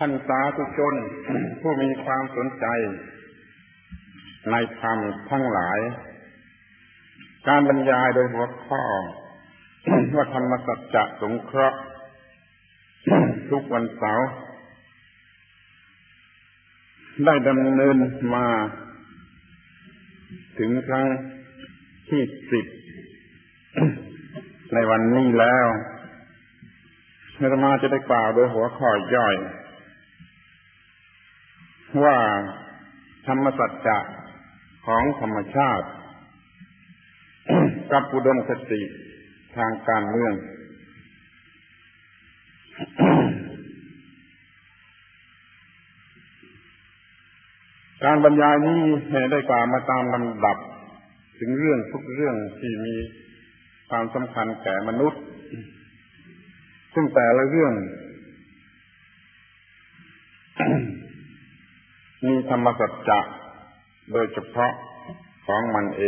ท่านสาธุชน ผู้มีความสนใจในธรรมทั้งหลายการบรรยายโดยหัวข้อ ว่าธรรมสัจจะสงเคราะห์ ทุกวันเสาร์ได้ดำเนินมาถึงครั้งที่10 ในวันนี้แล้วอาตมาจะได้กล่าวโดยหัวข้อย่อยว่าธรรมสัจจะของธรรมชาติ กับอุดมคติทางการเมืองการบรรยายนี้ได้กล่าวมาตามลำดับถึงเรื่องทุกเรื่องที่มีความสำคัญแก่มนุษย์ซึ่งแต่ละเรื่อง มีธรรมสัจจะโดยเฉพาะของมันเอง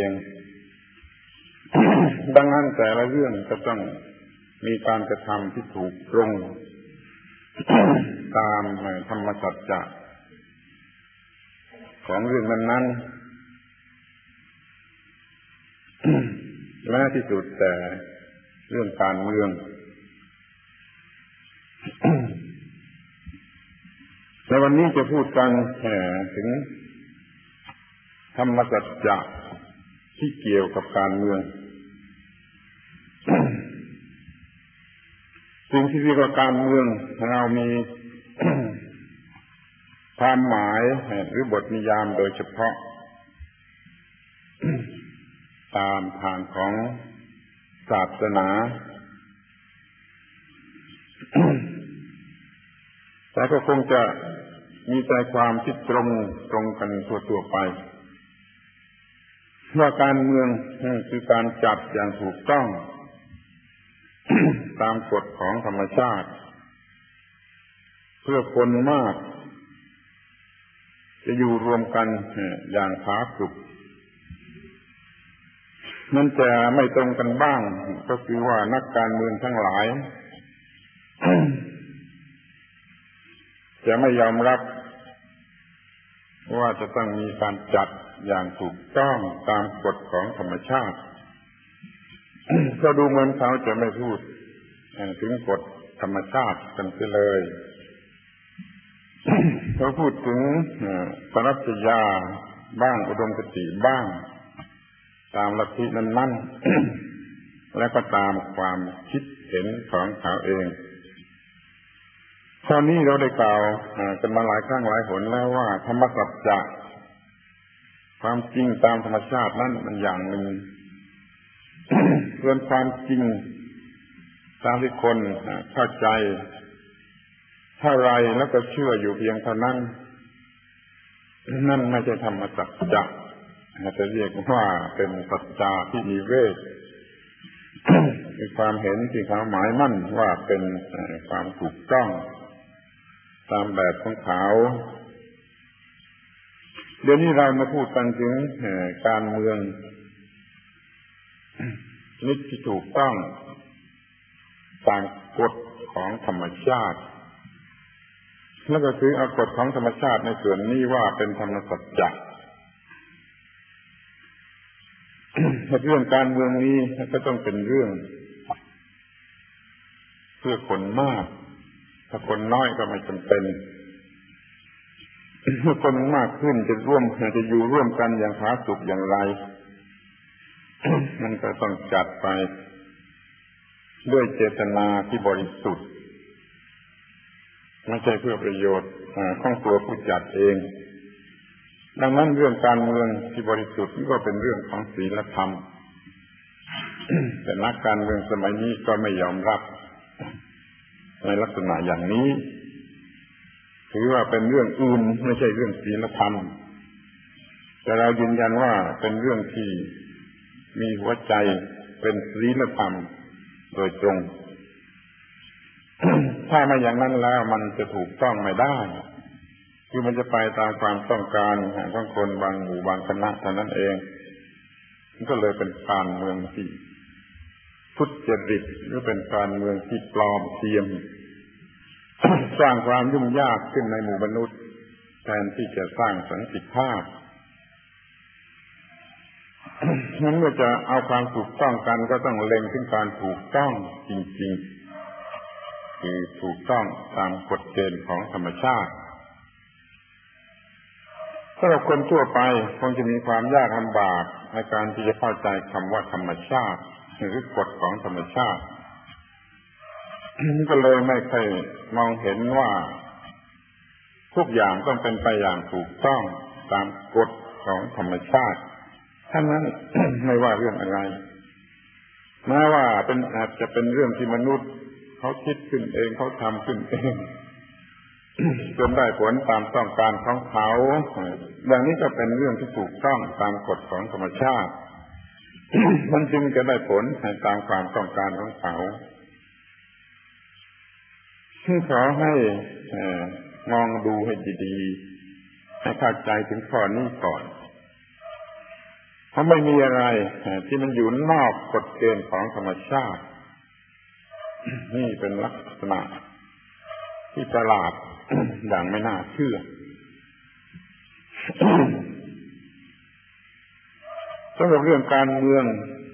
ดังนั้นแต่ละเรื่องก็ต้องมีการกระทำที่ถูกตรง ตามธรรมสัจจะของเรื่องนั้นๆ แม้ที่สุดแต่เรื่องการเมือง ในวันนี้จะพูดกันถึงธรรมสัจจะที่เกี่ยวกับการเมือง สิ่งที่เรียกว่าการเมืองเรามี ความหมายหรือบทนิยามโดยเฉพาะ ตามทางของศาสนา แต่ก็คงจะมีใจความที่ตรงกันทั่วๆไปว่าการเมืองคือการจัดอย่างถูกต้อง ตามกฎของธรรมชาติเพื่อคนมากจะอยู่รวมกันอย่างผาสุกนั่นจะไม่ตรงกันบ้างก็คือว่านักการเมืองทั้งหลาย จะไม่ยอมรับว่าจะต้องมีการจัดอย่างถูกต้องตามกฎของธรรมชาติ ก็ดูเหมือนเขาจะไม่พูดถึงกฎธรรมชาติกันเสียเลย เขาพูดถึงปรัชญาบ้างอุดมคติบ้างตามลัทธินั้นๆ และก็ตามความคิดเห็นของเขาเองตอนนี้เราได้กล่าวกันมาหลายครั้งหลายหนแล้วว่าธรรมสัจจะความจริงตามธรรมชาตินั้นมันอย่างหนึ่ง ส่วนความจริงตามที่คนเข้าใจเท่าไรแล้วก็เชื่ออยู่เพียงเท่านั้นนั่นไม่ใช่ธรรมสัจจะจะเรียกว่าเป็นสัจจะที่มีเวท คือความเห็นที่เขาหมายมั่นว่าเป็นความถูกต้องตามแบบของเขาเดี๋ยวนี้เรามาพูดกันถึงการเมืองนิดที่ถูกต้องตามกฎของธรรมชาติแล้วก็คือเอากฎของธรรมชาติในส่วนนี้ว่าเป็นธรรมสัจจะ เรื่องการเมืองนี้ก็ต้องเป็นเรื่องเพื่อคนมากถ้าคนน้อยก็ไม่จำเป็นเมื่อคนมากขึ้นจะอยู่ร่วมกันอย่างผาสุกอย่างไร มันก็ต้องจัดไปด้วยเจตนาที่บริสุทธิ์ไม่ใช่เพื่อประโยชน์ของตัวผู้จัดเองดังนั้นเรื่องการเมืองที่บริสุทธิ์นี่ก็เป็นเรื่องของศีลธรรม แต่นักการเมืองสมัยนี้ก็ไม่ยอมรับในลักษณะอย่างนี้ถือว่าเป็นเรื่องอื่นไม่ใช่เรื่องศีลธรรมแต่เรายืนยันว่าเป็นเรื่องที่มีหัวใจเป็นศีลธรรมโดยตรง ถ้าไม่อย่างนั้นแล้วมันจะถูกต้องไม่ได้คือมันจะไปตามความต้องการของคนบางหมู่บางคณะเท่านั้นเองมันก็เลยเป็นการเมืองที่ทุจริตหรือเป็นการเมืองที่ปลอมเทียมสร้างความยุ่งยากขึ้นในหมู่มนุษย์แทนที่จะสร้างสันติภาพนั้นเมื่อจะเอาความถูกต้องกันก็ต้องเล็งถึงการถูกต้องจริงๆคือถูกต้องตามกฎเกณฑ์ของธรรมชาติสำหรับคนทั่วไปคงจะมีความยากลำบากในการที่จะเข้าใจคำว่าธรรมชาติหรือกฎของธรรมชาติก็เลยไม่เคยมองเห็นว่าทุกอย่างต้องเป็นไปอย่างถูกต้องตามกฎของธรรมชาติทั้งนั้น ไม่ว่าเรื่องอะไรแม้ว่าอาจจะเป็นเรื่องที่มนุษย์เขาคิดขึ้นเองเขาทำขึ้นเอง จนได้ผลตามต้องการของเขาอย่างนี้ก็เป็นเรื่องที่ถูกต้องตามกฎของธรรมชาติ มันจึงจะได้ผลตามความต้องการของเขาซึ่งขอให้มองดูให้ดีๆให้เข้าใจถึงข้อนี้ก่อนเพราะไม่มีอะไรที่มันอยู่นอกกฎเกณฑ์ของธรรมชาตินี่เป็นลักษณะที่ประหลาด อย่างไม่น่าเชื่อ สำหรับเรื่องการเมือง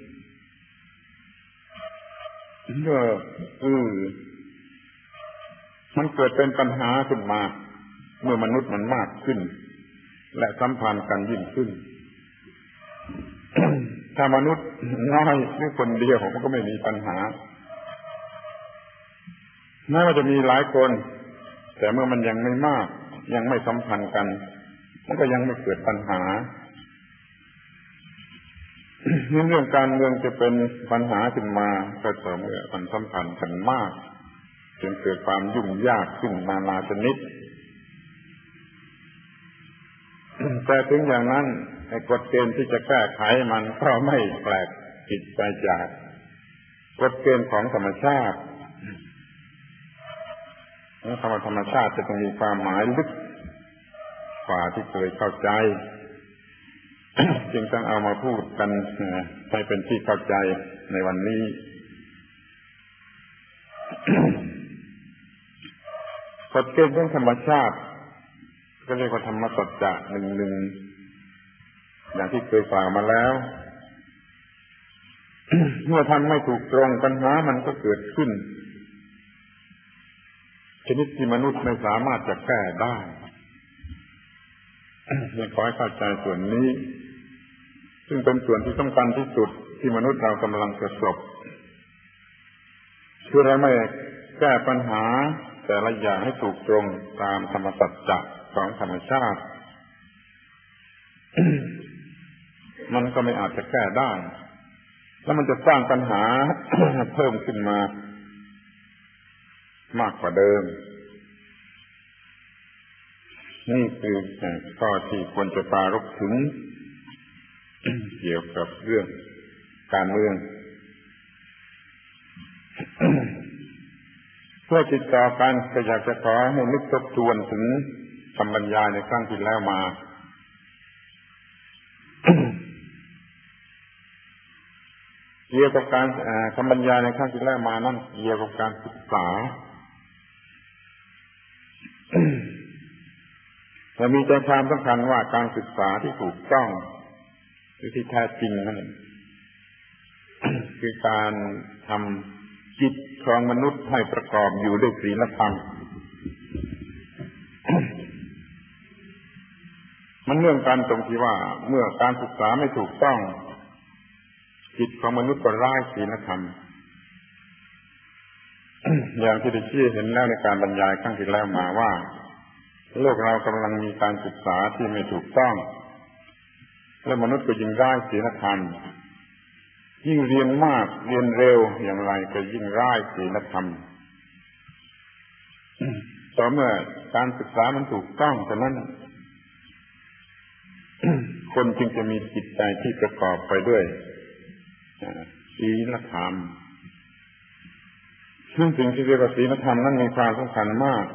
ก็มันเกิดเป็นปัญหาขึ้นมาเมื่อมนุษย์มันมากขึ้นและสัมพันธ์กันยิ่งขึ้น ถ้ามนุษย์น้อยหรือคนเดียวมันก็ไม่มีปัญหาแม้ว่าจะมีหลายคนแต่เมื่อมันยังไม่มากยังไม่สัมพันธ์กันมันก็ยังไม่เกิดปัญหา เรื่องการเมืองจะเป็นปัญหาขึ้นมาก็ต่อเมื่อมันสัมพันธ์กันมากจนเกิดความยุ่งยากขึ้นนานาชนิด แต่ถึงอย่างนั้นกฎเกณฑ์ที่จะแก้ไขมันก็ไม่แปลกผิดไปจากกฎเกณฑ์ของธรรมชาติคำว่าธรรมชาติจะต้องมีความหมายลึกกว่าที่เคยเข้าใจ จึงต้องเอามาพูดกันให้เป็นที่เข้าใจในวันนี้ กฎเกณฑ์ของธรรมชาติก็เรียกว่าธรรมสัจจะหนึ่งอย่างที่เคยกล่าวมาแล้ว เมื่อทำไม่ถูกตรงปัญหามันก็เกิดขึ้นชนิดที่มนุษย์ไม่สามารถจะแก้ได้ขอให้เข้าใจส่วนนี้ซึ่งเป็นส่วนที่สำคัญที่สุดที่มนุษย์เรากำลังประสบคือเราไม่แก้ปัญหาแต่ละอย่างให้ถูกตรงตามธรรมสัจจะของธรรมชาติ มันก็ไม่อาจจะแก้ได้แล้วมันจะสร้างปัญหา เพิ่มขึ้นมามากกว่าเดิมนี่คือข้อที่ควรจะปรารภถึง เกี่ยวกับเรื่องการเมือง เพื่อติดต่อกันก็อยากจะขอให้นึกทบทวนถึงคำบรรยายในครั้งที่แล้วมา เกี่ยวกับการคำบรรยายในครั้งที่แล้วมานั่นเกี่ยวกับการศึกษา แต่มีใจความสำคัญว่าการศึกษาที่ถูกต้องหรือที่แท้จริงนั่น คือการทำจิตของมนุษย์ให้ประกอบอยู่ด้วยศีลธรรม มันเนื่องกันตรงที่ว่าเมื่อการศึกษาไม่ถูกต้องจิตของมนุษย์ก็ไร้ศีลธรรม อย่างที่ได้ชี้เห็นแล้วในการบรรยายครั้งที่แล้วมาว่าโลกเรากำลังมีการศึกษาที่ไม่ถูกต้องและมนุษย์ก็ยิ่งไร้ศีลธรรมยิ่งเรียนมากเรียนเร็วอย่างไรก็ยิ่งไร้ศีลธรรม ต่อเมื่อการศึกษามันถูกต้องฉะนั้น คนจึงจะมีจิตใจที่ประกอบไปด้วยศีลธรรมซึ่งสิ่งที่เรียกว่าศีลธรรมนั้นมีความสำคัญมาก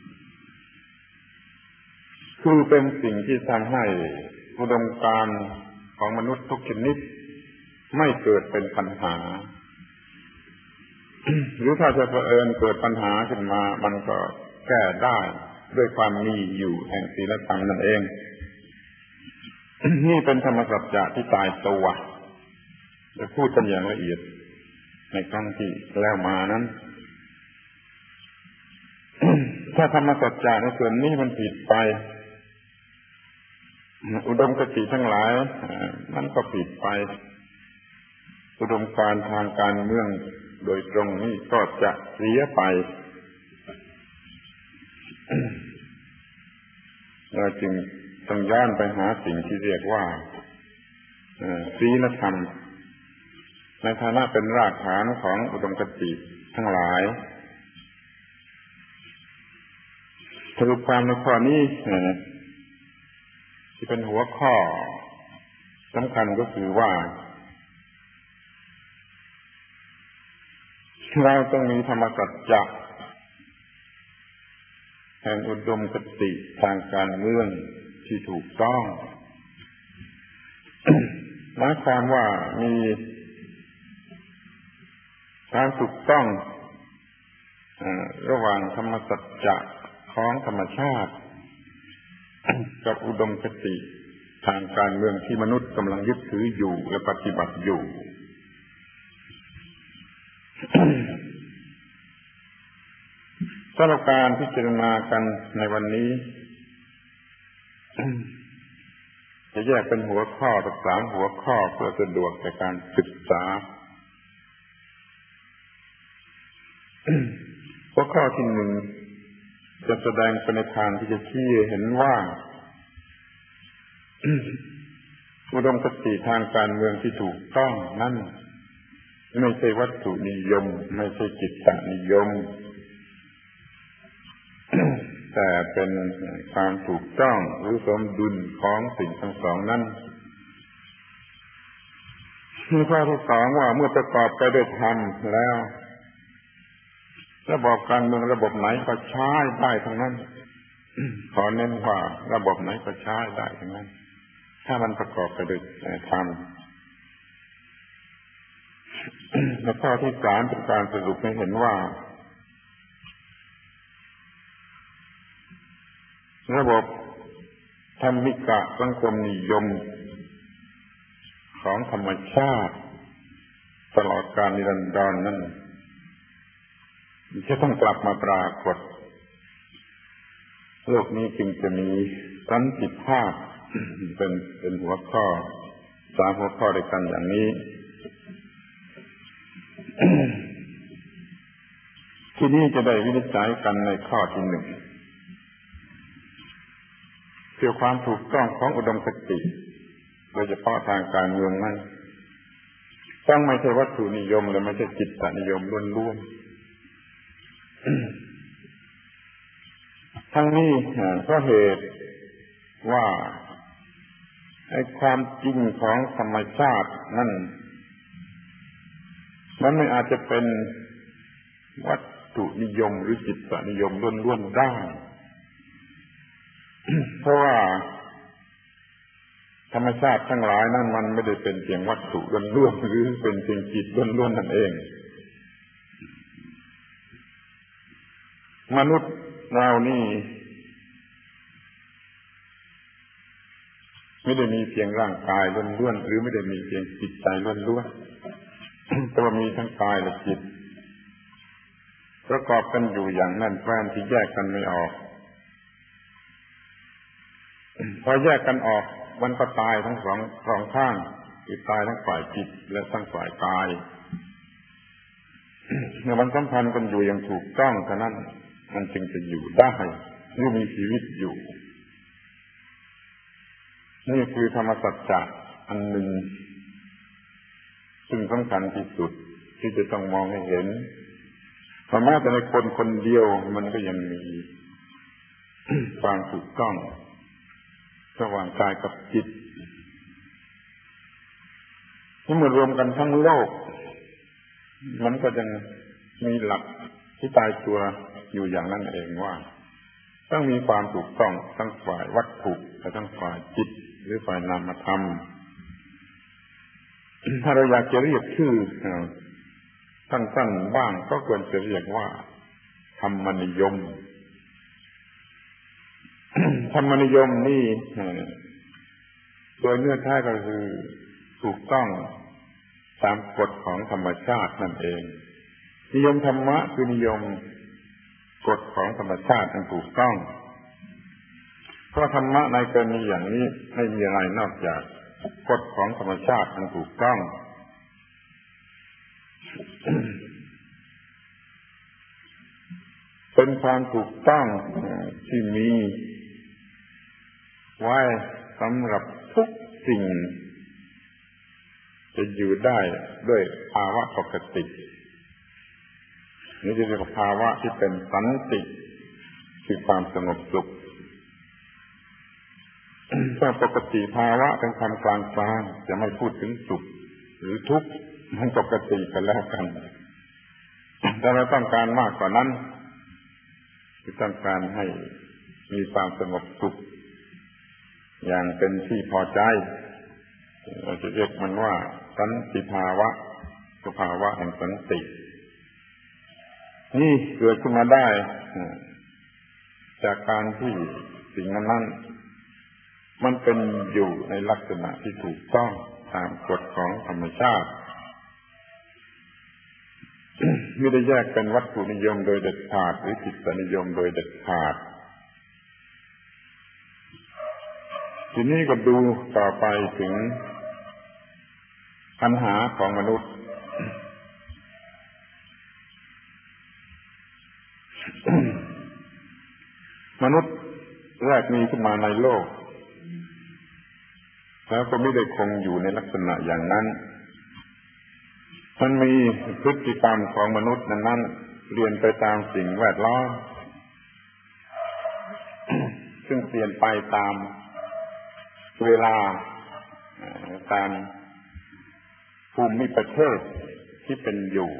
คือเป็นสิ่งที่ทำให้อุดมการณ์ของมนุษย์ทุกชนิดไม่เกิดเป็นปัญหา หรือถ้าจะเผอิญเกิดปัญหาขึ้นมามันก็แก้ได้ด้วยความมีอยู่แห่งศีลธรรมนั่นเอง นี่เป็นธรรมสัจจะที่ตายตัวจะพูดกันอย่างละเอียดในครั้งที่แล้วมานั้น ถ้าธรรมสัจจะในส่วนนี้มันผิดไปอุดมคติทั้งหลายมันก็ผิดไปอุดมการณ์ทางการเมืองโดยตรงนี้ก็จะเสียไปเราจึงต้องย้อนไปหาสิ่งที่เรียกว่าศีลธรรมในฐานะเป็นรากฐานของอุดมคติทั้งหลายสรุปความในข้อนี้ที่เป็นหัวข้อสำคัญก็คือว่าเราต้องมีธรรมสัจจะแห่งอุดมคติทางการเมืองที่ถูกต้องหมายความว่ามีความถูกต้องระหว่างธรรมสัจจะของธรรมชาติกับอุดมคติทางการเมืองที่มนุษย์กำลังยึดถืออยู่และปฏิบัติอยู่สำหรับการพิจารณากันในวันนี้จะแยกเป็นหัวข้อสัก3หัวข้อเพื่อสะดวกในการศึกษาหัวข้อที่1จะแสดงไปในทางที่จะชี้เห็นว่าอุดมคติทางการเมืองที่ถูกต้องนั่นไม่ใช่วัตถุนิยมไม่ใช่จิตตนิยมแต่เป็นความถูกต้องหรือสมดุลของสิ่งทั้งสองนั้นมีข้อที่2ว่าเมื่อประกอบไปด้วยธรรมแล้วระบบการเมืองระบบไหนก็ใช้ได้ทั้งนั้นขอเน้นว่าระบบไหนก็ใช้ได้ทั้งนั้นถ้ามันประกอบไปด้วยธรรมและข้อที่3เป็นการสรุปให้เห็นว่าระบบธรรมิกะสังคมนิยมของธรรมชาติตลอดกาลนิรันดรนั้นจะต้องกลับมาปรากฏโลกนี้จึงจะมีสันติภาพเป็นหัวข้อ3หัวข้อด้วยกันอย่างนี้ ที่นี่จะได้วินิจฉัยกันในข้อที่1เกี่ยวกับความถูกต้องของอุดมคติโดยเฉพาะทางการเมืองนั้นต้องไม่ใช่วัตถุนิยมและไม่ใช่จิตตนิยมล้วนๆทั้งนี้เพราะเหตุว่าไอ้ความจริงของธรรมชาตินั่นมันไม่อาจจะเป็นวัตถุนิยมหรือจิตตนิยมล้วนๆได้เพราะว่าธรรมชาติทั้งหลายนั้นมันไม่ได้เป็นเพียงวัตถุล้วนๆหรือเป็นเพียงจิตล้วนๆนั่นเองมนุษย์เรานี่ไม่ได้มีเพียงร่างกายล้วนๆหรือไม่ได้มีเพียงจิตใจล้วนๆแต่ว่ามีทั้งกายและจิตประกอบกันอยู่อย่างแน่นแฟ้นที่แยกกันไม่ออกพอแยกกันออกมันก็ตายทั้งสองข้างคือตายทั้งฝ่ายจิตและทั้งฝ่ายกายเมื่อมันสัมพันธ์กันอยู่อย่างถูกต้องเท่านั้นมันจึงจะอยู่ได้หรือมีชีวิตอยู่นี่คือธรรมสัจจะอันหนึ่งซึ่งสำคัญที่สุดที่จะต้องมองให้เห็นเพราะแม้แต่ในคนคนเดียวมันก็ยังมีความถูกต้องระหว่างกายกับจิตเมื่อรวมกันทั้งโลกมันก็ยังมีหลักที่ตายตัวอยู่อย่างนั้นเองว่าต้องมีความถูกต้องทั้งฝ่ายวัตถุและทั้งฝ่ายจิตหรือฝ่ายนามธรรมถ้าเราอยากจะเรียกชื่อสั้นๆบ้างก็ควรจะเรียกว่าธรรมนิยมธรรมนิยมนี่โดยเนื้อแท้ก็คือถูกต้องตามกฎของธรรมชาตินั่นเองนิยมธรรมะคือนิยมกฎของธรรมชาติอันถูกต้องเพราะธรรมะในกรณีอย่างนี้ไม่มีอะไรนอกจากกฎของธรรมชาติอันถูกต้อง เป็นความถูกต้องที่มีไว้สำหรับทุกสิ่งจะอยู่ได้ด้วยภาวะปกตินี่จะเรียกว่าภาวะที่เป็นสันติคือความสงบสุขถ้าปกติภาวะเป็นความกลางๆจะไม่พูดถึงสุขหรือทุกข์มันปกติกันแล้วกันแต่เราต้องการมากกว่านั้นคือต้องการให้มีความสงบสุขอย่างเป็นที่พอใจเราจะเรียกมันว่าสันติภาวะสภาวะแห่งสันตินี่เกิดขึ้นมาได้จากการที่สิ่งนั้นมันเป็นอยู่ในลักษณะที่ถูกต้องตามกฎของธรรมชาติไม่ได้แยกเป็นวัตถุนิยมโดยเด็ดขาดหรือจิตนิยมโดยเด็ดขาดทีนี้ก็ดูต่อไปถึงปัญหาของมนุษย์มนุษย์แรกมีขึ้นมาในโลกแล้วก็ไม่ได้คงอยู่ในลักษณะอย่างนั้นมันมีพฤติกรรมของมนุษย์นั้นเปลี่ยนไปตามสิ่งแวดล้อมซึ่งเปลี่ยนไปตามเวลาตามภูมิประเทศที่เป็นอยู่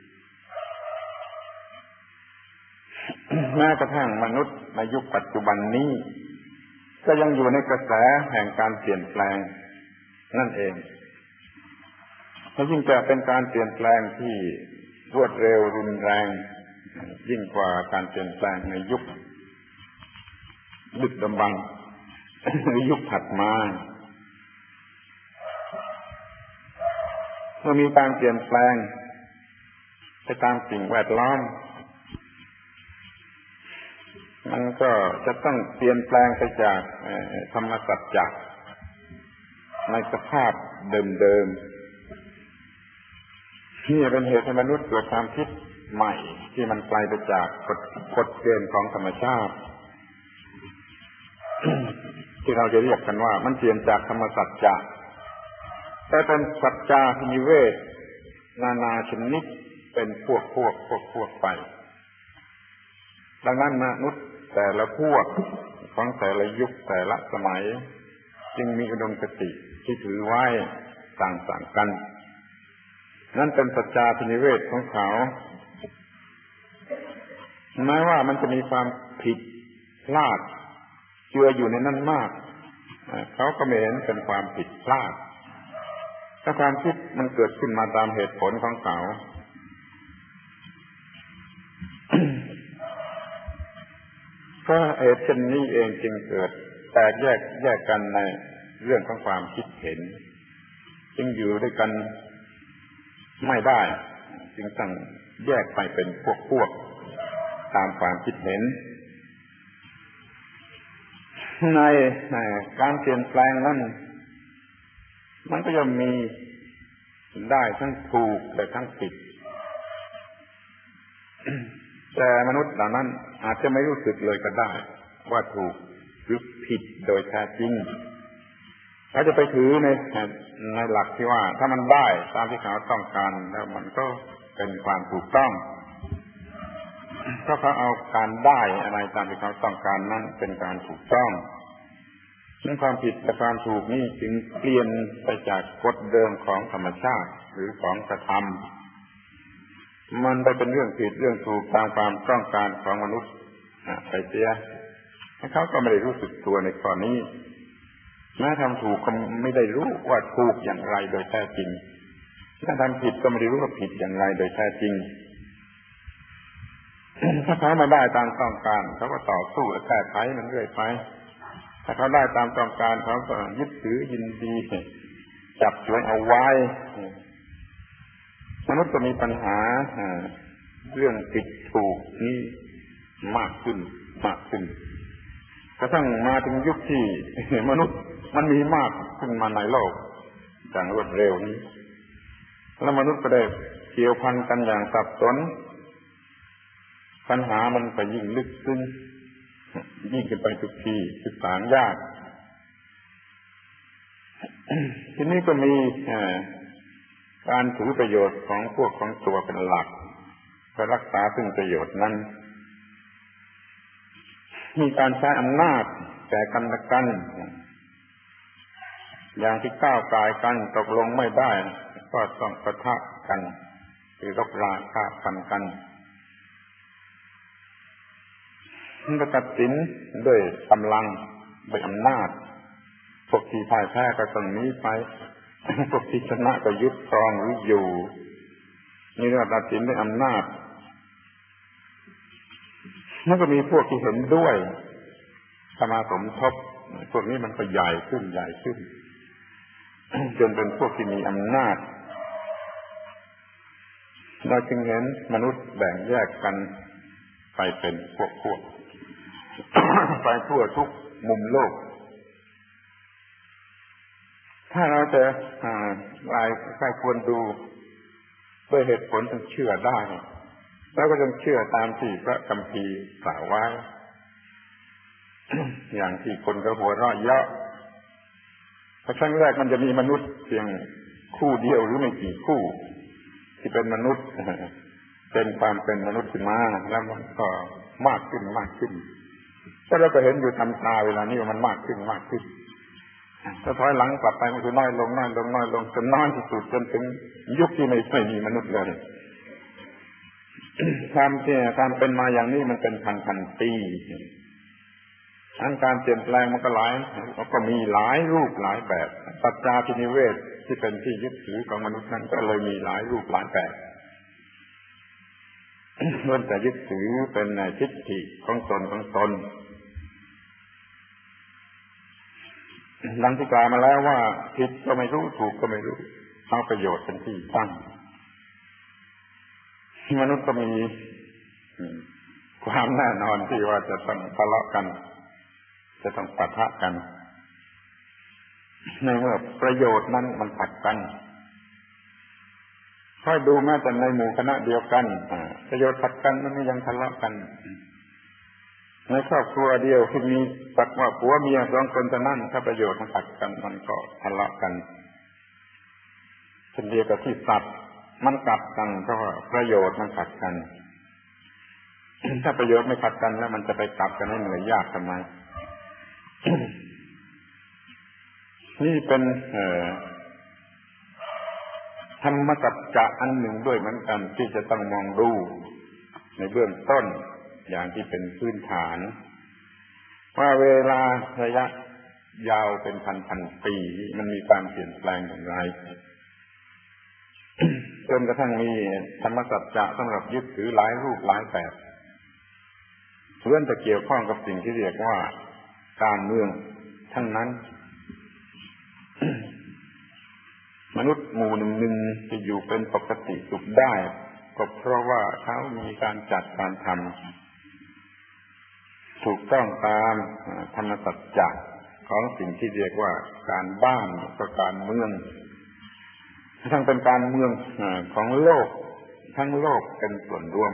แม้กระทั่งมนุษย์ในยุคปัจจุบันนี้ก็ยังอยู่ในกระแสแห่งการเปลี่ยนแปลงนั่นเองและยิ่งจะเป็นการเปลี่ยนแปลงที่รวดเร็วรุนแรงยิ่งกว่าการเปลี่ยนแปลงในยุคดึกดำบรรพ์หรือยุคถัดมาเมื่อมีการเปลี่ยนแปลงไปตามสิ่งแวดล้อมมันก็จะต้องเปลี่ยนแปลงไปจากธรรมสัจจะในสภาพเดิมๆนี่เป็นเหตุให้มนุษย์เกิดความคิดใหม่ที่มันไกลไปจากกฎเกณฑ์ของธรรมชาติ ที่เราจะเรียกกันว่ามันเปลี่ยนจากธรรมสัจจะแต่เป็นสัจจานิเวศนานาชนิดเป็นพวกไปดังนั้นมนุษย์แต่ละพวกของแต่ละยุคแต่ละสมัยจึงมีอุดมคติที่ถือไว้ต่างๆกันนั่นเป็นสัจจานิเวศของเขาแม้ว่ามันจะมีความผิดพลาดเจืออยู่ในนั้นมากเขาก็ไม่เห็นเป็นความผิดพลาดถ้าความคิดมันเกิดขึ้นมาตามเหตุผลของเขาก็เหตุเช่นนี้เองจึงเกิดแตกแยกกันในเรื่องของความคิดเห็นจึงอยู่ด้วยกันไม่ได้จึงต้องแยกไปเป็นพวกตามความคิดเห็นในการเปลี่ยนแปลงนั้นมันก็จะมีได้ทั้งถูกและทั้งผิดแต่มนุษย์เหล่านั้นอาจจะไม่รู้สึกเลยก็ได้ว่าถูกหรือผิดโดยแท้จริงเขาจะไปถือในหลักที่ว่าถ้ามันได้ตามที่เขาต้องการแล้วมันก็เป็นความถูกต้องเพราะเขาเอาการได้อะไรตามที่เขาต้องการนั้นเป็นการถูกต้องซึ่งความผิดกับความถูกนี่จึงเปลี่ยนไปจากกฎเดิมของธรรมชาติหรือของกระทำมันไปเป็นเรื่องผิดเรื่องถูกตามความต้องการของมนุษย์ไปเสียเขาก็ไม่ได้รู้สึกตัวในข้อนี้แม้ทำถูกก็ไม่ได้รู้ว่าถูกอย่างไรโดยแท้จริงถ้าทำผิดก็ไม่ได้รู้ว่าผิดอย่างไรโดยแท้จริงถ้าเขาไม่ได้ตามต้องการเขาก็ต่อสู้และแก้ไขมันเรื่อยไปถ้าเขาได้ตามต้องการเขาก็ยึดถือยินดีจับจองเอาไว้มนุษย์ก็มีปัญหาเรื่องผิดถูกนี่มากขึ้นกระทั่งมาถึงยุคที่มนุษย์มันมีมากขึ้นมาในโลกอย่างรวดเร็วนี้แล้วมนุษย์ก็ได้เกี่ยวพันกันอย่างสับสนปัญหามันก็ยิ่งลึกซึ้งยิ่งขึ้นไปทุกทีศึกษายากทีนี้ก็มีการถือประโยชน์ของพวกของตัวเป็นหลักเพื่อรักษาซึ่งประโยชน์นั้นมีการใช้อำนาจแก่กันและกันอย่างที่ก้าวกายกันตกลงไม่ได้ก็ต้องปะทะกันหรือรบราฆ่าฟันกันมันก็ตัดสินด้วยกำลังด้วยอำนาจพวกที่พ่ายแพ้ก็ต้องหนีไปพวกที่ชนะก็ยึดครองหรืออยู่นี่เรียกว่าตัดสินด้วยอำนาจแล้วก็มีพวกที่เห็นด้วยเข้ามาสมทบพวกนี้มันก็ใหญ่ขึ้นจนเป็นพวกที่มีอำนาจเราจึงเห็นมนุษย์แบ่งแยกกันไปเป็นพวกไปทั่วทุกมุมโลกถ้าเราจะใครควรดูด้วยเหตุผลต้องเชื่อได้แล้วก็ต้องเชื่อตามที่พระคัมภีร์กล่าวไว้ อย่างที่คนก็หัวเราะเยาะครั้งแรกมันจะมีมนุษย์เพียงคู่เดียวหรือไม่กี่คู่ที่เป็นมนุษย์เป็นความเป็นมนุษย์ขึ้นมาแล้วมันก็มากขึ้นก็เราก็เห็นอยู่ทำตาเวลานี้ว่ามันมากขึ้นถ้าถอยหลังกลับไปมันคือน้อยลงจนน้อยที่สุดจนถึงยุคที่ไม่มีมนุษย์เลยความเป็นมาอย่างนี้มันเป็นพันปีการเปลี่ยนแปลงมันก็มีหลายรูปหลายแบบปัจจาพินิเวศที่เป็นที่ยึดถือของมนุษย์นั้นก็เลยมีหลายรูปหลายแบบล้วนแต่ยึดถือเป็นทิฏฐิของตนดังที่กล่าวมาแล้วว่าผิดก็ไม่รู้ถูกก็ไม่รู้เอาประโยชน์เป็นที่ตั้งมนุษย์ก็มีความแน่นอนที่ว่าจะต้องทะเลาะกันจะต้องปะทะกันในเมื่อประโยชน์นั้นมันขัดกันค่อยดูแม้แต่ในหมู่คณะเดียวกันประโยชน์ขัดกันมันยังทะเลาะกันในครอบครัวเดียวที่มีสักว่าผัวเมียสองคนเท่านั้นถ้าประโยชน์มันขัดกันมันก็ทะเลาะกันเช่นเดียวกับที่สัตว์มันกัดกันเพราะว่าประโยชน์มันขัดกันถ้าประโยชน์ไม่ขัดกันแล้วมันจะไปกัดกันให้เหนื่อยยากทำไมนี่เป็นธรรมสัจจะอันหนึ่งด้วยเหมือนกันที่จะต้องมองดูในเบื้องต้นอย่างที่เป็นพื้นฐานว่าเวลาระยะยาวเป็นพันปีมันมีการเปลี่ยนแปลงอย่างไรจนกระทั่งมีธรรมสัจจะสำหรับยึดถือหลายรูปหลายแบบล้วนแต่เกี่ยวข้องกับสิ่งที่เรียกว่าการเมืองทั้งนั้น มนุษย์หมู่หนึ่งจะอยู่เป็นปกติสุขได้ก็เพราะว่าเขามีการจัดการทำถูกต้องตามธรรมสัจจะของสิ่งที่เรียกว่าการบ้านกับการเมืองทั้งเป็นการเมืองของโลกทั้งโลกเป็นส่วนรวม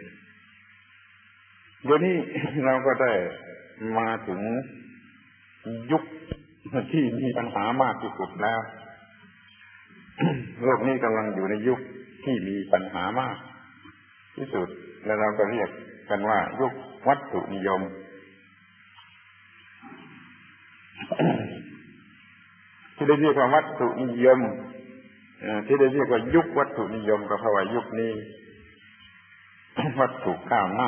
เดี๋ยวนี้เราก็ได้มาถึงยุคที่มีปัญหามากที่สุดแล้วโลกนี้กำลังอยู่ในยุคที่มีปัญหามากที่สุดและเราก็เรียกกันว่ายุควัตถุนิยมที่ได้เรียกว่าวัตถุนิยมที่ได้เรียกว่ายุควัตถุนิยมก็เพราะว่ายุคนี้วัตถุก้าวหน้า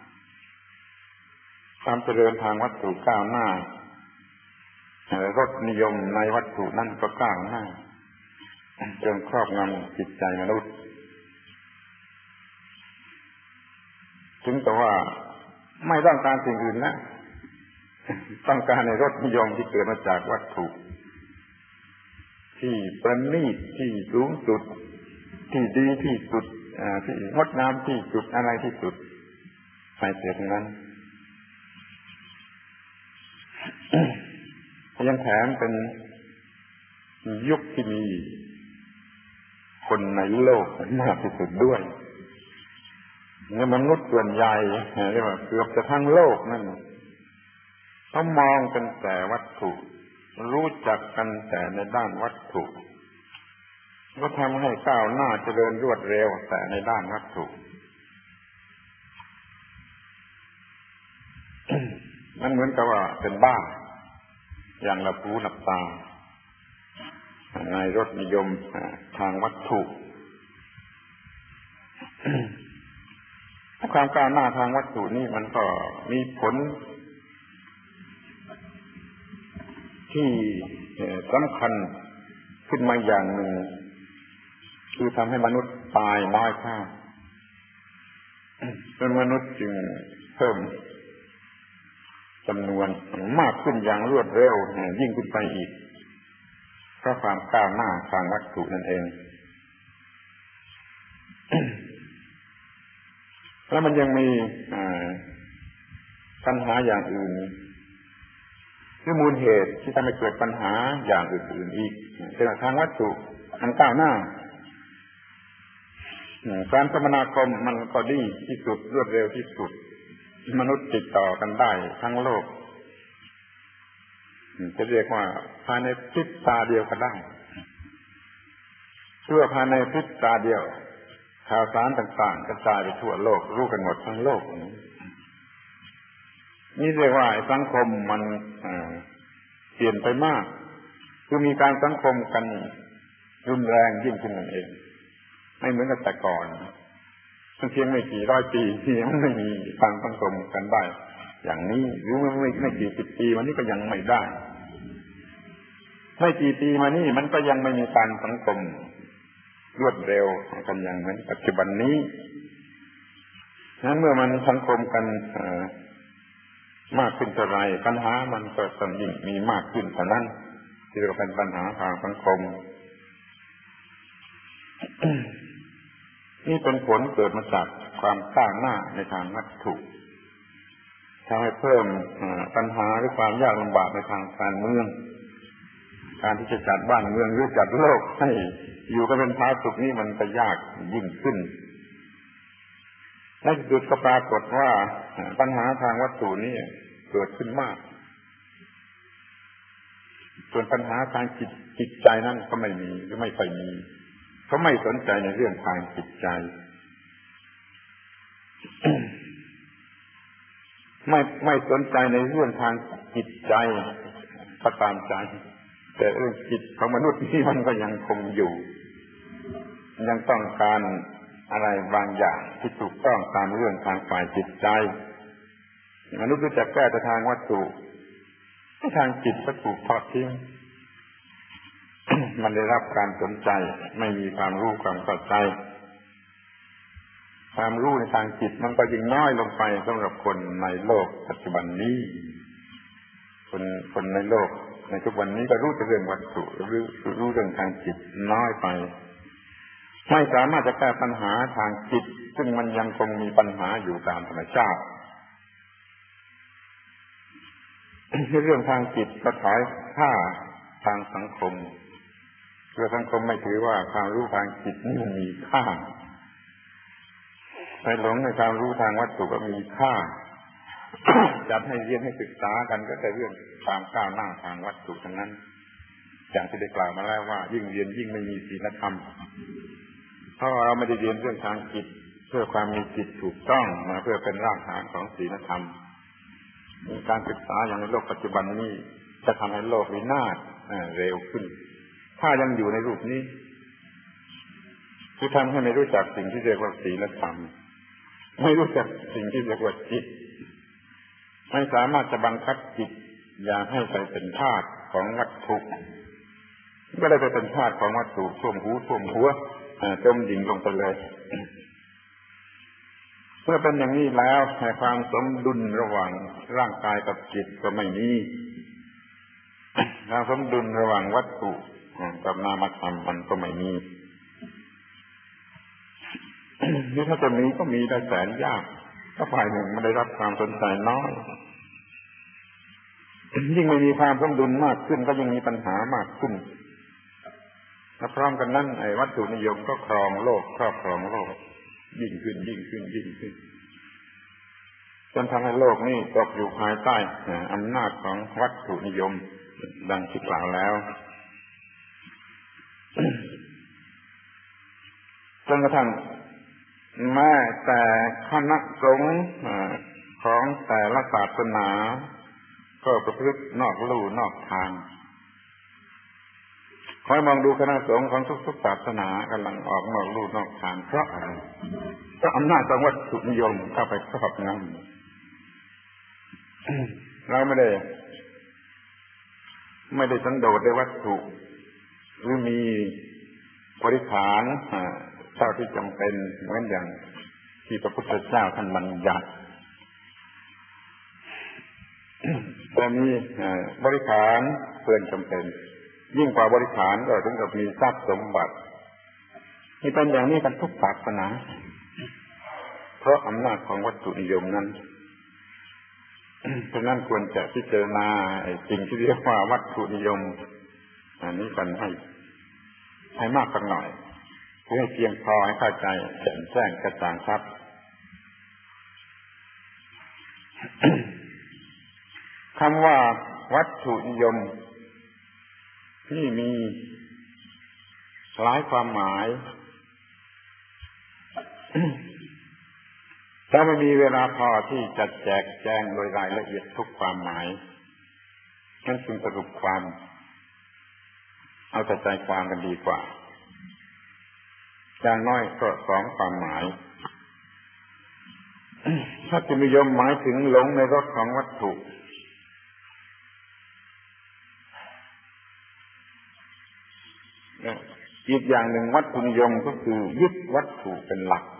ความเจริญทางวัตถุก้าวหน้ารสนิยมในวัตถุนั่นก็ก้าวหน้าจนครอบงำจิตใจมนุษย์ถึงแต่ว่าไม่ต้องการสิ่งอื่นนะต้องการในรสนิยมที่เกิดมาจากวัตถุที่ประณีตที่สูงสุดที่ดีที่สุดที่งดงามที่สุดอะไรที่สุดใส่เสียทั้งนั้นยังแถมเป็นยุคที่มีคนในโลกมากที่สุดด้วยเนี่ยมนุษย์ส่วนใหญ่เรียกว่าเกือบจะทั้งโลกนั่นเขามองกันแต่วัตถุรู้จักกันแต่ในด้านวัตถุก็ทำให้ก้าวหน้าเจริญรวดเร็วแต่ในด้านวัตถุมันเหมือนกับว่าเป็นบ้าอย่างหลับหูหลับตาในรสนิยมทางวัตถุความก้าวหน้าทางวัตถุนี่มันก็มีผลที่สำคัญขึ้นมาอย่างหนึ่งคือทำให้มนุษย์ตายน้อยค่าจนมนุษย์จึงเพิ่มจำนวนมากขึ้นอย่างรวดเร็วยิ่งขึ้นไปอีกเพราะความก้าวหน้าทางวัตถุนั่นเองแล้วมันยังมีปัญหาอย่างอื่นคือมูลเหตุที่ทำให้เกิดปัญหาอย่างอื่นๆอีกเช่นทางวัตถุอันก้าวหน้าการคมนาคมมันก็ดีที่สุดรวดเร็วที่สุดมนุษย์ติดต่อกันได้ทั้งโลกจะเรียกว่าภายในพริบตาเดียวก็ได้เพื่อภายในพริบตาเดียวข่าวสารต่างๆกระจายไปทั่วโลกรู้กันหมดทั้งโลกนี่เรียกว่าสังคมมันเปลี่ยนไปมากคือมีการสังคมกันรุนแรงยิ่งขึ้นนั่นเองไม่เหมือนกับแต่ก่อนเพียงไม่กี่ร้อยปีที่ยังไม่มีการสังคมกันได้อย่างนี้หรือไม่กี่สิบปีมานี้ก็ยังไม่ได้ไม่กี่ปีมานี้มันก็ยังไม่มีการสังคมรวดเร็วกันอย่างเหมือนปัจจุบันนี้ฉะนั้นเมื่อมันสังคมกันมากขึ้นเท่าไรปัญหามันก็ต้องยิ่งมีมากขึ้นเท่านั้นที่เราเป็นปัญหาทางสังคมนี่เป็นผลเกิดมาจากความก้าวหน้าในทางวัตถุทำให้เพิ่มปัญหาหรือความยากลำบากในทางการเมืองการที่จะจัดบ้านเมืองหรือจัดโลกให้อยู่กันเป็นผาสุกนี่มันจะยากยิ่งขึ้นในที่สุดก็ปรากฏว่าปัญหาทางวัตถุนี้เกิดขึ้นมากส่วนปัญหาทางจิตใจนั้นก็ไม่มีหรือไม่ค่อยมีเขาไม่สนใจในเรื่องทางจิตใจ ไม่สนใจในเรื่องทางจิตใจประการใจแต่เรื่องจิตของมนุษย์นี่มันก็ยังคงอยู่ยังต้องการอะไรบางอย่างที่ถูกต้องตามเรื่องทางฝ่ายจิตใจมนุษย์รู้จักแก้แต่ทางวัตถุทางจิตก็ถูกทอดทิ้ง มันได้รับการสนใจไม่มีความรู้ความเข้าใจความรู้ในทางจิตมันก็ยิ่งน้อยลงไปสำหรับคนในโลกปัจจุบันนี้คนในโลกในทุกวันนี้ก็รู้แต่เรื่องวัตถุรู้เรื่องทางจิตน้อยไปไม่สามารถจะแก้ปัญหาทางจิตซึ่งมันยังคงมีปัญหาอยู่ตามธรรมชาติเรื่องทางจิตก็ถอยค่าทางสังคมเพื่อสังคมไม่ถือว่าความรู้ทางจิตนี่มีค่าไปหลงในความรู้ทางวัตถุก็มีค่า จัดให้เรียนให้ศึกษากันก็แต่เรื่องความก้าวหน้าทางวัตถุทั้งนั้นอย่างที่ได้กล่าวมาแล้วว่ายิ่งเรียนยิ่งไม่มีศีลธรรมเพราะเราไม่ได้เรียนเรื่องทางจิตเพื่อความมีจิตถูกต้องมาเพื่อเป็นรากฐานของศีลธรรมการศึกษาอย่างในโลกปัจจุบันนี้จะทำให้โลกวินาศเร็วขึ้นถ้ายังอยู่ในรูปนี้คือทำให้ไม่รู้จักสิ่งที่เรียกว่าศีลธรรมไม่รู้จักสิ่งที่เรียกว่าจิตไม่สามารถจะบังคับจิตอย่าให้ไปเป็นทาสของวัตถุก็ได้ไปเป็นทาสของวัตถุท่วมหูท่วมหัวจมดิ่งลงไปเลยเมื่อเป็นอย่างนี้แล้วความสมดุลระหว่างร่างกายกับจิตก็ไม่มีความสมดุลระหว่างวัตถุกับนามธรรมมันก็ไม่มีนี่ถ้าจะมีก็มีได้แสนยากถ้าฝ่ายหนึ่งไม่ได้รับความสนใจน้อยยิ่งไม่มีความสมดุลมากขึ้นก็ยิ่งมีปัญหามากขึ้นและพร้อมกันนั้นวัตถุนิยมก็ครองโลกครอบครองโลกยิ่งขึ้นจนทำให้โลกนี้ตกอยู่ภายใต้อำนาจของวัตถุนิยมดังที่กล่าวแล้วจนกระทั่งแม้แต่คณะสงฆ์ของแต่ละศาสนาก็ประพฤตินอกลู่นอกทางคอยมองดูคณะสงฆ์ของทุกศาสนากำลังออกนอกลู่นอกทางเพราะอะไรเพราะอำนาจของวัตถุนิยมเข้าไปครอบงำเราไม่ได้สันโดษในวัตถุหรือมีบริขารเท่าที่จำเป็นเหมือนอย่างที่พระพุทธเจ้าท่านบัญญัติแต่มีบริขารเกินจำเป็นยิ่งกว่าบริขารก็ถึงกับมีทรัพย์สมบัตินี่เป็นอย่างนี้กันทุกศาสนาเพราะอำนาจของวัตถุนิยมนั้นฉะนั้นควรจะพิจารณาสิ่งที่เรียกว่าวัตถุนิยมอันนี้กันให้มากสักหน่อยเพื่อให้เพียงพอให้เข้าใจแจ่มแจ้งกระจ่างชัดคำว่าวัตถุนิยมที่มีหลายความหมายถ้าไม่มีเวลาพอที่จะแจกแจงโดยรายละเอียดทุกความหมายงั้นจึงสรุปความเอาแต่ใจความกันดีกว่าอย่างน้อยก็2ความหมายวัตถุนิยมหมายถึงหลงในรสของวัตถุอีกอย่างหนึ่งวัตถุนิยมก็คือยึดวัตถุเป็นหลัก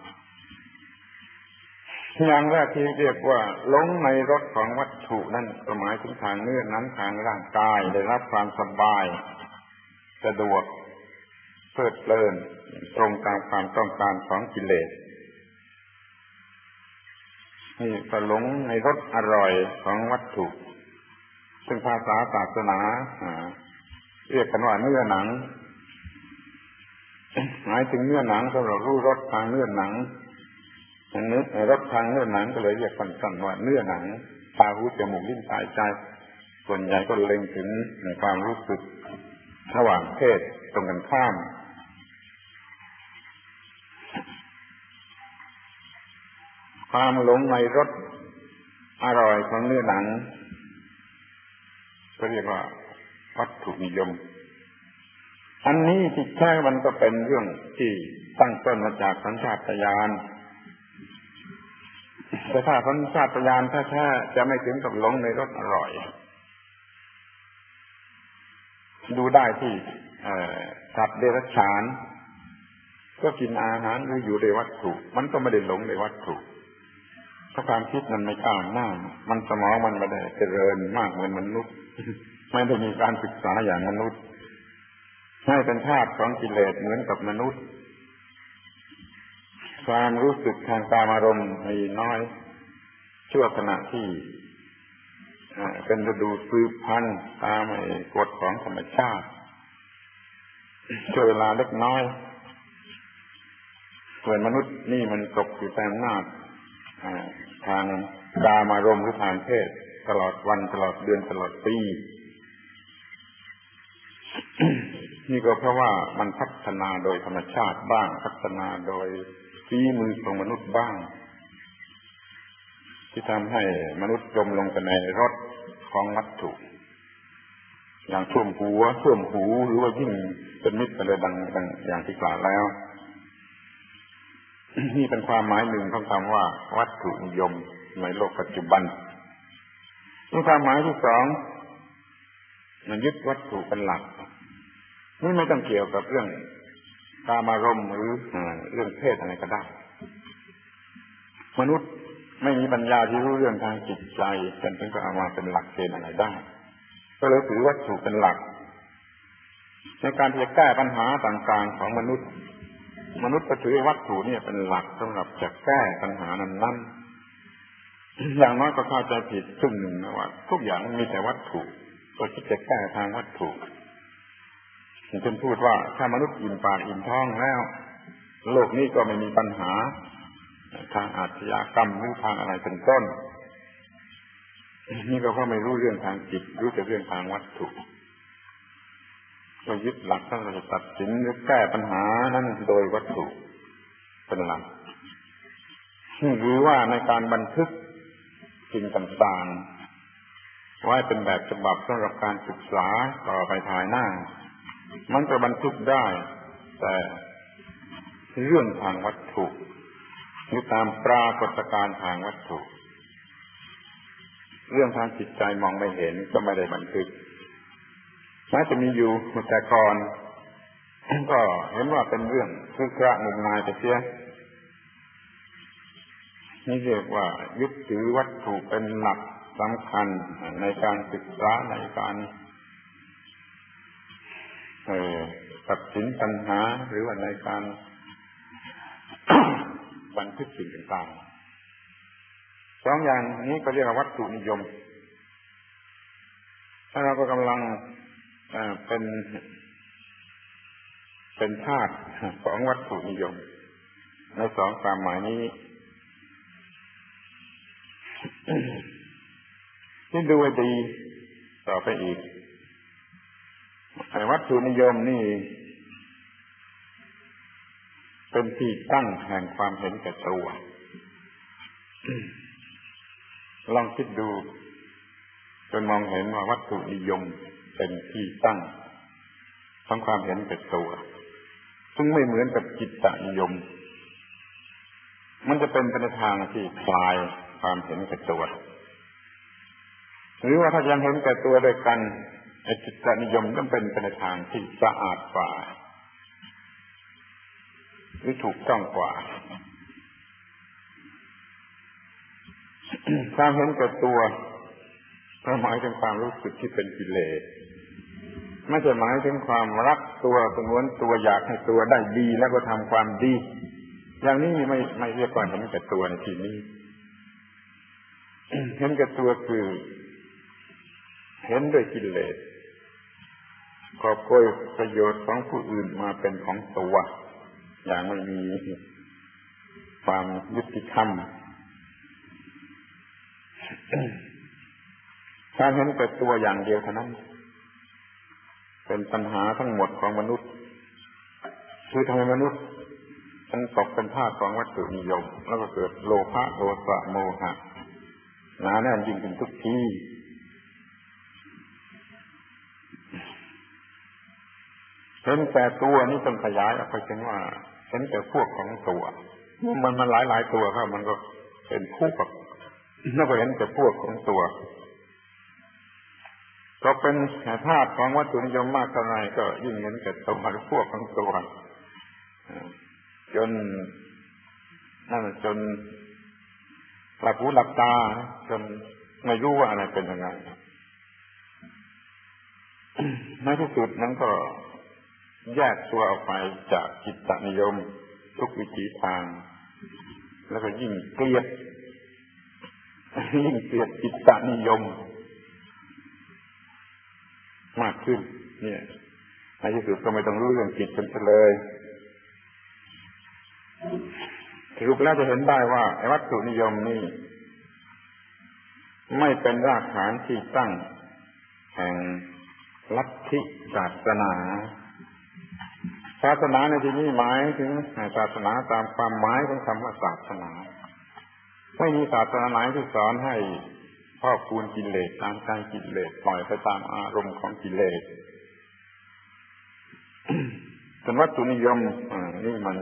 อย่างแรกที่เรียกว่าหลงในรสของวัตถุนั่นหมายถึงทางเนื้อหนังทางร่างกายได้รับความสบายสะดวกเพลิดเพลินตรงตามความต้องการของกิเลสนี่ก็หลงในรสอร่อยของวัตถุซึ่งภาษาศาสนาเรียกกันว่าเนื้อหนังหมายถึงเนื้อหนังสำหรับรู้รสทางเนื้อหนังรสทางเนื้อหนังก็เลยเรียกสั้นๆว่าเนื้อหนังตาหูจมูกลิ้นกายใจส่วนใหญ่ก็เล็งถึงความรู้สึกระหว่างเพศตรงกันข้ามความหลงในรสอร่อยของเนื้อหนังก็เรียกว่าวัตถุนิยมอันนี้ที่แท้มันก็เป็นเรื่องที่ตั้งต้นมาจากสัญชาตญาณแต่ถ้าสัญชาตญาณแท้ๆจะไม่ถึงกับหลงในรสอร่อยดูได้ที่สัตว์เดรัจฉานก็กินอาหารหรืออยู่ในวัตถุมันก็ไม่ได้หลงในวัตถุเพราะความคิดมันไม่ก้าวหน้ามันสมองมันไม่ได้เจริญมากเหมือนมนุษย์ไม่ได้มีการศึกษาอย่างมนุษย์ให้เป็นธาตุของกิเลสเหมือนกับมนุษย์ความรู้สึกทางกามารมณ์มีน้อยชั่วขณะที่เป็นฤดูสืบพันธุ์ตามกฎของธรรมชาติช่วงเวลาเล็กน้อยส่วนมนุษย์นี่มันตกอยู่ใต้อำนาจทางกามารมณ์หรือทางเพศตลอดวันตลอดเดือนตลอดปีนี่ก็เพราะว่ามันพัฒนาโดยธรรมชาติบ้างพัฒนาโดยฝีมือของมนุษย์บ้างที่ทำให้มนุษย์จมลงไปในรสของวัตถุอย่างท่วมหูหรือว่ายิ่งเป็นมิตรกันเลยดังอย่างที่กล่าวแล้วนี่เป็นความหมายหนึ่งของคำว่าวัตถุนิยมในโลกปัจจุบันนี่ความหมายที่สองมันยึดวัตถุเป็นหลักนี่ไม่ต้องเกี่ยวกับเรื่องกามารมณ์หรือเรื่องเพศอะไรก็ได้มนุษย์ไม่มีปัญญาที่รู้เรื่องทางจิตใจจนถึงจะเอามาเป็นหลักเกณฑ์อะไรได้ก็เลยถือวัตถุเป็นหลักในการที่จะแก้ปัญหาต่างๆของมนุษย์ก็ถือวัตถุนี่เป็นหลักสำหรับจะแก้ปัญหานั้นๆอย่างน้อยก็เข้าใจผิดครึ่งหนึ่งนะว่าทุกอย่างมีแต่วัตถุก็คิดจะแก้ทางวัตถุเช่นพูดว่าถ้ามนุษย์อิ่มปากอิ่มท้องแล้วโลกนี้ก็ไม่มีปัญหาทางอาชญากรรมหรือทางอะไรเป็นต้นนี่ก็เพราะไม่รู้เรื่องทางจิตรู้แต่เรื่องทางวัตถุก็ยึดหลักที่เราจะตัดสินหรือแก้ปัญหานั้นโดยวัตถุเป็นหลักหรือว่าในการบันทึกสิ่งต่างๆไว้เป็นแบบฉบับสำหรับการศึกษาต่อไปภายหน้ามันจะบันทึกได้แต่เรื่องทางวัตถุหรือตามปรากฏการณ์ทางวัตถุเรื่องทางจิตใจมองไม่เห็นก็ไม่ได้บันทึกน่าจะมีอยู่แต่ก่อนก็เห็นว่าเป็นเรื่องคือกระงมงายไปเสียนี่เรียกว่ายึดถือวัตถุเป็นหลักสำคัญในการศึกษาในการตัดสินปัญหาหรือว่าในการ บันทึกสิ่งต่างๆสองอย่างนี้ก็เรียกว่าวัตถุนิยมถ้าเราก็กำลังเป็นธาตุของวัตถุนิยมในสองความหมายนี้ ที่ดูให้ดีต่อไปอีกวัตถุนิยมนี่เป็นที่ตั้งแห่งความเห็นแก่ตัวลองคิดดูจนมองเห็นว่าวัตถุนิยมเป็นที่ตั้งของความเห็นแก่ตัวซึ่งไม่เหมือนกับจิตตนิยมมันจะเป็นไปในทางที่คลายความเห็นแก่ตัวหรือว่าถ้ายังเห็นแก่ตัวด้วยกันจิตตนิยมต้องเป็นไปในทางที่สะอาดกว่าหรือถูกต้องกว่าความเห็นแก่ตัวหมายถึงความรู้สึกที่เป็นกิเลสไม่ใช่หมายถึงความรักตัวสงวนตัวอยากให้ตัวได้ดีแล้วก็ทำความดีอย่างนี้ไม่เรียกว่าเห็นแก่ตัวในที่นี้เห็นแก่ตัวคือเห็นด้วยกิเลสกอบโกยประโยชน์ของผู้อื่นมาเป็นของตัวอย่างไม่มีความยุติธรรมการเห็นแก่ตัวอย่างเดียวเท่านั้นเป็นปัญหาทั้งหมดของมนุษย์คือทำให้มนุษย์มันตกเป็นทาสของวัตถุนิยมแล้วก็เกิดโลภะโทสะโมหะหนาแน่นยิ่งขึ้นทุกทีเห็นแต่ตัวนี่ต้องขยายออกไปถึงว่าเห็นแต่พวกของตัวมันหลายตัวครับมันก็เป็นพวกแล้วก็เห็นแต่พวกของตัวก็เป็นธาตุของวัตถุนิยมมากเท่าไหร่ก็ยิ่งเห็นแต่ตัวหรือพวกของตัวจนหลับหูหลับตาจนไม่รู้ว่าอะไรเป็นยังไงในที่สุดนั้นก็แยกตัวออกไปจากจิตตนิยมทุกวิถีทางแล้วก็ยิ่งเกลียดจิตตนิยมมากขึ้นเนี่ยในที่สุดก็ไม่ต้องรู้เรื่องจิตกันเลยสรุปแล้วจะเห็นได้ว่าไอ้วัตถุนิยมนี่ไม่เป็นรากฐานที่ตั้งแห่งลัทธิศาสนาในที่นี้หมายถึงศาสนาตามความหมายของคำว่าศาสนาไม่มีศาสนาไหนที่สอนให้พอกพูนกิเลสตามใจกิเลสปล่อยไปตามอารมณ์ของกิเลสส่วนวัตถุนิยมนี่มัน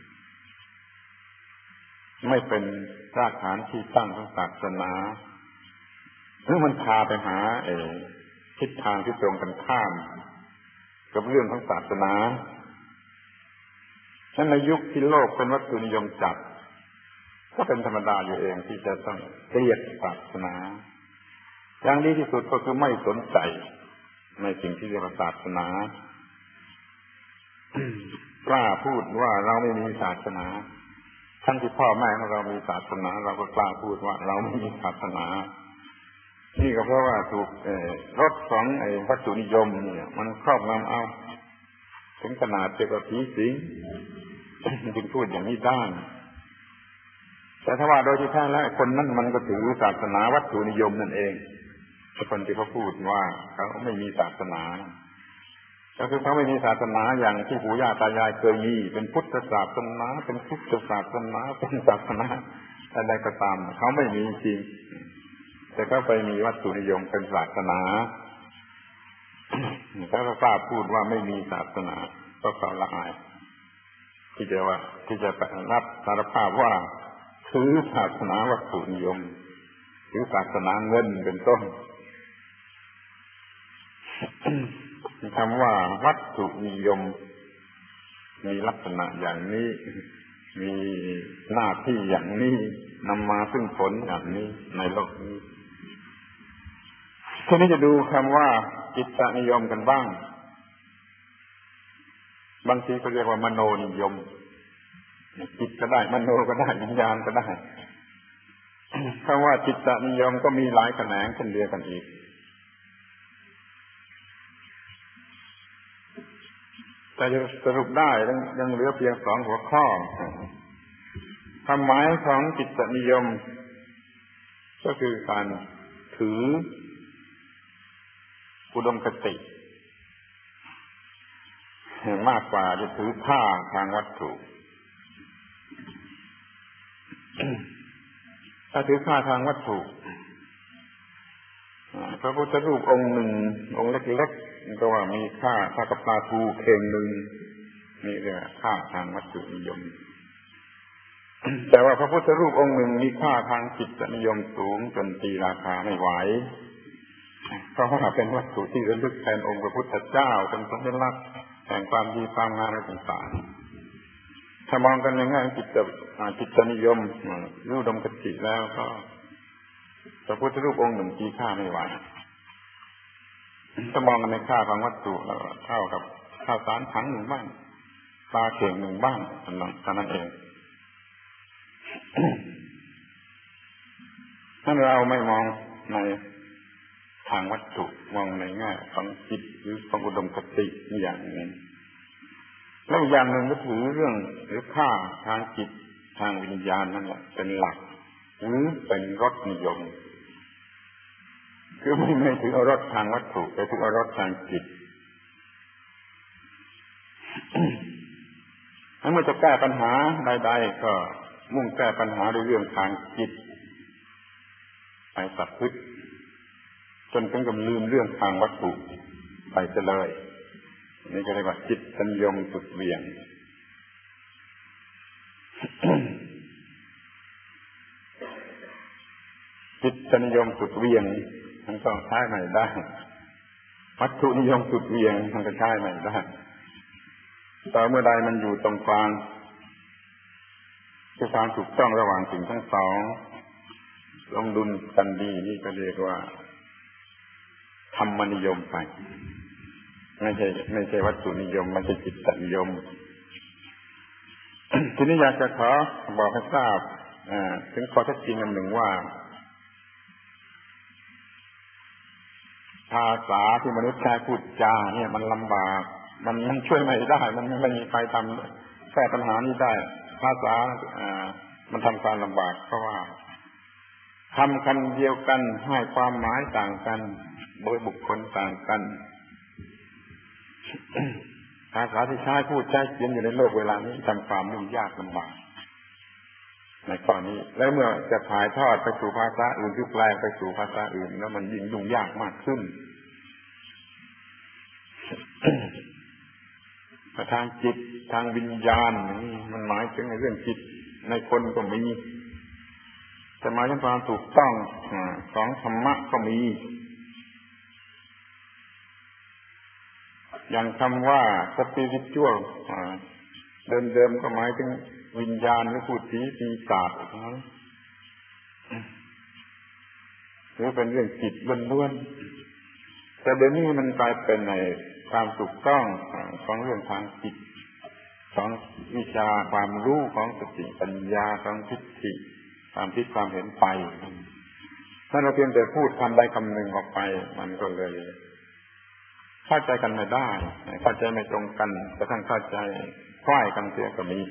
ไม่เป็นรากฐานที่ตั้งของศาสนาหรือมันพาไปหาทิศทางที่ตรงกันข้ามกับเรื่องของศาสนาฉะนั้นในยุคที่โลกเป็นวัตถุนิยมจัดก็เป็นธรรมดาอยู่เองที่จะต้องเกลียดศาสนาอย่างดีที่สุดก็คือไม่สนใจในสิ่งที่เรียกว่าศาสนากล้าพูดว่าเราไม่มีศาสนาทั้งที่พ่อแม่ของเรามีศาสนาเราก็กล้าพูดว่าเราไม่มีศาสนานี่ก็เพราะว่าถูกรสของวัตถุนิยมเนี่ยมันครอบงำเอาถึงขนาดเกี่ยวกับผีสิงจึงพูดอย่างนี้ได้แต่ถ้าว่าโดยที่แท้แล้วคนนั้นมันก็ถือศาสนาวัตถุนิยมนั่นเองคนที่เขาพูดว่าเขาไม่มีศาสนาก็คือเขาไม่มีศาสนาอย่างที่ปู่ย่าตายายเคยมีเป็นพุทธศาสนาเป็นคริสตศาสนาเป็นศาสนาอะไรก็ตามเขาไม่มีจริงแต่เขาไปมีวัตถุนิยมเป็นศาสนาถ้าเขากล้าพูดว่าไม่มีศาสนาก็เขาละอายที่จะรับสารภาพว่าถือศาสนาวัตถุนิยมถือศาสนาเงินเป็นต้นคำว่าวัตถุนิยมมีลักษณะอย่างนี้มีหน้าที่อย่างนี้นำมาซึ่งผลอย่างนี้ในโลกนี้ทีนี้จะดูคำว่าจิตตนิยมกันบ้างบางทีก็เรียกว่ามโนนิยมจิตก็ได้มโนก็ได้วิญญาณก็ได้คำว่าจิตตนิยมก็มีหลายแขนงเช่นเดียวกันอีกแต่จะสรุปได้ยังเหลือเพียง2 หัวข้อความหมายของจิตตนิยมก็คือการถืออุดมคติมากกว่าจะถือค่าทางวัตถุถ้าถือค่าทางวัตถุพระพุทธรูปองค์หนึ่งองค์เล็กๆก็ว่ามีค่าเท่ากับปลาทูเข่งหนึ่งนี่เรียกค่าทางวัตถุนิยมแต่ว่าพระพุทธรูปองค์หนึ่งมีค่าทางจิตนิยมสูงจนตีราคาไม่ไหวเพราะว่าเป็นวัตถุที่ระลึกแทนองค์พระพุทธเจ้าเป็นสัญลักษณ์แห่งความดีความงามอะไรต่างๆถ้ามองกันในแง่จิตนิยมรูปอุดมคติแล้วก็พระพุทธรูปองค์หนึ่งตีค่าไม่ไหวถ้ามองกันในค่าของวัตถุแล้วเท่ากับข้าวสารถังหนึ่งบ้างปลาเข่งหนึ่งบ้างเท่านั้นเองถ้าเราไม่มองในทางวัตถุมองในแง่ของจิตหรือของอุดมคติอย่างนี้แล้วอย่างหนึ่งก็ถือเรื่องหรือค่าทางจิตทางวิญญาณนั่นแหละเป็นหลักหรือเป็นรสนิยมคือไม่ถือเอารสทางวัตถุแต่ถือเอารสทางจิตถ้าเมื่อจะแก้ปัญหาใดๆก็มุ่งแก้ปัญหาด้วยเรื่องทางจิตไปสัตว์พึ่งจนถึงกับลืมเรื่องทางวัตถุไปซะเลยนี่ก็เรียกว่าจิตนิยมสุดเหวี่ยงจิตนิยมสุดเหวี่ยงมันก็ใช้ไม่ได้วัตถุนิยมสุดเหวี่ยงมันก็ใช้ไม่ได้แต่เมื่อใดมันอยู่ตรงกลางคือความถูกต้องระหว่างสิ่งทั้งสองสมดุลกันดีนี่ก็เรียกว่าธรรมนิยมไปไม่ใช่วัตถุนิยมไม่ใช่จิตนิยม ทีนี้อยากจะขอบอกให้ทราบถึงข้อเท็จจริงอันหนึ่งว่าภาษาที่มนุษย์ใช้พูดจาเนี่ยมันลำบากมันช่วยไม่ได้มันไม่มีใครทำแก้ปัญหานี้ได้ภาษามันทำการลำบากเพราะว่าคำเดียวกันให้ความหมายต่างกันโดยบุคคลต่างกันภาษาที่ใช้พูดใช้เขียนอยู่ในโลกเวลานี้ทำความยุ่งยากลำบากในข้อนี้แล้วเมื่อจะถ่ายทอดไปสู่ภาษาอื่นหรือแปลไปสู่ภาษาอื่นแล้วมันยิ่งยุ่งยากมากขึ้นทางจิตทางวิญญาณมันหมายถึงในเรื่องจิตในคนก็มีแต่หมายถึงความถูกต้องของธรรมะก็มีอย่างคำว่า spiritual เดิมๆก็หมายถึงวิญญาณหรือพูดผีปีศาจหรือเป็นเรื่องจิตล้วนๆแต่เดี๋ยวนี้มันกลายเป็นในความถูกต้องของเรื่องทางจิตของวิชาความรู้ของสติปัญญาของทิฏฐิความคิดความเห็นไปถ้าเราเพียงแต่พูดคำใดคำหนึ่งออกไปมันก็เลยเข้าใจกันไม่ได้เข้าใจไม่ตรงกันกระทั่งเข้าใจคล้ายกันเสียก็มี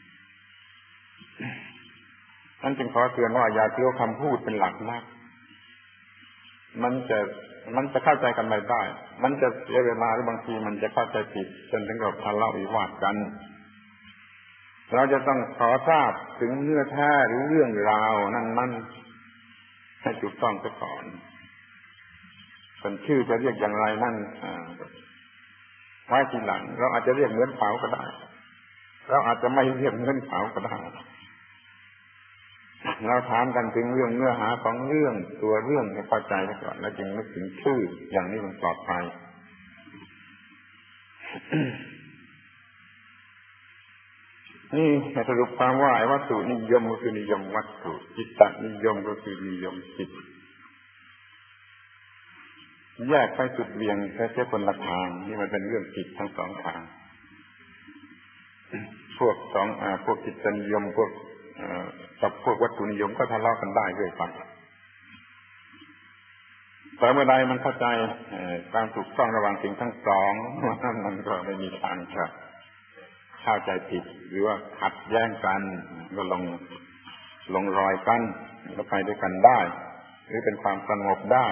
นั่นจึงขอเตือนว่าอย่าถือคำพูดเป็นหลักนักมันจะเข้าใจกันไม่ได้มันจะเสียเวลาหรือบางทีมันจะเข้าใจผิดจนถึงกับทะเลาะวิวาทกันเราจะต้องขอทราบถึงเนื้อแท้หรือเรื่องราวนั้นๆให้ถูกต้องซะก่อนส่วนชื่อจะเรียกอย่างไรนั่นไว้ทีหลังเราอาจจะเรียกเหมือนเขาก็ได้เราอาจจะไม่เรียกเหมือนเขาก็ได้เราถามกันถึงเรื่องเนื้อหาของเรื่องตัวเรื่องให้เข้าใจซะก่อนแล้วจึงนึกถึงชื่ออย่างนี้มันปลอดภัย นี่สรุปความว่าวัตถุนิยมก็คือนิยมวัตถุจิตตนิยมก็คือนิยมจิตแยกไปสุดเวียงแค่คนละทางนี่มันเป็นเรื่องจิตทั้งสองทางพวกจิตนิยมกับพวกวัตถุนิยมก็ทะเลาะกันได้ด้วยกันแต่เมื่อใดมันเข้าใจการถูกต้องระหว่างสิ่งทั้งสองมันก็ไม่มีทางจะเข้าใจผิดหรือว่าขัดแย้งกันก็ลงรอยกันแล้วไปด้วยกันได้หรือเป็นความสงบได้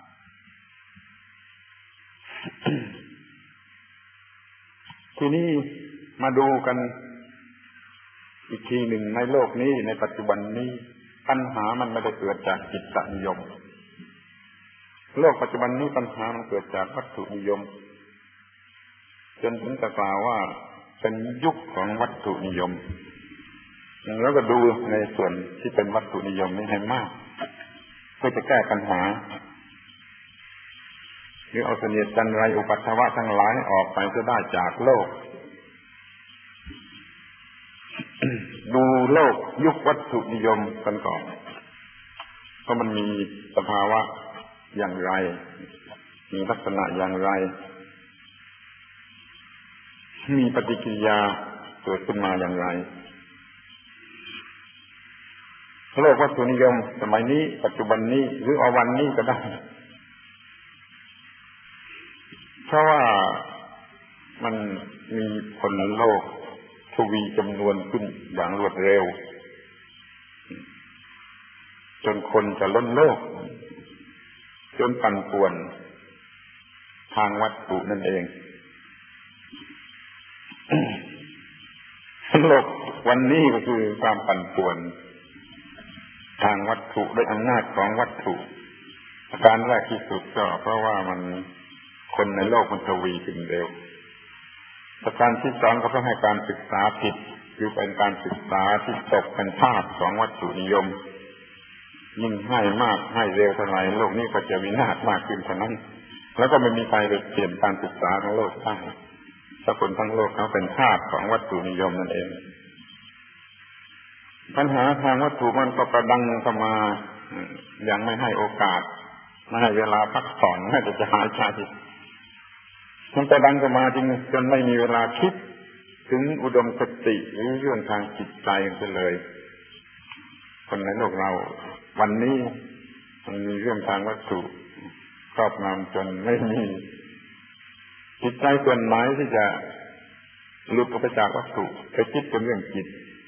ทีนี้มาดูกันอีกทีหนึ่งในโลกนี้ในปัจจุบันนี้ปัญหามันไม่ได้เกิดจากจิตนิยมโลกปัจจุบันนี้ปัญหามันเกิดจากวัตถุนิยมจนถึงกับกล่าวว่าเป็นยุคของวัตถุนิยมแล้วก็ดูในส่วนที่เป็นวัตถุนิยมนี้ให้มากเพื่อจะแก้ปัญหาหรือเอาเสนียดจันไรอุปัฏฐวะทั้งหลายออกไปจะได้จากโลก ดูโลกยุควัตถุนิยมกันก่อนเพราะมันมีสภาวะอย่างไรมีลักษณะอย่างไรมีปฏิกิริยาเกิดขึ้นมาอย่างไรโลกวัตถุนิยมสมัยนี้ปัจจุบันนี้หรือเอาวันนี้ก็ได้เพราะว่ามันมีคนโลกทวีจำนวนขึ้นอย่างรวดเร็วจนคนจะล้นโลกจนปั่นป่วนทางวัตถุนั่นเองโลกวันนี้ก็คือความปั่นป่วนทางวัตถุด้วยอำนาจของวัตถุอาการแรกที่สุดก็เพราะว่ามันคนในโลกมันทวีขึ้นเร็วประการที่สองก็เพราะให้การศึกษาผิดคือเป็นการศึกษาที่ตกเป็นทาสของวัตถุนิยมยิ่งให้มากให้เร็วเท่าไหร่โลกนี้ก็จะวินาศมากขึ้นเท่านั้นแล้วก็ไม่มีใครไปเปลี่ยนการศึกษาของโลกได้ถ้าคนทั้งโลกเขาเป็นทาสของวัตถุนิยมนั่นเองปัญหาทางวัตถุมันก็ประดังเข้ามาอย่างไม่ให้โอกาสไม่ให้เวลาพักผ่อนไม่ให้จะหายใจมันประดังเข้ามาจนไม่มีเวลาคิดถึงอุดมคติหรือเรื่องทางจิตใจกันเลยคนในโลกเราวันนี้มันมีเรื่องทางวัตถุครอบงำจนไม่มีจิตใจส่วนไหนที่จะหลุดออกไปจากวัตถุไปคิดเป็นเรื่องจิต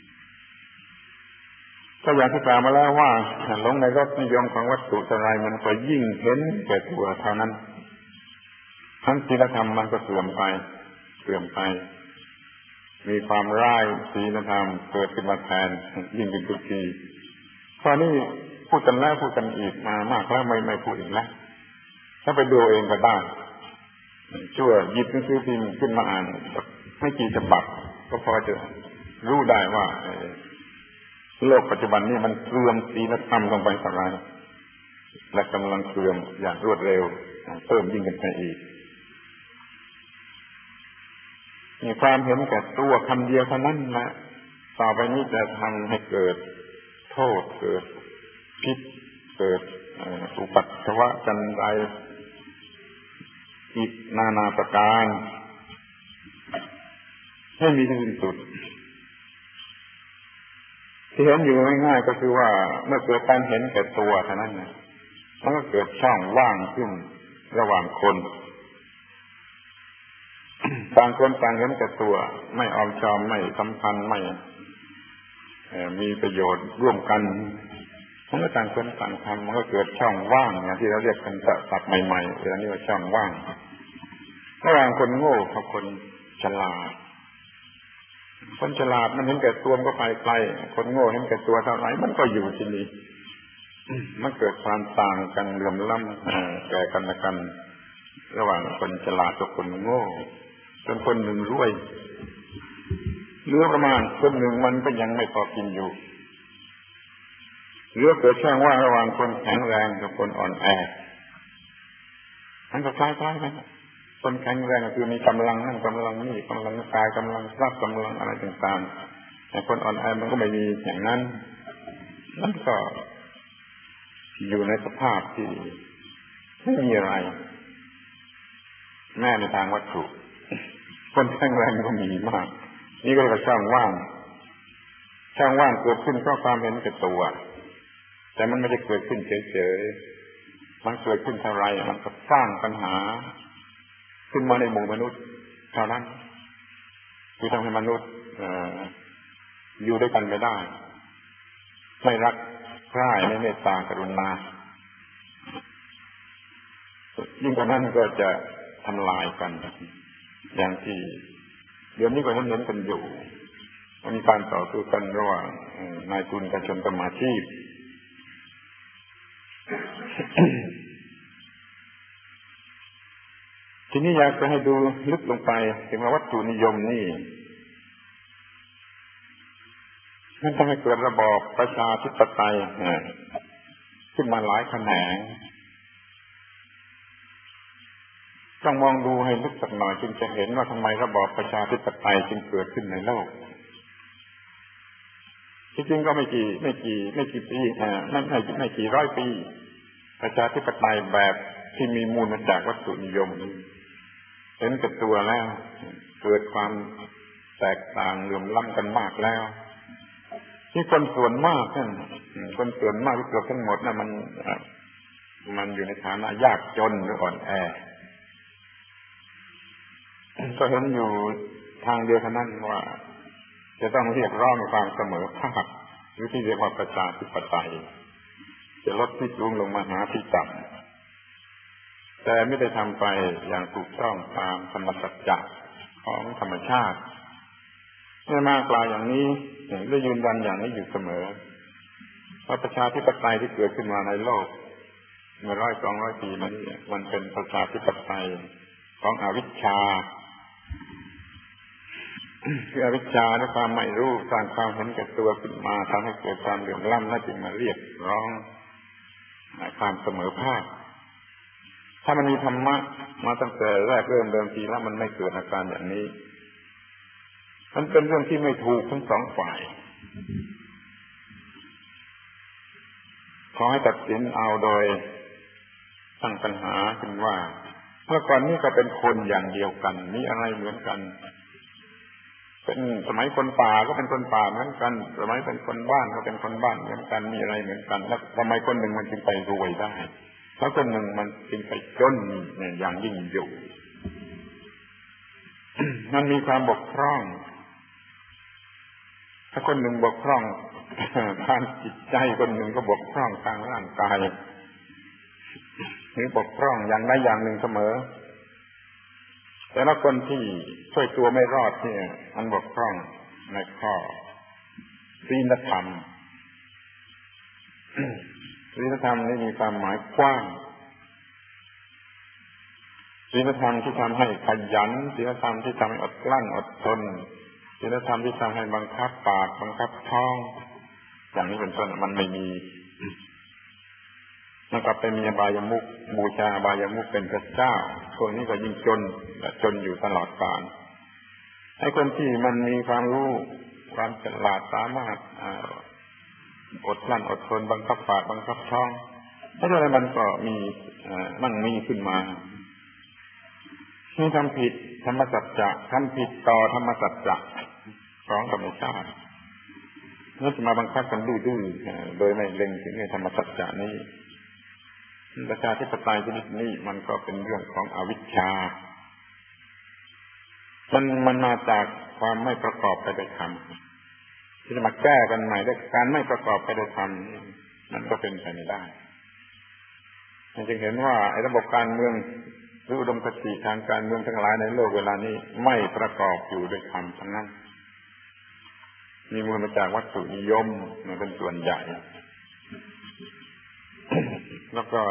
ก็อย่างที่กล่าวมาแล้วว่าหลงในรสนิยมของวัตถุเท่าไรมันก็ยิ่งเห็นแก่ตัวเท่านั้นทั้งศีลธรรมมันก็เสื่อมไปมีความร้ายศีลธรรมเกิดขึ้นมาแทนยิ่งเป็นทุกทีข้อนี้พูดกันแล้วพูดกันอีกมามากแล้วไม่พูดอีกแล้วถ้าไปดูเองก็ได้ชั่วหยิบหนังสือพิมพ์ขึ้นมาอ่านไม่กี่ฉบับก็พอจะรู้ได้ว่าโลกปัจจุบันนี้มันเสื่อมศีลธรรมลงไปสักไรและกำลังเสื่อมอย่างรวดเร็วเพิ่มยิ่งขึ้นไปอีกมีความเห็นแก่ตัวคำเดียวเท่านั้นแหละต่อไปนี้จะทำให้เกิดโทษเกิดพิษเกิดอุปัตถวะกันใดอีกนานาประการให้มีที่สุดที่เห็นอยู่ง่ายๆก็คือว่าเมื่อเกิดการเห็นแก่ตัวเท่านั้นนะมันก็เกิดช่องว่างขึ้นระหว่างคนต่างคนต่างเห็นแก่ตัวไม่ออมชอมไม่สัมพันธ์ไม่มีประโยชน์ร่วมกันมันก็ต่างคนต่างทำมันก็เกิดช่องว่างอย่างที่เราเรียกกันศัพท์ใหม่ๆเวลานี้ว่าช่องว่างระหว่างคนโง่กับคนฉลาดคนฉลาดมันเห็นแก่ตัวมันก็ไปไกลคนโง่เห็นแก่ตัวเท่าไหร่มันก็อยู่ที่นี่มันเกิดความต่างกันเหลื่อมล้ำแก่กันและกันระหว่างคนฉลาดกับคนโง่จนคนหนึ่งรวยเหลือประมาณคนหนึ่งมันก็ยังไม่พอกินอยู่เหลือเกิดช่องว่างระหว่างคนแข็งแรงกับคนอ่อนแอมันก็คล้ายๆกันคนแข็งแรงก็คือมีกำลังนั่นกำลังนี่กำลังกายกำลังทรัพย์กำลังอะไรต่างๆแต่คนอ่อนแอมันก็ไม่มีอย่างนั้นนั่นก็อยู่ในสภาพที่ไม่มีอะไรแม้ในทางวัตถุคนแข็งแรงก็มีมากนี่ก็เรียกว่าช่องว่างช่องว่างเกิดขึ้นเพราะความเห็นแก่ตัวแต่มันไม่ได้เกิดขึ้นเฉยๆมันเกิดขึ้นเท่าไรมันก็สร้างปัญหาขึ้นมาในหมู่มนุษย์เท่านั้นที่ทำให้มนุษย์อยู่ด้วยกันไม่ได้ไม่รักใคร่ไม่เมตตากรุณายิ่งกว่านั้นก็จะทำลายกันอย่างที่เดี๋ยวนี้ก็เห็นกันอยู่มีการต่อสู้กันระหว่างนายทุนกับชนกรรมาชีพ ทีนี้อยากจะให้ดูลึกลงไปถึงว่าวัตถุนิยมนี่มันทำให้เกิดระบอบประชาธิปไตยขึ้นมาหลายแขนงต้องมองดูให้ลึกสักหน่อยจึงจะเห็นว่าทำไมระบอบประชาธิปไตยจึงเกิดขึ้นในโลกที่จริงก็ไม่กี่ปีไม่กี่ร้อยปีประชาธิปไตยแบบที่มีมูลมาจากวัตถุนิยมเห็นกับตัวแล้วเกิดความแตกต่างเหลื่อมล้ำกันมากแล้วที่คนส่วนมากนั่นคนส่วนมากเกือบทั้งหมดน่ะมันอยู่ในฐานะยากจนหรืออ่อนแอก็เห็นอยู่ทางเดียวเท่านั้นว่าจะต้องเรียกร้องความเสมอภาคหรือที่เรียกว่าประชาธิปไตยจะลดที่สูงลงมาหาที่ต่ำแต่ไม่ได้ทำไปอย่างถูกต้องตามธรรมสัจจะของธรรมชาติเมื่อมากล่าวอย่างนี้ได้ยืนยันอย่างนี้อยู่เสมอว่าประชาธิปไตยที่เกิดขึ้นมาในโลกเมื่อ100-200 ปีมานี้มันเป็นประชาธิปไตยของอวิชชาคืออวิชชาและความไม่รู้สร้างความเห็นแก่ตัวขึ้นมาทำให้เกิดความเหลื่อมล้ำและจึงมาเรียกร้องความเสมอภาคถ้ามันมีธรรมะมาตั้งแต่แรกเริ่มเดิมทีแล้วมันไม่เกิดอาการอย่างนี้มันเป็นเรื่องที่ไม่ถูกทั้งสองฝ่ายขอให้ตัดสินเอาโดยตั้งปัญหาขึ้นว่าเมื่อก่อนนี้ก็เป็นคนอย่างเดียวกันมีอะไรเหมือนกันเป็นสมัยคนป่าก็เป็นคนป่าเหมือนกันสมัยเป็นคนบ้านก็เป็นคนบ้านเหมือนกันมีอะไรเหมือนกันแล้วทำไมคนหนึ่งมันจึงไปรวยได้แล้วคนหนึ่งมันจึงไปจนอย่างยิ่งอยู่ มันมีความบกพร่องถ้าคนหนึ่งบกพร่องทางจิตใจคนหนึ่งก็บกพร่องทางร่างกายหรือบกพร่องอย่างใดอย่างหนึ่งเสมอแต่ละคนที่ช่วยตัวไม่รอดเนี่ยมันบกพร่องในข้อศีลธรรมศีลธรรมนี่มีความหมายกว้างศีลธรรมที่ทำให้ขยันศีลธรรมที่ทำให้อดกลั้นอดทนศีลธรรมที่ทำให้บังคับปากบังคับท้องอย่างนี้เป็นต้นมันไม่มีมันกลับไปมีอบายมุขบูชาอบายมุขเป็นพระเจ้าพวกนี้ก็ยิ่งจนอยู่ตลอดกาลไอ้คนที่มันมีความรู้ความฉลาดสามารถอดกลั้นอดทนบังคับปากบังคับท้องแล้วอะไรมันก็มีมั่งมีขึ้นมาที่ทำผิดธรรมสัจจะทำผิดต่อธรรมสัจจะของธรรมชาตินั่นจะมาบังคับกันดื้อๆโดยไม่เล็งถึงธรรมสัจจะนี้ประชาธิปไตยชนิดนี้มันก็เป็นเรื่องของอวิชชามันมาจากความไม่ประกอบไปด้วยธรรมที่จะมาแก้กันใหม่ด้วยการไม่ประกอบไปด้วยธรรมมันก็เป็นไปไม่ได้จึงเห็นว่าไอ้ระบบการเมืองหรืออุดมคติทางการเมืองทั้งหลายในโลกเวลานี้ไม่ประกอบอยู่ด้วยธรรมทั้งนั้นมีมูลมาจากวัตถุนิยมมันเป็นส่วนใหญ่แล้วก็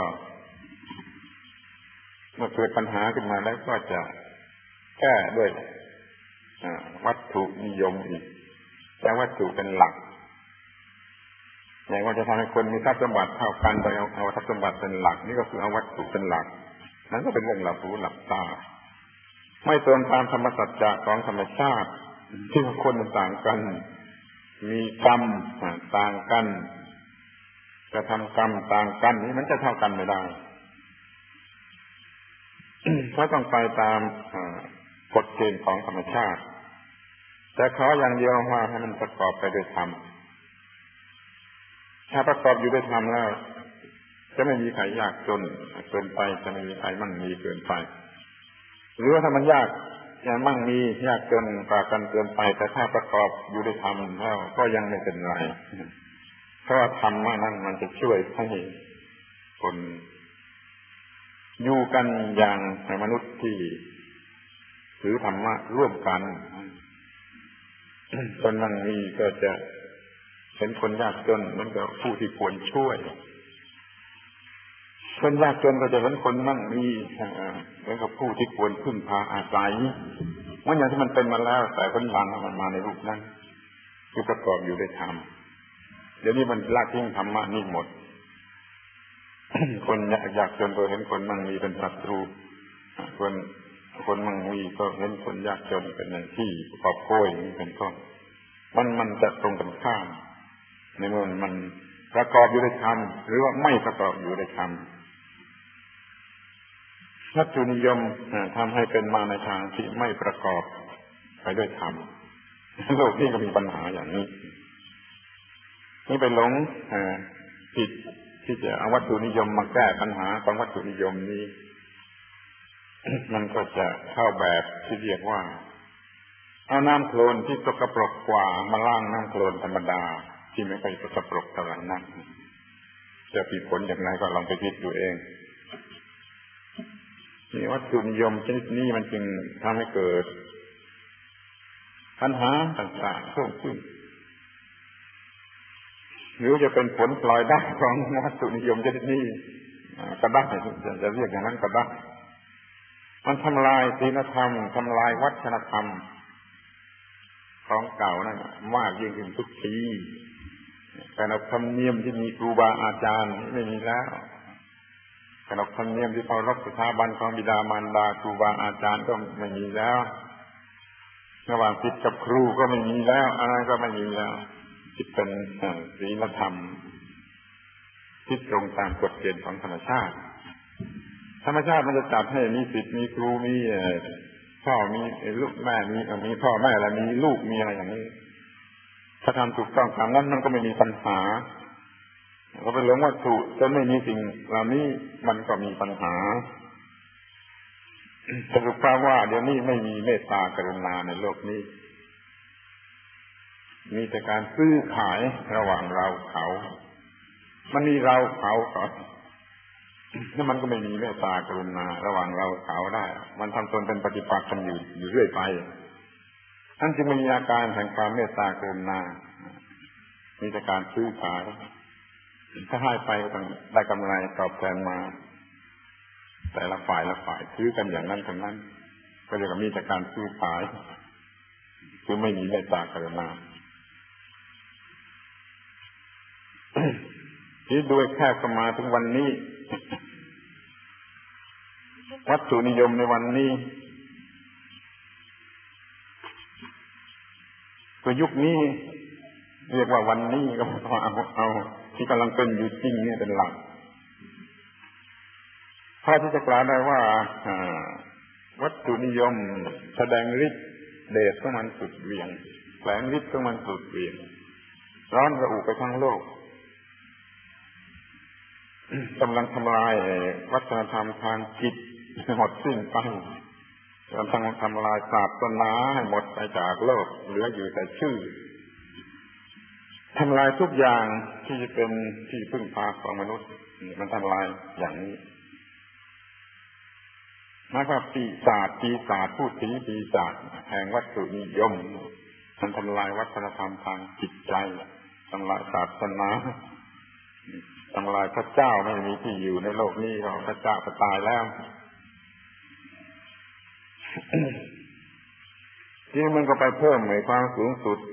เมื่อเกิดปัญหาขึ้นมาแล้วก็จะแก้ด้วยวัตถุนิยมอีกแต่วัตถุเป็นหลักอย่างว่าจะทำให้คนมีทรัพย์สมบัติเท่ากันโดยเอาทรัพย์สมบัติเป็นหลักนี่ก็คือเอาวัตถุเป็นหลักนั้นก็เป็นเรื่องหลับหูหลับตาไม่ตรงตามธรรมสัจจะของธรรมชาติที่คนมันต่างกันมีกรรมต่างกันจะทำกรรมต่างกันนี่มันจะเท่ากันไม่ได้เพราะต้องไปตามกฎเกณฑ์ของธรรมชาติแต่ขออย่างเดียวว่าให้มันประกอบไปด้วยธรรมถ้าประกอบอยู่ด้วยธรรมแล้วจะไม่มีใครยากจนเกินไปจะไม่มีใครมั่งมีเกินไปหรือว่าถ้ามันยากอย่างมั่งมียากจนกว่ากันเกินไปแต่ถ้าประกอบอยู่ด้วยธรรมแล้วก็ยังไม่เป็นไรเพราะว่าธรรมนั่นมันจะช่วยให้คนอยู่กันอย่างมนุษย์ที่ถือธรรมะร่วมกันคนมั่งมีก็จะเห็นคนยากจนเหมือนกับผู้ที่ควรช่วยคนยากจนก็จะเห็นคนมั่งมีเหมือนกับผู้ที่ควรพึ่งพาอาศัยมันอย่างที่มันเป็นมาแล้วแต่คนหลังมันมาในรูปนั้นคือประกอบอยู่ด้วยธรรมเดี๋ยวนี้มันละทิ้งธรรมะนี่หมดคนยากจนก็เห็นคนมั่งมีเป็นศัตรูคนมั่งมีก็เห็นคนยากจนเป็นอย่างที่กอบโกยนี่เป็นต้นมันจะตรงกันข้ามในเมื่อมันประกอบอยู่ด้วยธรรมหรือว่าไม่ประกอบอยู่ด้วยธรรมวัตถุนิยมทำให้เป็นมาในทางที่ไม่ประกอบไปด้วยธรรมโลกนี้ก็มีปัญหาอย่างนี้นี่ไปหลงผิดที่จะเอาวัตถุนิยมมาแก้ปัญหาของวัตถุนิยมนี้มันก็จะเข้าแบบที่เรียกว่าเอาน้ำโคลนที่สกปรกกว่ามาล้างน้ำโคลนธรรมดาที่ไม่ค่อยสกปรกเท่าไหร่นักจะมีผลอย่างไรก็ลองไปคิดดูเองนี่วัตถุนิยมชนิดนี้มันจึงทำให้เกิดปัญหาต่างๆเพิ่มขึ้นหรือจะเป็นผลพลอยได้ของวัตถุนิยมชนิดนี้ก็ได้จะเรียกอย่างนั้นก็ได้มันทำลายศีลธรรมทำลายวัฒนธรรมของเก่านั่นมากยิ่งขึ้นทุกทีขนบธรรมเนียมที่มีครูบาอาจารย์ไม่มีแล้วขนบธรรมเนียมที่เคารพสถาบันของบิดามารดาครูบาอาจารย์ก็ไม่มีแล้วระหว่างศิษย์กับครูก็ไม่มีแล้วอะไรก็ไม่มีแล้วที่เป็นศีลธรรมที่ตรงตามกฎเกณฑ์ของธรรมชาติธรรมชาติมันจะจัดให้มีศิษย์มีครูมีพ่อมีลูกแม่มีพ่อแม่แล้วมีลูกมีอะไรอย่างนี้ถ้าทำถูกต้องตามนั้นมันก็ไม่มีปัญหาเราไปหลงวัตถุจนไม่มีสิ่งเหล่านี้มันก็มีปัญหาสรุปว่าเดี๋ยวนี้ไม่มีเมตตากรุณาในโลกนี้มีแต่การซื้อขายระหว่างเราเขามันมีเราเขาก่อนแล้วมันก็ไม่มีเมตตากรุณาระหว่างเราเขาได้มันทำตนเป็นปฏิปักษ์กันอยู่เรื่อยไปนั่นจึงมีอาการแห่งความเมตตากรุณามีแต่การซื้อขายถ้าให้ไปก็ต้องได้กำไรตอบแทนมาแต่ละฝ่ายซื้อกันอย่างนั้นทั้งนั้นก็เรียกว่ามีแต่การซื้อขายคือไม่มีเมตตากรุณาที่ด้วยแค่สมาถึงวันนี้วัตถุนิยมในวันนี้ เวก็ยุคนี้เรียกว่าวันนี้ก็เอาที่กำลังเป็นอยู่จริงนี่เป็นหลักพอที่จะกล่าวได้ว่าวัตถุนิยมแสดงฤทธิ์เดชของมันสุดเหวี่ยงแฝงฤทธิ์ของมันสุดเหวี่ยงร้อนระอุไปทั้งโลกกำลังทำลายวัฒนธรรมทางจิตหมดสิ้นไปกำลังทำลายศาสนาให้หมดไปจากโลกเหลืออยู่แต่ชื่อทำลายทุกอย่างที่จะเป็นที่พึ่งพาของมนุษย์มันทำลายอย่างนี้หมายความปีศาจพูดถึงปีศาจแห่งวัตถุนิยมมันทำลายวัฒนธรรมทางจิตใจทำลายศาสนาทำลายพระเจ้าไม่มีที่อยู่ในโลกนี้หรอกพระเจ้าก็ตายแล้วที่มันก็ไปเพิ่มในความสูงสุด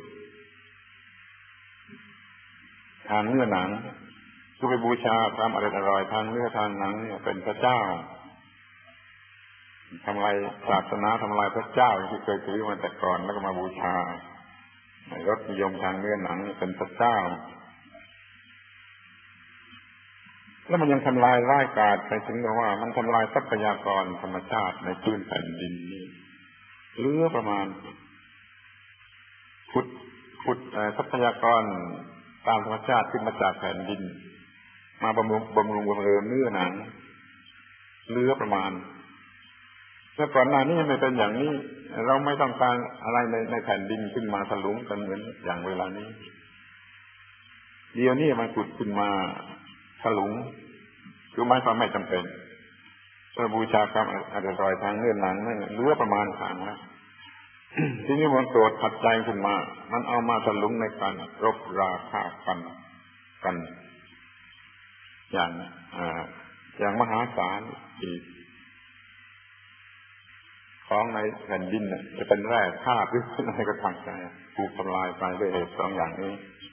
ทางเนื้อหนังคือไปบูชาความอร่อยทางเนื้อทางหนังเนี่ยเป็นพระเจ้าทำลายศาสนาทำลายพระเจ้าที่เคยถือมาแต่ก่อนแล้วก็มาบูชารสนิยมทางเนื้อหนังเป็นพระเจ้าแล้วมันยังทำลายร่างกายไปถึงกับว่ามันทำลายทรัพยากรธรรมชาติในพื้นแผ่นดินนี้เหลือประมาณขุดทรัพยากรตามธรรมชาติขึ้นมาจากแผ่นดินมาบำรุงเนื้อหนังเหลือประมาณแต่ก่อนหน้านี้ไม่เป็นอย่างนี้เราไม่ต้องการอะไรในแผ่นดินขึ้นมาถลุงกันเหมือนอย่างเวลานี้เดี๋ยวนี้มันขุดขึ้นมาถลุงคือหมายความไม่จำเป็นถ้าบูชาความอร่อยทางเนื้อหนังนั่นเหลือประมาณทางแล้วทีนี้มันโกรธขัดใจขึ้นมามันเอามาถลุงในการรบราฆ่ากันอย่างมหาศาลอีกของในแผ่นดินจะเป็นแร่ธาตุหรืออะไรก็ตามใจถูกทำลายไปด้วยเหตุสองอย่างนี้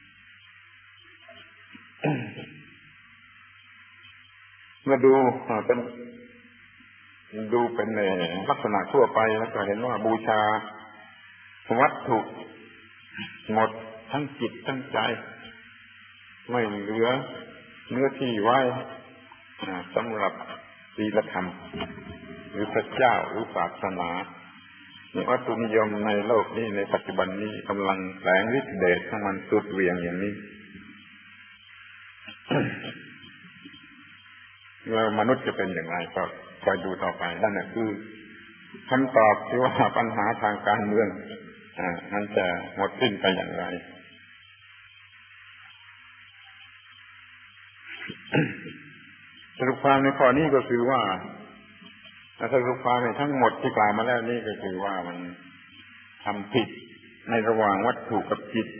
เมื่อดูเป็นลักษณะทั่วไปแล้วก็เห็นว่าบูชาวัตถุหมดทั้งจิตทั้งใจไม่เหลือเนื้อที่ไว้สำหรับศีลธรรมหรือพระเจ้าหรือศาสนาวัตถุนิยมในโลกนี้ในปัจจุบันนี้กำลังแฝงฤทธิ์เดชของมันสุดเหวี่ยงอย่างนี้แล้วมนุษย์จะเป็นอย่างไรก็คอยดูต่อไปนั่นแหละคือคำตอบที่ว่าปัญหาทางการเมืองมันจะหมดสิ้นไปอย่างไรสรุปความในข้อนี้ก็คือว่าสรุปความในทั้งหมดที่กล่าวมาแล้วนี่ก็คือว่ามันทำผิดในระหว่างวัตถุกับจิต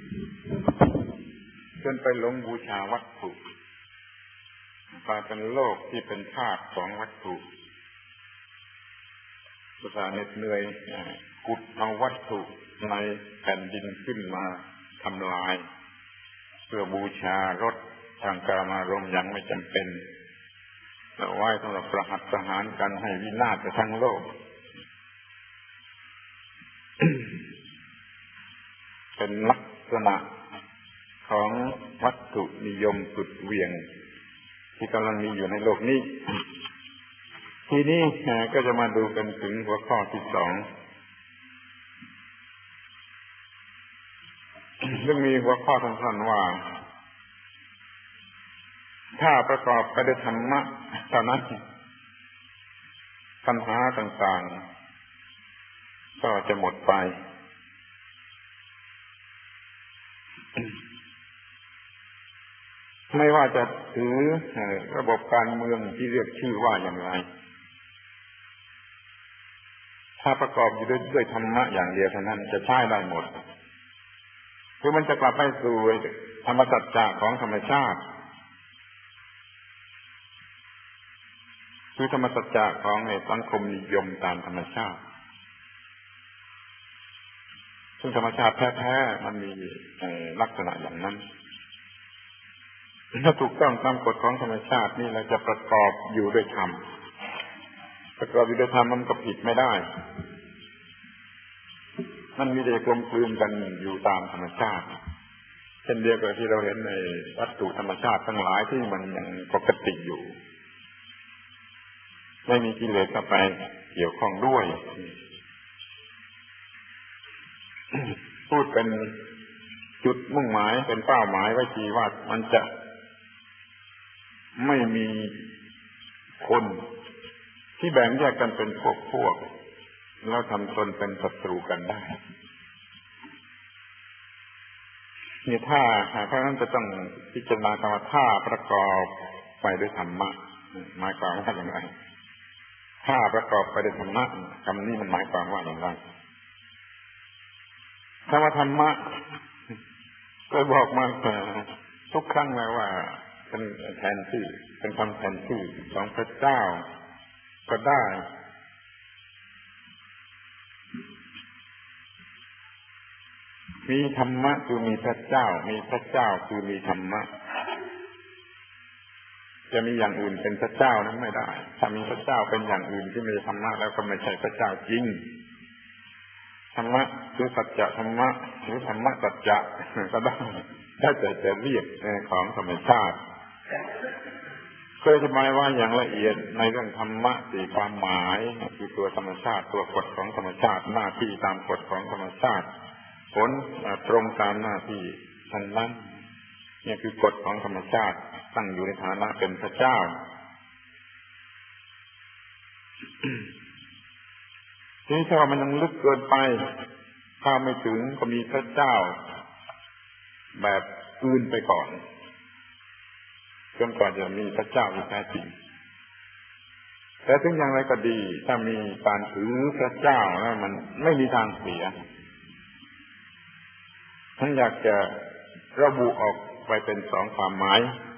จนไปหลงบูชาวัตถุกลายเป็นโลกที่เป็นธาตุของวัตถุประสาเหน็ดเหนื่อยขุดเอาวัตถุในแผ่นดินขึ้นมาทำลายเพื่อบูชารสทางกามารมณ์ยังไม่จำเป็นแล้วไว้สำหรับประหัตประหารกันให้วินาศไปทั้งโลก เป็นลักษณะของวัตถุนิยมสุดเหวี่ยงที่กำลังมีอยู่ในโลกนี้ทีนี้ก็จะมาดูกันถึงหัวข้อที่สองซึ่งมีหัวข้อสั้นๆว่าถ้าประกอบไปด้วยธรรมะเท่านั้นปัญหาต่างๆก็จะหมดไปไม่ว่าจะถือระบบการเมืองที่เรียกชื่อว่าอย่างไรถ้าประกอบอยู่ด้วยธรรมะอย่างเดียวเท่านั้นจะใช้ได้หมดคือมันจะกลับไปสู่ธรรมสัจจะของธรรมชาติคือธรรมสัจจะของสังคมนิยมตามธรรมชาติซึ่งธรรมชาติแท้ๆมันมีลักษณะอย่างนั้นถ้าถูกต้องตามกฎของธรรมชาตินี่เราจะประกอบอยู่ด้วยธรรมประกอบอยู่ด้วยธรรมมันก็ผิดไม่ได้มันมีแต่กลมกลืนกันอยู่ตามธรรมชาติเช่นเดียวกับที่เราเห็นในวัตถุธรรมชาติทั้งหลายที่มันยังปกติอยู่ไม่มีกิเลสเข้าไปเกี่ยวข้องด้วยพูดเป็นจุดมุ่งหมายเป็นเป้าหมายไว้ทีว่ามันจะไม่มีคนที่แบ่งแยกกันเป็นพวกแล้วทำตนเป็นศัตรูกันได้นี่เพราะฉะนั้นจะต้องพิจารณาคำว่าถ้าประกอบไปด้วยธรรมะหมายความว่าอย่างไรถ้าประกอบไปด้วยธรรมะคำนี้มันหมายความว่าอย่างไรคำว่าธรรมะก็บอกมาทุกครั้งแล้วว่าเป็นแทนชื่อเป็นคำแทนชื่อของพระเจ้าก็ได้มีธรรมะคือมีพระเจ้ามีพระเจ้าคือมีธรรมะจะมีอย่างอื่นเป็นพระเจ้านั้นไม่ได้ถ้ามีพระเจ้าเป็นอย่างอื่นที่ไม่ใช่ธรรมะแล้วก็ไม่ใช่พระเจ้าจริงธรรมะหรือสัจจะธรรมะหรือธรรมะสัจจะก็ได้ถ้าจะเรียกของธรรมชาติเคยอธิบายว่าอย่างละเอียดในเรื่องธรรมะสี่ความหมายคือตัวธรรมชาติตัวกฎของธรรมชาติหน้าที่ตามกฎของธรรมชาติผลตรงตามหน้าที่ทั้งนั้นนี่คือกฎของธรรมชาติตั้งอยู่ในฐานะเป็นพระเจ้าทีนี้ถ้ามันยังลึกเกินไปถ้าไม่ถึงก็มีพระเจ้าแบบอื่นไปก่อนจนกว่าจะมีพระเจ้าที่แท้จริงแต่ถึงอย่างไรก็ดีถ้ามีการถือพระเจ้าแล้วมันไม่มีทางเสียท่านอยากจะระบุออกไปเป็นสองความหมาย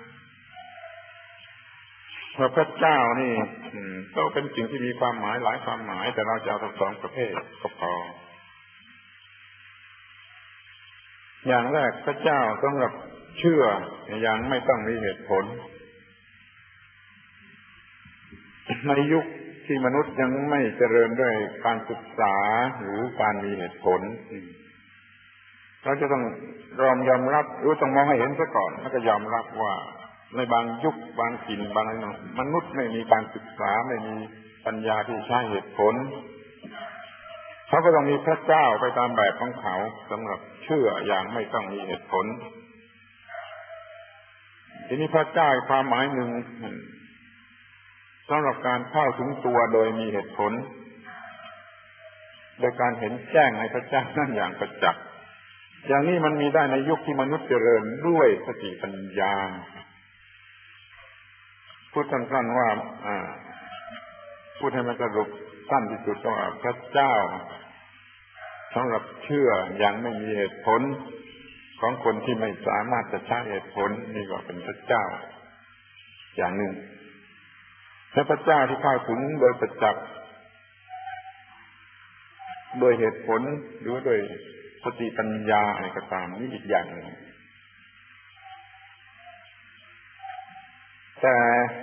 เพราะพระเจ้านี่ก็เป็นสิ่งที่มีความหมายหลายความหมายแต่เราจะเอาทั้งสองประเภทก็พออย่างแรกพระเจ้าสำหรับเชื่ออย่างไม่ต้องมีเหตุผลในยุคที่มนุษย์ยังไม่เจริญด้วยการศึกษาหรือการมีเหตุผลเราจะต้องยอมรับหรือต้องมองให้เห็นซะก่อนแล้วก็ยอมรับว่าในบางยุคบางถิ่นบางอะไรมนุษย์ไม่มีการศึกษาไม่มีปัญญาที่ใช้เหตุผลเขาก็ต้องมีพระเจ้าไปตามแบบของเขาสำหรับเชื่ออย่างไม่ต้องมีเหตุผลทีนี้พระเจ้าความหมายหนึ่งสำหรับการเข้าถึงตัวโดยมีเหตุผลโดยการเห็นแจ้งในพระเจ้านั่นอย่างประจักษ์อย่างนี้มันมีได้ในยุคที่มนุษย์เจริญด้วยสติปัญญาพูดสั้นๆว่าพูดให้มันสรุปสั้นที่สุดก็ว่าพระเจ้าสำหรับเชื่ออย่างไม่มีเหตุผลของคนที่ไม่สามารถจะใช้เหตุผลนี่ก็เป็นพระเจ้าอย่างหนึ่งและพระเจ้าที่เข้าถึงโดยประจักษ์โดยเหตุผลหรือโดยสติปัญญาอะไรก็ตามนี่อีกอย่างหนึ่งแต่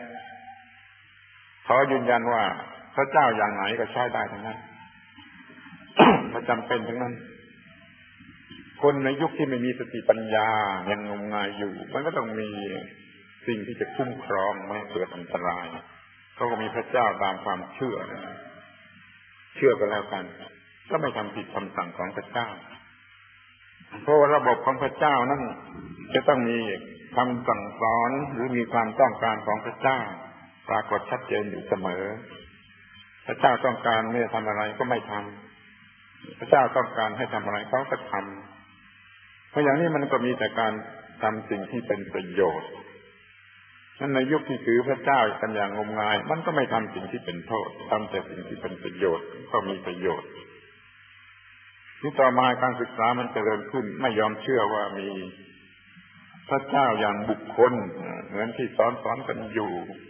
ขอยืนยันว่าพระเจ้าอย่างไหนก็ใช้ได้ทั้งนั้น ประจำเป็นทั้งนั้นคนในยุคที่ไม่มีสติปัญญายังงมงายอยู่มันก็ต้องมีสิ่งที่จะคุ้มครองไม่ให้เกิดอันตรายเขาก็มีพระเจ้าตามความเชื่อก็แล้วกันก็ไม่ทำผิดคำสั่งของพระเจ้าเพราะว่าระบบของพระเจ้านั้นจะต้องมีคำสั่งสอนหรือมีความต้องการของพระเจ้าปรากฏชัดเจนอยู่เสมอพระเจ้าต้องการไม่ทำอะไรก็ไม่ทำพระเจ้าต้องการให้ทำอะไรเขาก็ทำเพราะอย่างนี้มันก็มีแต่การทำสิ่งที่เป็นประโยชน์นั้นในยุคที่ถือพระเจ้ากันอย่างงมงายมันก็ไม่ทำสิ่งที่เป็นโทษทำแต่สิ่งที่เป็นประโยชน์ก็มีประโยชน์ที่ต่อมาการศึกษามันเจริญขึ้นไม่ยอมเชื่อว่ามีพระเจ้าอย่างบุคคลเหมือนที่สอนกันอยู่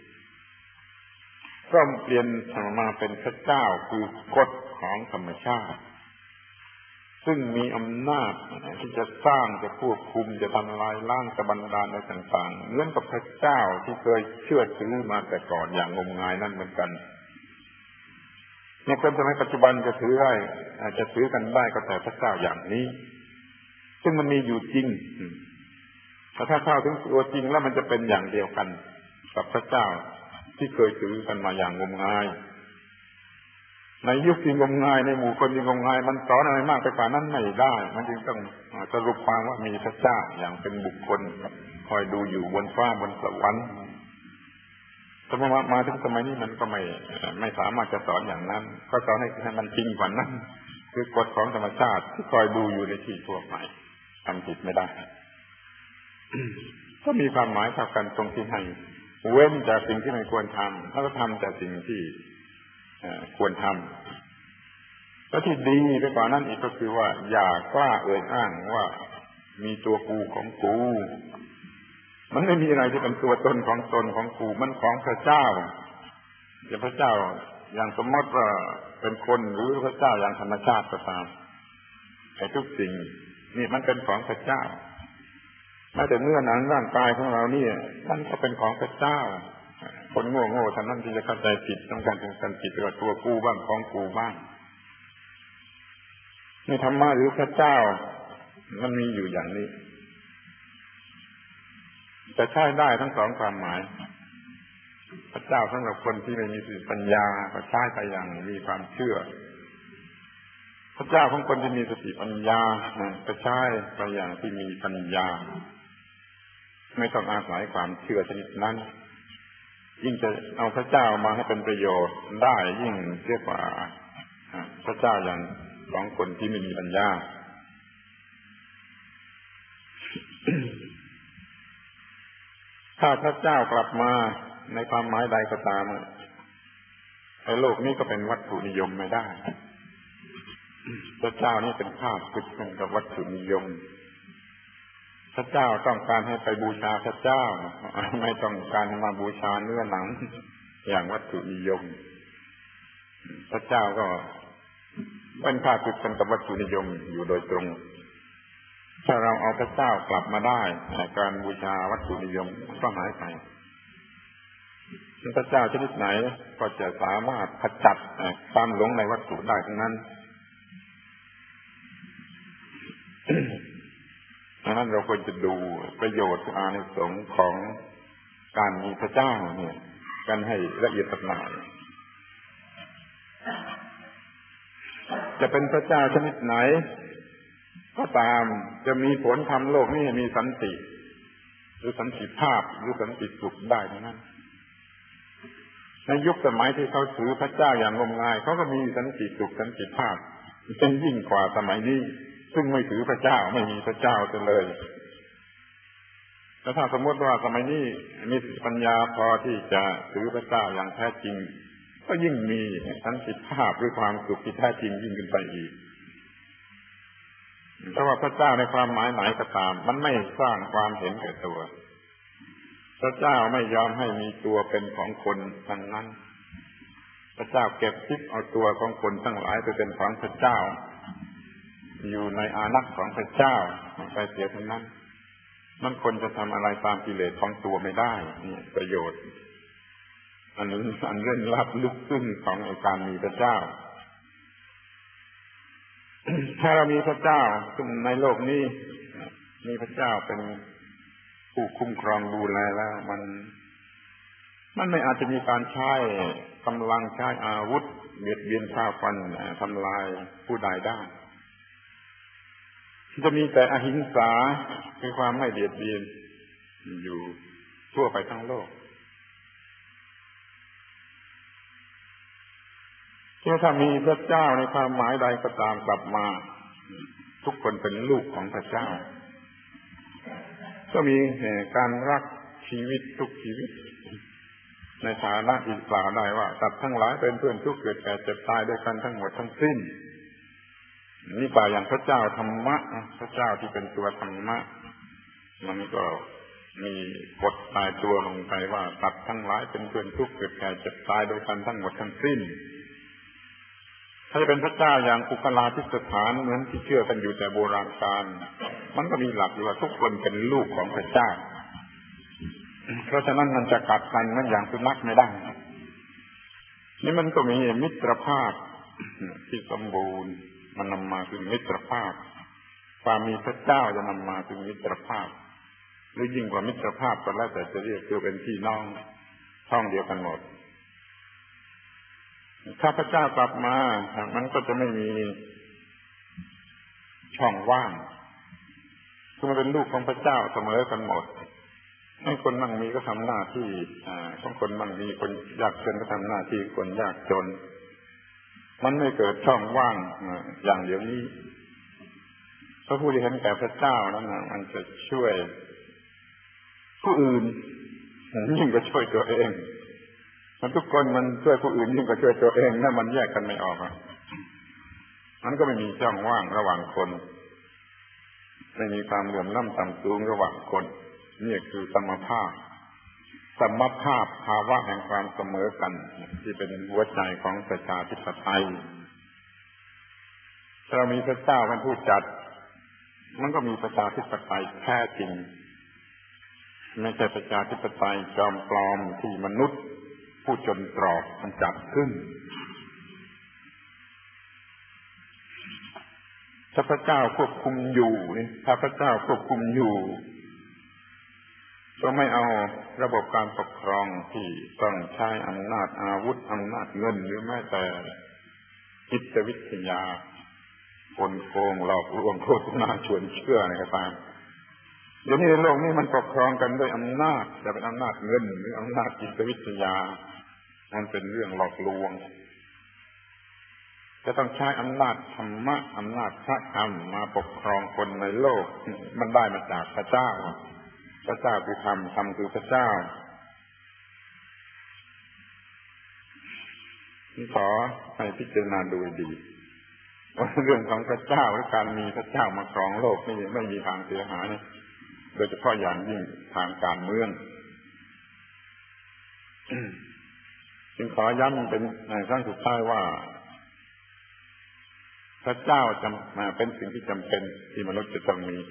ก็เปลี่ยนมาเป็นพระเจ้าคือกฎของธรรมชาติซึ่งมีอำนาจที่จะสร้างจะควบคุมจะทำลายล้างจะบันดาลอะไรต่างๆเหมือนกับพระเจ้าที่เคยเชื่อถือมาแต่ก่อนอย่างงมงายนั่นเหมือนกันในคนสมัยปัจจุบันจะถือได้จะถือกันได้ก็แต่พระเจ้าอย่างนี้ซึ่งมันมีอยู่จริงแต่ถ้าเข้าถึงตัวจริงแล้วมันจะเป็นอย่างเดียวกันกับพระเจ้าที่เคยถือกันมาอย่างงมงายในยุคที่งมงายในหมู่คนที่งมงายมันสอนอะไรมากไปกว่านั้นไม่ได้มันจึงต้องสรุปความว่ามีพระเจ้าอย่างเป็นบุคคลคอยดูอยู่บนฟ้าบนสวรรค์แต่มาถึงสมัยนี้มันก็ไม่สามารถจะสอนอย่างนั้นก็สอนให้มันจริงกว่านั้นคือกฎของธรรมชาติที่คอยดูอยู่ในที่ทั่วไปทำผิดไม่ได้ ก็มีความหมายเท่ากันตรงที่ให้เว้นจากสิ่งที่ไม่ควรทำแล้วก็ทำแต่สิ่งที่ควรทำแล้วที่ดีไปกว่านั้นอีกก็คือว่าอย่ากล้าเอ่ยอ้างว่ามีตัวกูของกูมันไม่มีอะไรที่เป็นตัวตนของตนของกูมันของพระเจ้าจะพระเจ้าอย่างสมมติว่าเป็นคนหรือพระเจ้าอย่างธรรมชาติก็ตามไอ้ทุกสิ่งนี่มันเป็นของพระเจ้าแม้แต่เนื้อหนังร่างกายของเรานี่มันก็เป็นของพระเจ้าคนโง่ๆท่านนั้นที่จะเข้าใจผิดต้องการถึงการผิดว่าตัวกูบ้างของกูบ้างในธรรมะหรือพระเจ้ามันมีอยู่อย่างนี้จะใช้ได้ทั้งสองความหมายพระเจ้าสำหรับคนที่ไม่มีสติปัญญาก็ใช้ไปอย่างมีความเชื่อพระเจ้าของคนที่มีสติปัญญาก็ใช้ไปอย่างที่มีปัญญาไม่ต้องอาศัยความเชื่อชนิดนั้นยิ่งจะเอาพระเจ้ามาให้เป็นประโยชน์ได้ยิ่งเสียกว่าพระเจ้าอย่างของคนที่ไม่มีปัญญา ถ้าพระเจ้ากลับมาในความหมายใดก็ตามในโลกนี้ก็เป็นวัตถุนิยมไม่ได้พระเจ้านี่เป็นภาพติดกันกับวัตถุนิยมพระเจ้าต้องการให้ไปบูชาพระเจ้าไม่ต้องการมาบูชาเนื้อหนังอย่างวัตถุนิยมพระเจ้าก็เป็นภาพติดกันกับวัตถุนิยมอยู่โดยตรงถ้าเราเอาพระเจ้ากลับมาได้การบูชาวัตถุนิยมก็หายไปพระเจ้าชนิดไหนก็จะสามารถขจัดความหลงในวัตถุได้ทั้งนั้นดังนั้นเราควรจะดูประโยชน์อานิสงส์ของการมีพระเจ้าเนี่ยกันให้ละเอียดสักหน่อยจะเป็นพระเจ้าชนิดไหนก็ตามจะมีผลทำโลกนี้ให้มีสันติหรือสันติภาพหรือสันติสุขได้ทั้งนั้นในยุคสมัยที่เขาถือพระเจ้าอย่างงมงายเขาก็มีสันติสุขสันติภาพเป็นยิ่งกว่าสมัยนี้ซึ่งไม่ถือพระเจ้าไม่มีพระเจ้าเลยแล้วถ้าสมมติว่าสมัยนี้มีปัญญาพอที่จะถือพระเจ้าอย่างแท้จริงก็ยิ่งมีสันติภาพหรือความสุขที่แท้จริงยิ่งขึ้นไปอีกเพราะว่าพระเจ้าในความหมายไหนก็ตามมันไม่สร้างความเห็นแก่ตัวพระเจ้าไม่ยอมให้มีตัวเป็นของคนทั้งนั้นพระเจ้าเก็บทิพย์เอาตัวของคนทั้งหลายไปเป็นของพระเจ้าอยู่ในอานัตของพระเจ้าไปเสียทั้งนั้นมันคนจะทำอะไรตามกิเลสของตัวไม่ได้นี่ประโยชน์อันเล่นลับลึกซึ้งของการมีพระเจ้า ถ้าเรามีพระเจ้าซึ่งในโลกนี้มีพระเจ้าเป็นผู้คุ้มครองดูแลแล้วมันไม่อาจจะมีการใช้กำลังใช้อาวุธเบียดเบียนฆ่าฟันทำลายผู้ใดได้จะมีแต่อหิงสาคือความไม่เบียดเบียนอยู่ทั่วไปทั้งโลกถ้ามีพระเจ้าในความหมายใดก็ตามกลับมาทุกคนเป็นลูกของพระเจ้าก็มีการรักชีวิตทุกชีวิตในฐานะอีกกล่าวได้ว่าสัตว์ทั้งหลายเป็นเพื่อนทุกข์เกิดแก่เจ็บตายด้วยกันทั้งหมดทั้งสิ้นนี่ป่าอย่างพระเจ้าธรรมะพระเจ้าที่เป็นตัวธรรมะมันก็มีกฎตายตัวลงไปว่าสัตว์ทั้งหลายเป็นเพื่อนทุกข์เกิดแก่เจ็บตายด้วยกันทั้งหมดทั้งสิ้นถ้าจะเป็นพระเจ้าอย่างปุคลาธิสถานเหมือนที่เชื่อกันอยู่แต่โบราณกาลมันก็มีหลักอยู่ว่าทุกคนเป็นลูกของพระเจ้าเพราะฉะนั้นมันจะกัดกันมันอย่างสุนัขไม่ได้นี่มันก็มีมิตรภาพที่สมบูรณ์มันนำมาซึ่งมิตรภาพความมีพระเจ้าจะนำมาซึ่งมิตรภาพหรือยิ่งกว่ามิตรภาพก็แล้วแต่จะเรียกคือเป็นพี่น้องช่องเดียวกันหมดถ้าพระเจ้ากลับมามันก็จะไม่มีช่องว่างคือมันเป็นลูกของพระเจ้าเสมอกันหมดให้คนมั่งมีก็ทำหน้าที่ของคนมั่งมีคนยากจนก็ทำหน้าที่คนยากจนมันไม่เกิดช่องว่างอย่างเดี๋ยวนี้พระผู้ที่เห็นแก่พระเจ้านั้นมันจะช่วยผู้อื่นยิ่งกว่าช่วยตัวเองมันทุกคนมันช่วยผู้อื่นยิ่งกว่าช่วยตัวเองนั่นมันแยกกันไม่ออกมันก็ไม่มีช่องว่างระหว่างคนไม่มีความเหลื่อมล้ำต่ำสูงระหว่างคนนี่คือสมภาพภาวะแห่งความเสมอกันที่เป็นหัวใจของประชาธิปไตยถ้าเรามีพระเจ้าเป็นผู้จัดมันก็มีประชาธิปไตยแท้จริงไม่ใช่ประชาธิปไตยจอมปลอมที่มนุษย์ผู้จนตรอกมันจัดขึ้นถ้าพระเจ้าควบคุมอยู่นี่ถ้าพระเจ้าควบคุมอยู่ก็ไม่เอาระบบการปกครองที่ต้องใช้อำนาจอาวุธอำนาจเงินหรือแม้แต่จิตวิทยากลโกงหลอกลวงโฆษณาชวนเชื่ออะไรก็ตามเดี๋ยวนี้ในโลกนี้มันปกครองกันด้วยอำนาจจะเป็นอำนาจเงินหรืออำนาจจิตวิทยามันเป็นเรื่องหลอกลวงจะต้องใช้อำนาจธรรมะอำนาจพระธรรมมาปกครองคนในโลกมันได้มาจากพระเจ้าพระเจ้าคือธรรมธรรมคือพระเจ้านี่ขอให้พิจารณาดูดีว่าเรื่องของพระเจ้าและการมีพระเจ้ามาครองโลกนี่ไม่มีทางเสียหายโดยเฉพาะอย่างยิ่งทางการเมืองจึงขอย้ำเป็นครั้งสุดท้ายว่าพระเจ้าจำมาเป็นสิ่งที่จำเป็นที่มนุษย์จะต้องมี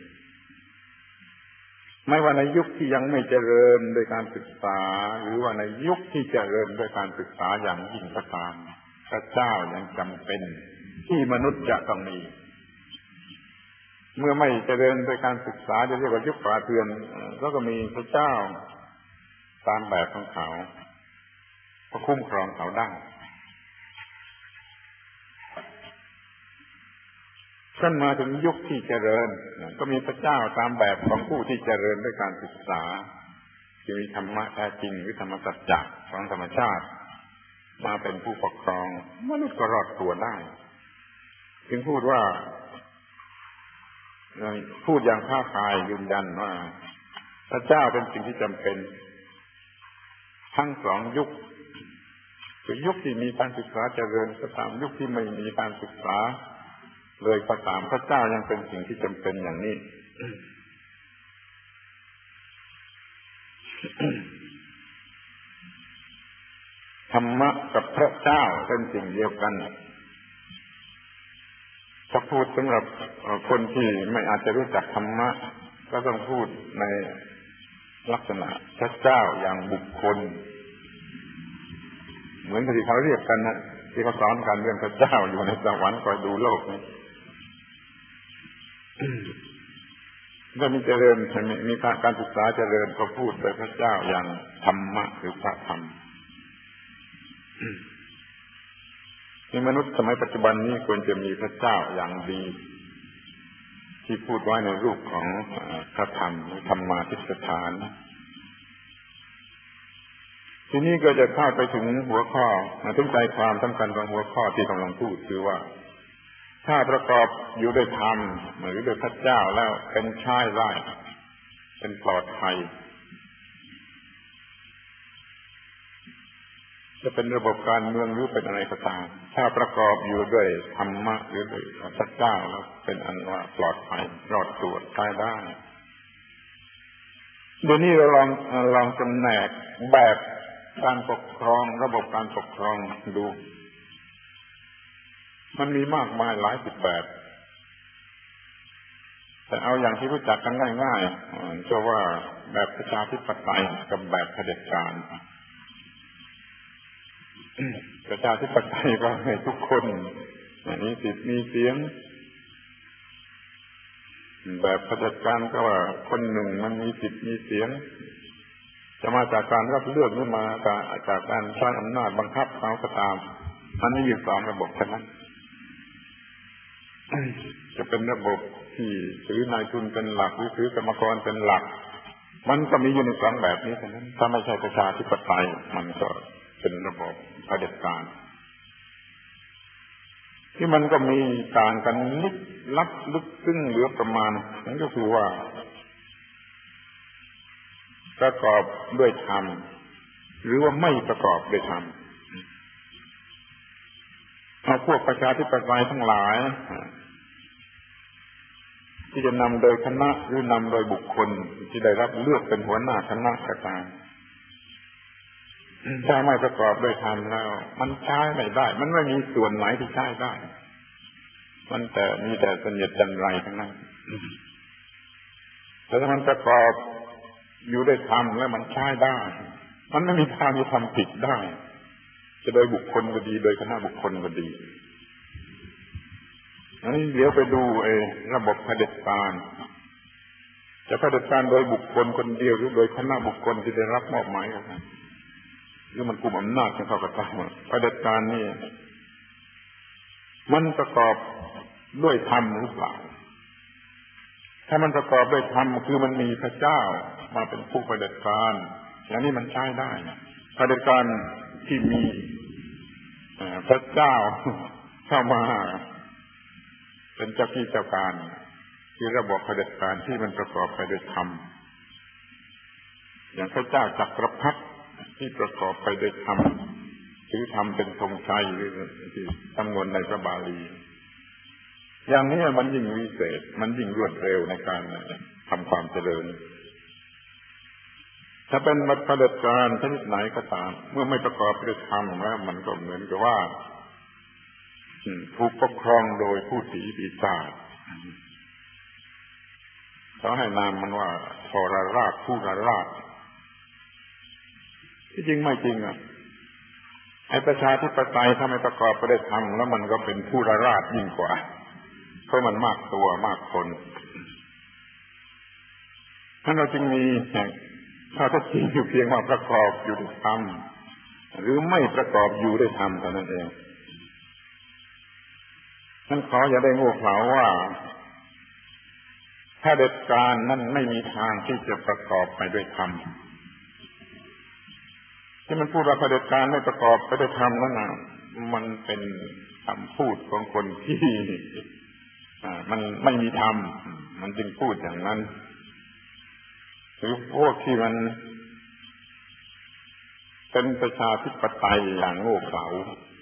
ไม่ว่าในยุคที่ยังไม่เจริญโดยการศึกษาหรือว่าในยุคที่เจริญโดยการศึกษาอย่างยิ่งก็ตามพระเจ้ายังจำเป็นที่มนุษย์จะต้องมีเมื่อไม่เจริญโดยการศึกษาจะเรียกว่ายุคป่าเถื่อนก็มีพระเจ้าตามแบบของเขาก็คุ้มครองเขาได้ขึ้นมาถึงยุคที่เจริญก็มีพระเจ้าตามแบบของผู้ที่เจริญด้วยการศึกษาที่มีธรรมะแท้จริงหรือธรรมสัจจะของธรรมชาติมาเป็นผู้ปกครองมนุษย์ก็รอดตัวได้จึงพูดอย่างท้าทายยืนยันว่าพระเจ้าเป็นสิ่งที่จำเป็นทั้งสองยุคคือยุคที่มีการศึกษาเจริญก็ตามยุคที่ไม่มีการศึกษาเลยก็ตามพระเจ้ายังเป็นสิ่งที่จำเป็นอย่างนี้ ธรรมะกับพระเจ้าเป็นสิ่งเดียวกันถ้าพูดสำหรับคนที่ไม่อาจจะรู้จักธรรมะก็ต้องพูดในลักษณะพระเจ้าอย่างบุคคลเหมือนที่เขาเรียกกันนะที่เขาสอนกันเรื่องพระเจ้าอยู่ในสวรรค์คอยดูโลกนี้ถ้ามีเจริญมีการศึกษาเจริญก็พูดโดยพระเจ้าอย่างธรรมะหรือพระธรรมที่มนุษย์สมัยปัจจุบันนี้ควรจะมีพระเจ้าอย่างดีที่พูดไว้ในรูปของพระธรรมหรือธรรมาธิสถานทีนี้ก็จะเข้าไปถึงหัวข้อถึงใจความสำคัญของหัวข้อที่กำลังพูดคือว่าถ้าประกอบอยู่ด้วยธรรมหรือด้วยพระเจ้าแล้วเป็นใช้ได้เป็นปลอดภัยจะเป็นระบบการเมืองหรือเป็นอะไรก็ตามถ้าประกอบอยู่ด้วยธรรมะหรือด้วยพระเจ้าแล้วเป็นอันว่าปลอดภัยรอดตัวใช้ได้เดี๋ยวนี้เราลองจำแนกแบบการปกครองระบบการปกครองดูมันมีมากมายหลายสิบแบบแต่เอาอย่างที่รู้จักกันง่ายๆก็ว่าแบบประชาธิปไตยกับแบบเผด็จการประชาธิปไตยก็ให้ทุกคนมีสิทธิ์มีเสียงแบบเผด็จการก็ว่าคนหนึ่งมันมีสิทธิ์มีเสียงจะมาจากการรับเลือกหรือมาจากการใช้อำนาจบังคับเขาก็ตามมันไม่มี2ระบบเท่านั้นจะเป็นระบบที่ถือนายทุนเป็นหลักหรือถือกรรมกรเป็นหลักมันก็มีอยู่ใน2แบบนี้เท่านั้นถ้าไม่ใช่ประชาธิปไตยมันก็เป็นระบบเผด็จการที่มันก็มีต่างกันนิดลับลึกซึ้งเหลือประมาณนั่นก็คือว่าประกอบด้วยธรรมหรือว่าไม่ประกอบด้วยธรรมเอาพวกประชาธิปไตยทั้งหลายที่จะนำโดยคณะหรือนำโดยบุคคลที่ได้รับเลือกเป็นหัวหน้าคณะก็ตามถ้าไม่ประกอบด้วยธรรมแล้วมันใช้ไม่ได้มันไม่มีส่วนไหนที่ใช้ได้มันแต่มีแต่เสนียดจันไรทั้งนั้นแต่ถ้ามันประกอบอยู่ด้วยธรรมแล้วมันใช้ได้มันไม่มีทางที่ทำผิดได้จะโดยบุคคลก็ดีโดยคณะบุคคลก็ดีอันนี้เดี๋ยวไปดูระบบเผด็จการจะเผด็จการโดยบุคคลคนเดียวหรือโดยคณะบุคคลที่ได้รับมอบหมายกันหรือมันกลุ่มอำนาจของเขาก็ตามเผด็จการนี่มันประกอบด้วยธรรมหรือเปล่าถ้ามันประกอบด้วยธรรมคือมันมีพระเจ้ามาเป็นผู้เผด็จการอย่างนี้มันใช้ได้เผด็จการที่มีพระเจ้าเข้ามาเป็นเจ้าที่เจ้าการคือระบบเผด็จการที่มันประกอบไปด้วยธรรมอย่างพระเจ้าจักรพรรดิที่ประกอบไปด้วยธรรมถือธรรมเป็นธงชัยหรือที่จำนวนในพระบาลีอย่างนี้มันยิ่งวิเศษมันยิ่งรวดเร็วในการทำความเจริญถ้าเป็นเผด็จการชนิดไหนก็ตามเมื่อไม่ประกอบด้วยธรรมแล้วมันก็เหมือนกับว่าถูกปกครองโดยผู้ศรีปีศาจเขาให้นามมันว่าทรราชผู้ราชที่จริงไม่จริงไอ้ประชาธิปไตยถ้าไม่ประกอบไปด้วยธรรมแล้วมันก็เป็นผู้ราชยิ่งกว่าเพราะมันมากตัวมากคนท่านเราจึงมีข้อเท็จจริงอยู่เพียงว่าประกอบอยู่ด้วยธรรมหรือไม่ประกอบอยู่ด้วยธรรมเท่านั้นเองท่านขออย่าได้โง่เขลาว่าถ้าเผด็จการนั้นไม่มีทางที่จะประกอบไปด้วยธรรมที่มันพูดว่าเผด็จการไม่ประกอบไปด้วยธรรมนั่นน่ะมันเป็นคำพูดของคนที่มันไม่มีธรรมมันจึงพูดอย่างนั้นหรือพวกที่มันเป็นประชาธิปไตยอย่างโง่เขลา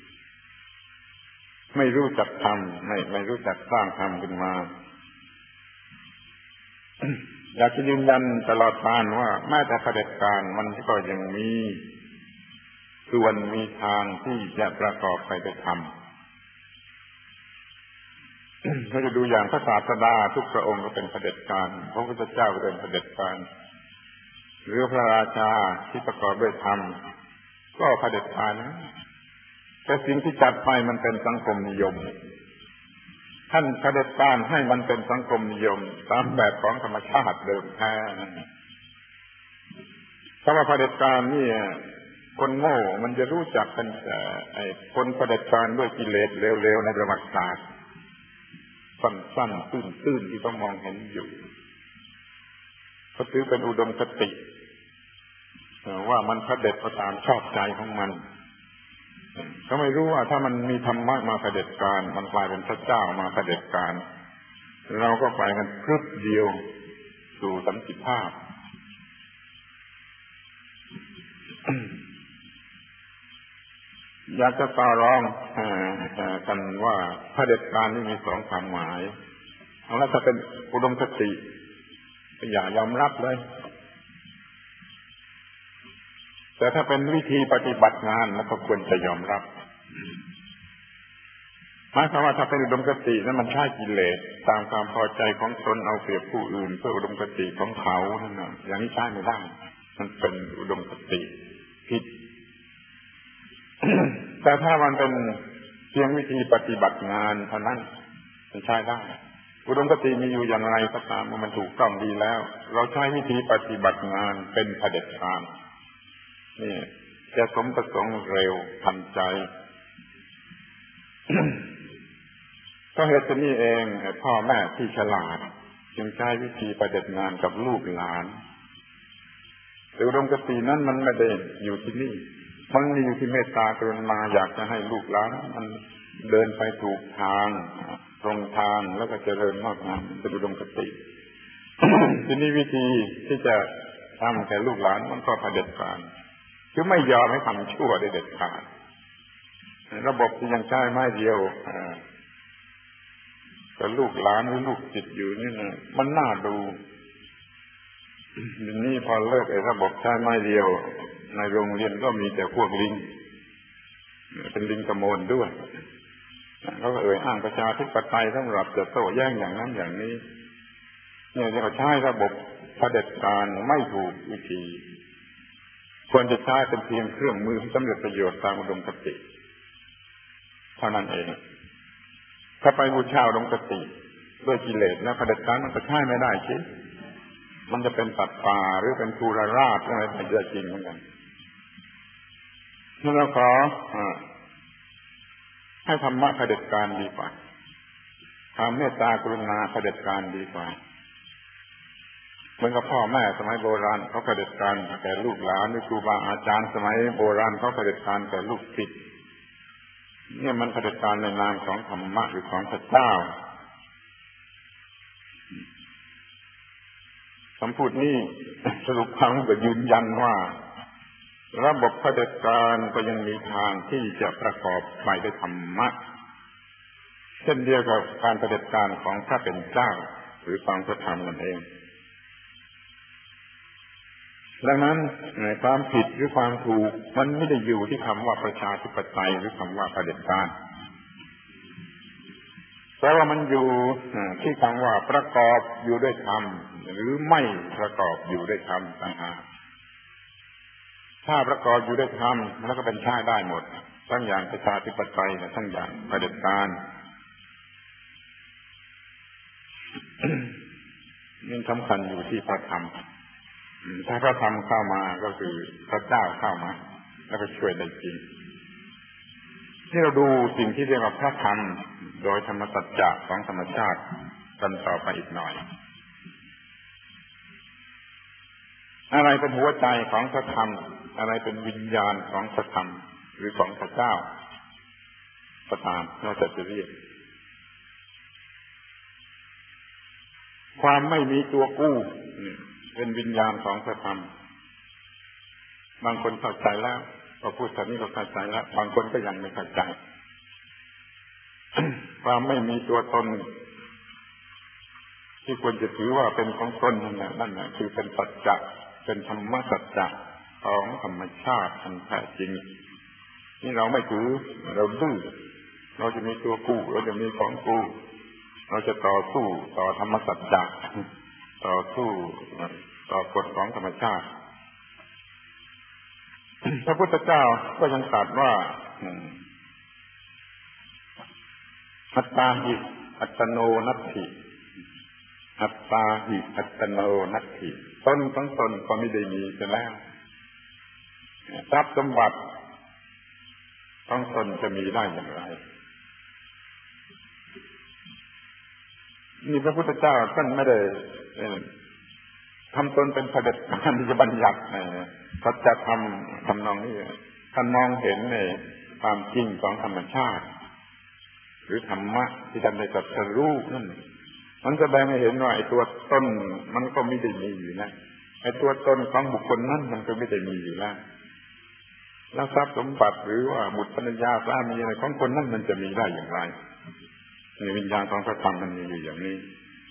ไม่รู้จักทำไม่รู้จักสร้างธรรมขึ้นมาอยากจะยืนยันตลอดกาลว่าแม้แต่เผด็จการมันก็ยังมีส่วนมีทางที่จะประกอบไปด้วยธรรมเราจะดูอย่างพระศาสดาทุกพระองค์ก็เป็นเผด็จการพระพุทธเจ้าก็เป็นเผด็จการหรือพระราชาที่ประกอบด้วยธรรมก็เผด็จการนะแต่สิ่งที่จัดไปมันเป็นสังคมนิยมท่านเผด็จการให้มันเป็นสังคมนิยมตามแบบของธรรมชาติเดิมแท้คำว่าเผด็จการนี่คนโง่มันจะรู้จักเป็นแต่คนเผด็จการด้วยกิเลสเร็วๆในประวัติศาสตร์สั้นๆตื้นๆที่ต้องมองเห็นอยู่เขาถือเป็นอุดมคติว่ามันเผด็จไปตามชอบใจของมันเขาไม่รู้ว่าถ้ามันมีธรรมะมาเผด็จการมันกลายเป็นพระเจ้ามาเผด็จการเราก็ไปกันพรึบเดียวสู่สันติภาพอยากจะต่อรองกันว่าเผด็จการนี่มี2ความหมายแล้วถ้าเป็นอุดมคติอย่ายอมรับเลยแต่ถ้าเป็นวิธีปฏิบัติงานแล้วก็ควรจะยอมรับหมายความว่าถ้าเป็นอุดมคตินั้นมันใช้กิเลสตามความพอใจของตนเอาเปรียบผู้อื่นเพื่ออุดมคติของเขานั่นน่ะอย่างนี้ใช้ไม่ได้มันเป็นอุดมคติผิด แต่ถ้ามันเป็นเพียงวิธีปฏิบัติงานเท่านั้นมันใช้ได้อุดมคติมีอยู่อย่างไรก็ตามมันถูกต้องดีแล้วเราใช้วิธีปฏิบัติงานเป็นเผด็จการนี่จะสมประสงค์เร็วทันใจ ก็เหตุนี้เองพ่อแม่ที่ฉลาดจึงใช้วิธีประเด็จงานกับลูกหลานแต่อุดมคตินั้นมันไม่ได้อยู่ที่นี่มันอยู่ที่เมตตากรุณาอยากจะให้ลูกหลานมันเดินไปถูกทางตรงทางแล้วก็เจริญงอกงามเป็นอุดมคติ ที่นี่วิธีที่จะทำแก่ลูกหลานมันก็ประเด็จการคือไม่ยอมให้ทำชั่วได้เด็ดขาดระบบที่ยังใช้ไม้เดียวแต่ลูกหลานหรือลูกจิตอยู่นี่นะมันน่าดูทีนี้พอเลิกระบบใช้ไม้เดียวในโรงเรียนก็มีแต่พวกลิงเป็นลิงกระโมนด้วยเขาก็อ้างประชาธิปไตยสำหรับจะโต้แย้งอย่างนั้นอย่างนี้เนี่ยจะใช้ระบบเผด็จการไม่ถูกวิธีควรจะใช้เป็นเพียงเครื่องมือที่สำเร็จประโยชน์ตามอุดมคติเท่านั้นเองถ้าไปบูชาอุดมคติด้วยกิเลสนะเผด็จการมันก็ใช้ไม่ได้ใช่มันจะเป็นสัตว์ป่าหรือเป็นทูรราชอะไรเป็นเรื่องจริงเหมือนกันนั่นเราขอให้ธรรมะเผด็จการดีกว่าความเมตตากรุณาเผด็จการดีกว่าเหมือนกับพ่อแม่สมัยโบราณเขาเผด็จการแก่ลูกหลานหรือครูบาอาจารย์สมัยโบราณเขาเผด็จการแก่ลูกศิษย์เนี่ยมันเผด็จการในนามของธรรมะหรือของพระเจ้าคำพูดนี้สรุปความก็ยืนยันว่าระบบเผด็จการก็ยังมีทางที่จะประกอบไปด้วยธรรมะเช่นเดียวกับการเผด็จการของพระเป็นเจ้าหรือของพระธรรมนั่นเองดังนั้นความผิดหรือความถูกมันไม่ได้อยู่ที่คำว่าประชาธิปไตยหรือคำว่าเผด็จการแต่ว่ามันอยู่ที่คำว่าประกอบอยู่ด้วยธรรมหรือไม่ประกอบอยู่ด้วยธรรมต่างหากถ้าประกอบอยู่ด้วยธรรมแล้วก็เป็นใช้ได้หมดทั้งอย่างประชาธิปไตยทั้งอย่างเผด็จการนี่สำคัญอยู่ที่พระธรรมถ้าพระธรรมเข้ามาก็คือพระเจ้าเข้ามาแล้วก็ช่วยได้จริงที่เราดูสิ่งที่เรียกว่าพระธรรมโดยธรรมสัจจะของธรรมชาติกันต่อไปอีกหน่อยอะไรเป็นหัวใจของพระธรรมอะไรเป็นวิญญาณของพระธรรมหรือของพระเจ้าก็ตามเราจะเรียกความไม่มีตัวกู้เป็นวิญญาณของพระธรรมบางคนเข้าใจแล้วพอพูดแบบนี้ก็เข้าใจแล้วบางคนก็ยังไม่เข้าใจ ความไม่มีตัวตนที่ควรจะถือว่าเป็นของตนนั่นแหละคือเป็นสัจจะเป็นธรรมสัจจะของธรรมชาติอันแท้จริงนี่เราไม่ถือเราดื้อเราจะมีตัวกู้เราจะมีของกู้เราจะต่อสู้ต่อธรรมสัจจะต่อสู้ต่อกฎของธรรมชาติพระพุทธเจ้าก็ยังตรัสว่าอัตตาหิอัตโนนัตถิอัตตาหิอัตโนนัตถิตนของตนก็ไม่ได้มีเสียแล้วทรัพย์สมบัติของตนจะมีได้อย่างไรนี่พระพุทธเจ้าท่านไม่ได้ทำตนเป็นเผด็จการที่จะบัญญัติสัจธรรมทำนองนี้ท่านมองเห็นในความจริงของธรรมชาติหรือธรรมะที่ท่านได้ตรัสรู้นั่นมันแสดงให้เห็นว่าไอ้ตัวตนมันก็ไม่ได้มีอยู่นะไอ้ตัวตนของบุคคลนั้นมันก็ไม่ได้มีอยู่แล้วแล้วทรัพย์สมบัติหรือว่าบุตรภรรยาสามีอะไรของคนนั้นมันจะมีได้อย่างไรในวิญญาณของพระธรรมมันมีอยู่อย่างนี้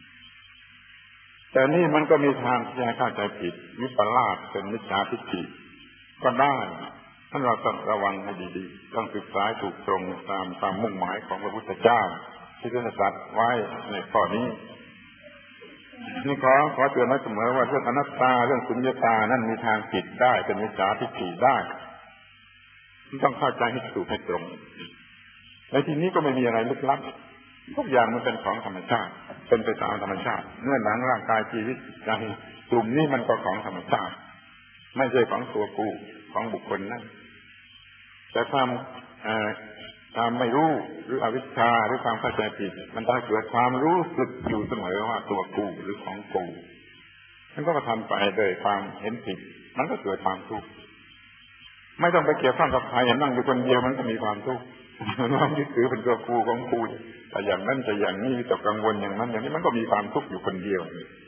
แต่นี่มันก็มีทางที่ให้เข้าใจผิดวิปลาสเป็นมิจฉาทิฏฐิก็ได้ท่านเราต้องระวังให้ดีๆต้องศึกษาถูกตรงตามความมุ่งหมายของพระพุทธเจ้าที่ท่านตรัสไว้ในข้อนี้นี่ขอเตือนไว้เสมอว่าเรื่องอนัตตาเรื่องสุญญตานั่นมีทางผิดได้เป็นมิจฉาทิฏฐิได้ต้องเข้าใจให้ถูกให้ตรงในที่นี้ก็ไม่มีอะไรลึกลับทุกอย่างมันเป็นของธรรมชาติเป็นไปตามธรรมชาติเนื้อหนังร่างกายชีวิตใจกลุ่มนี้มันก็ของธรรมชาติไม่ใช่ของตัวกูของบุคคลนั่นแต่ความไม่รู้หรืออวิชชาหรือความเข้าใจผิดมันทำให้เกิดความรู้สึกอยู่เสมอว่าตัวกูหรือของกูมันก็กระทำไปโดยความเห็นผิดมันก็เกิดความทุกข์ไม่ต้องไปเกี่ยวข้องกับใครนั่งอยู่คนเดียวมันก็มีความทุกข์น้อมยึดถือเป็นตัวกูของกูแต่อย่างนั้นจะอย่างนี้ตกกังวลอย่างนั้นอย่างนี้มันก็มีความทุกข์อยู่คนเดียว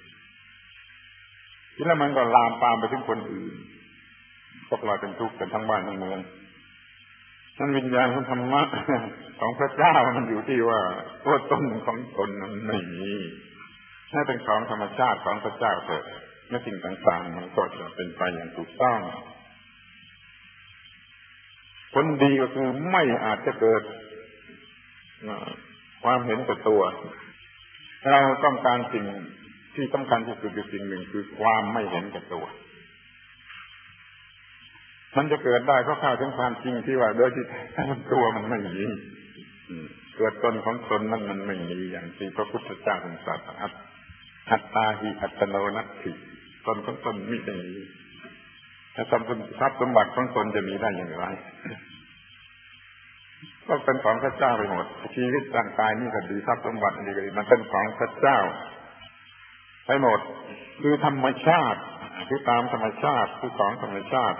ทีแล้วมันก็ลามปามไปถึงคนอื่นพวกเราเป็นทุกข์กันทั้งบ้านทั้งเมืองนั้นวิญญาณของธรรมะของพระเจ้ามันอยู่ที่ว่าตัวตนของตนนั้นไม่มีถ้าเป็นของธรรมชาติของพระเจ้าเถิดและสิ่งต่างๆมันก็จะเป็นไปอย่างถูกต้องผลดีก็คือไม่อาจจะเกิดความเห็นแก่ตัวเราต้องการสิ่งที่สำคัญที่สุดอยู่สิ่งหนึ่งคือความไม่เห็นแก่ตัวมันจะเกิดได้เพราะเข้าถึงความจริงที่ว่าโดยที่ตัวมันไม่มีตัวตนของตนนั้นมันไม่มีอย่างที่พระพุทธเจ้าทรงตรัสอัตตาหิอัตโนนัตถิตนของตนไม่ได้มีถ้าทรัพย์สมบัติของตนจะมีได้อย่างไรก็เป็นของพระเจ้าไปหมดชีวิตร่างกายนี่ก็ดีทรัพย์สมบัตินี่ก็ดีมันเป็นของพระเจ้าไปหมดคือธรรมชาติคือตามธรรมชาติคือของธรรมชาติ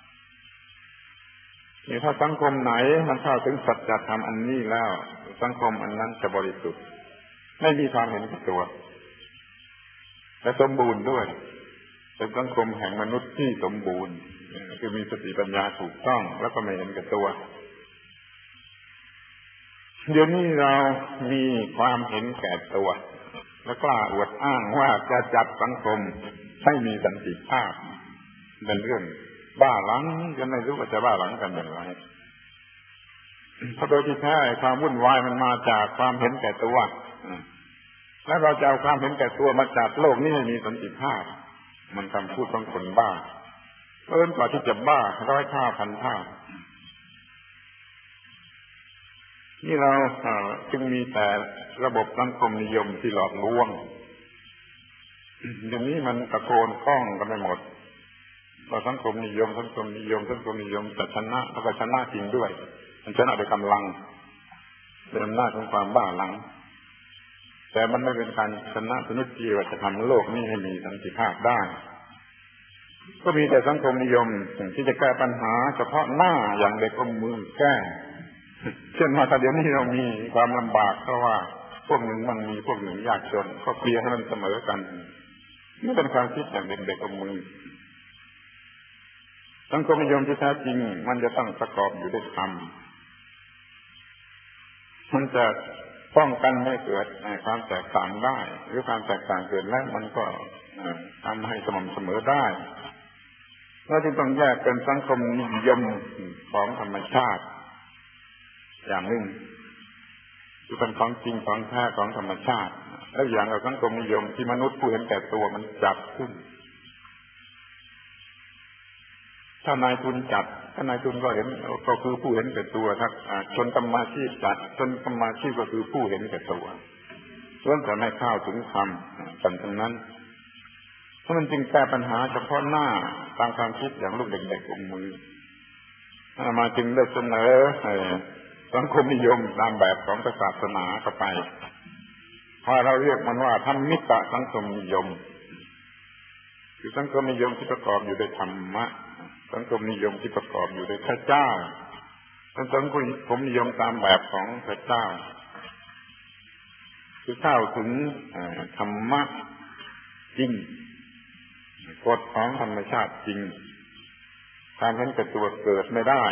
นี่ถ้าสังคมไหนมันเข้าถึงสัจธรรมอันนี้แล้วสังคมอันนั้นจะบริสุทธิ์ไม่มีความเห็นแก่ตัวและสมบูรณ์ด้วยเป็นสังคมแห่งมนุษย์ที่สมบูรณ์คือมีสติปัญญาถูกต้องแล้วก็ไม่เห็นแก่ตัวเดี๋ยวนี้เรามีความเห็นแก่ตัวและกล้าอวดอ้างว่าจะจัดสังคมให้มีสันติภาพเป็นเรื่องบ้าหลังจะไม่รู้ว่าจะบ้าหลังกันอย่างไรเพราะโดยที่แท้ความวุ่นวายมันมาจากความเห็นแก่ตัวและเราจะเอาความเห็นแก่ตัวมาจัดโลกนี้ให้มีสันติภาพมันคำพูดของคนบ้ากว่าที่จะบ้าร้อยท่าพันท่านี่เราจึงมีแต่ระบบสังคมนิยมที่หลอกลวงอย่างนี้มันตะโกนก้องกันไปหมดว่าสังคมนิยมแต่ชนะแล้วก็ชนะจริงด้วยมันชนะด้วยกำลังเป็นอำนาจของความบ้าหลังแต่มันไม่เป็นการชนะสนุกที่ว่าจะทำโลกนี้ให้มีสันติภาพได้ก็มีแต่สังคมนิยมที่จะแก้ปัญหาเฉพาะหน้าอย่างเด็กอมมือแก้เช่นว่าเดี๋ยวนี้เรามีความลำบากเพราะว่าพวกหนึ่งมันมีพวกหนึ่งยากจนก็เคลียร์ให้มันเสมอกันนี่เป็นความคิดอย่างเด็กๆอมมือสังคมนิยมที่แท้จริงมันจะต้องประกอบอยู่ด้วยธรรมมันจะป้องกันไม่เกิดความแตกต่างได้หรือความแตกต่างเกิดแล้วมันก็ทำให้สม่ำเสมอได้เราจึงต้องแยกเป็นสังคมนิยมของธรรมชาติอย่างหนึ่งคือเป็นของจริงของแท้ของธรรมชาติแล้วอย่างเราสังคมนิยมที่มนุษย์ผู้เห็นแก่ตัวมันจัดขึ้นถ้านายทุนจัดถ้านายทุนก็เห็นก็คือผู้เห็นแก่ตัวถ้าชนกรรมาชีพจัดชนกรรมาชีพก็คือผู้เห็นแก่ตัวส่วนแต่ไม่เข้าถึงธรรมกันทั้งนั้นเพราะมันจึงแก้ปัญหาเฉพาะหน้าตามความคิดอย่างลูกเด็กๆอมมือมาจึงได้เสนอสังคมนิยมตามแบบของศาสนาเข้าไปพอเราเรียกมันว่าธรรมิกะสังคมนิยมคือสังคมนิยมที่ประกอบอยู่ด้วยธรรมะสังคมนิยมที่ประกอบอยู่ด้วยพระเจ้าสังคมนิยมตามแบบของพระเจ้าคือเข้าถึงธรรมะจริงกฎของธรรมชาติจริงความเห็นแก่ตัวเกิดไม่ได้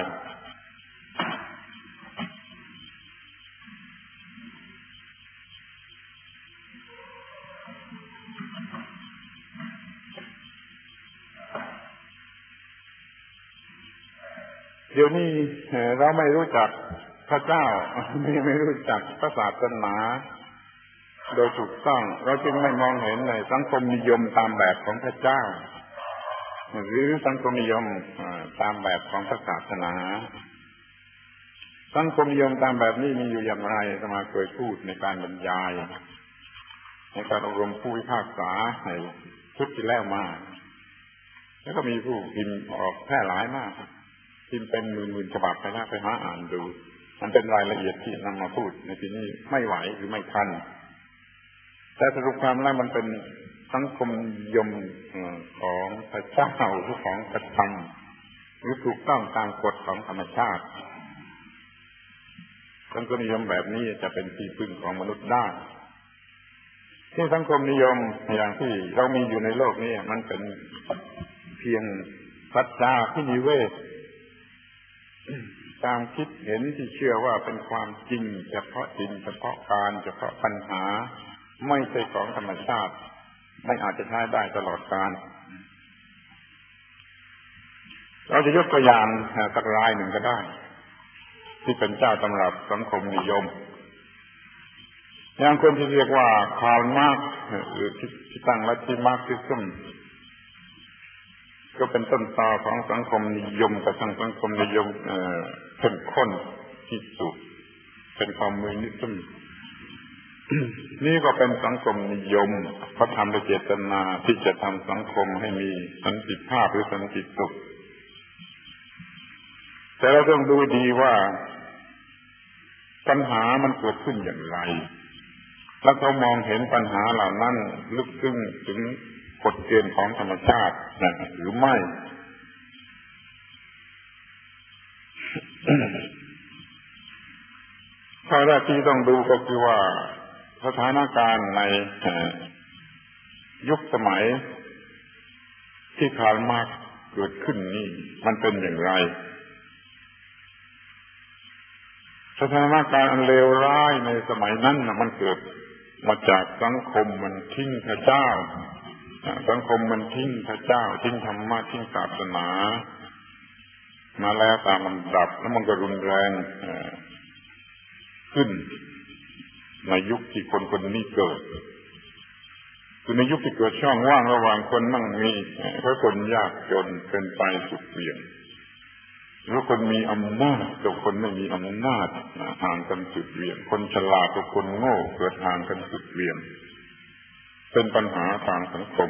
เดี๋ยวนี้เราไม่รู้จักพระเจ้าไม่รู้จักพระศาสนาโดยถูกต้องเราจึงไม่มองเห็นในสังคมนิยมตามแบบของพระเจ้าหรือสังคมนิยมตามแบบของพระศาสนาสังคมนิยมตามแบบนี้มีอยู่อย่างไรอาตมาเคยพูดในการบรรยายในการอบรมผู้พิพากษาในชุดที่แล้วมาแล้วก็มีผู้พิมพ์ออกแพร่หลายมากพิมพ์เป็นหมื่นๆฉบับไปนะไปหาอ่านดูมันเป็นรายละเอียดที่นำมาพูดในที่นี้ไม่ไหวหรือไม่ทันแต่สรุปความแล้วมันเป็นสังคมนิยมของพระเจ้าหรือของกระทำหรือถูกต้องตามกฎของธรรมชาติสังคมนิยมแบบนี้จะเป็นที่พึ่งของมนุษย์ได้ที่สังคมนิยมอย่างที่เรามีอยู่ในโลกนี้มันเป็นเพียงสัจจะที่นิเวศตามคิดเห็นที่เชื่อว่าเป็นความจริงเฉพาะจริงเฉพาะการเฉพาะปัญหาไม่ใช่ของธรรมชาติไม่อาจจะใช้ได้ตลอดกาลเราจะยกตัวอย่างสักรายหนึ่งก็ได้ที่เป็นเจ้าตำรับสังคมนิยมอย่างคนที่เรียกว่าคาร์ลมาร์กซ์หรือที่ตั้งลัทธิมาร์กซิซึมก็เป็นต้นตอของสังคมนิยมกับสังคมนิยมเข้มข้นที่สุดเป็นคอมมิวนิสต์นี่ก็เป็นสังคมนิยมเขาทำด้วยเจตนาที่จะทำสังคมให้มีสันติภาพหรือสันติสุขแต่เราต้องดูดีว่าปัญหามันเกิดขึ้นอย่างไรแล้วเขามองเห็นปัญหาเหล่านั้นลึกซึ้งถึงกฎเกณฑ์ของธรรมชาติหรือไม่ ข้อแรกที่ต้องดูก็คือว่าสถานการณ์ในยุคสมัยที่คาร์ลมาร์กซ์เกิดขึ้นนี่มันเป็นอย่างไรสถานการณ์อันเลวร้ายในสมัยนั้นมันเกิดมาจากสังคมมันทิ้งพระเจ้าสังคมมันทิ้งพระเจ้าทิ้งธรรมะทิ้งศาสนามาแล้วตามลำดับแล้วมันก็รุนแรงขึ้นในยุคที่คนคนนี้เกิดคือในยุคที่เกิดช่องว่างระหว่างคนมั่งมีและคนยากจนเป็นไปสุดเบี่ยงแล้วคนมีอำนาจกับคนไม่มีอำนาจห่างกันสุดเบี่ยงคนฉลาดกับคนโง่เกิดห่างกันสุดเบี่ยงเป็นปัญหาทางสังคม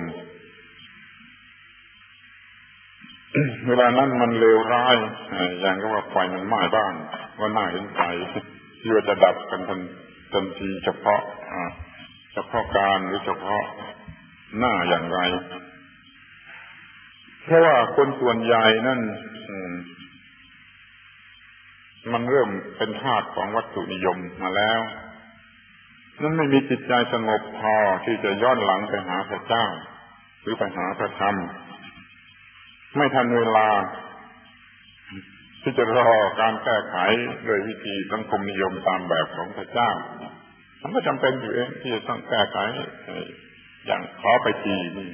เวลานั้นมันเลวร้ายอย่างก็ว่าไฟมันไหม้บ้านว่าน่าเห็นใจที่ว่าจะดับกันทันทีเฉพาะการหรือเฉพาะหน้าอย่างไรเพราะว่าคนส่วนใหญ่นั่นมันเริ่มเป็นทาสของวัตถุนิยมมาแล้วนั่นไม่มีจิตใจสงบพอที่จะย้อนหลังไปหาพระเจ้าหรือไปหาพระธรรมไม่ทันเวลาที่จะรอการแก้ไขโดยวิธีสังคมนิยมตามแบบของพระเจ้ามันก็จำเป็นอยู่เองที่จะต้องแก้ไขอย่างขอไปทีนี่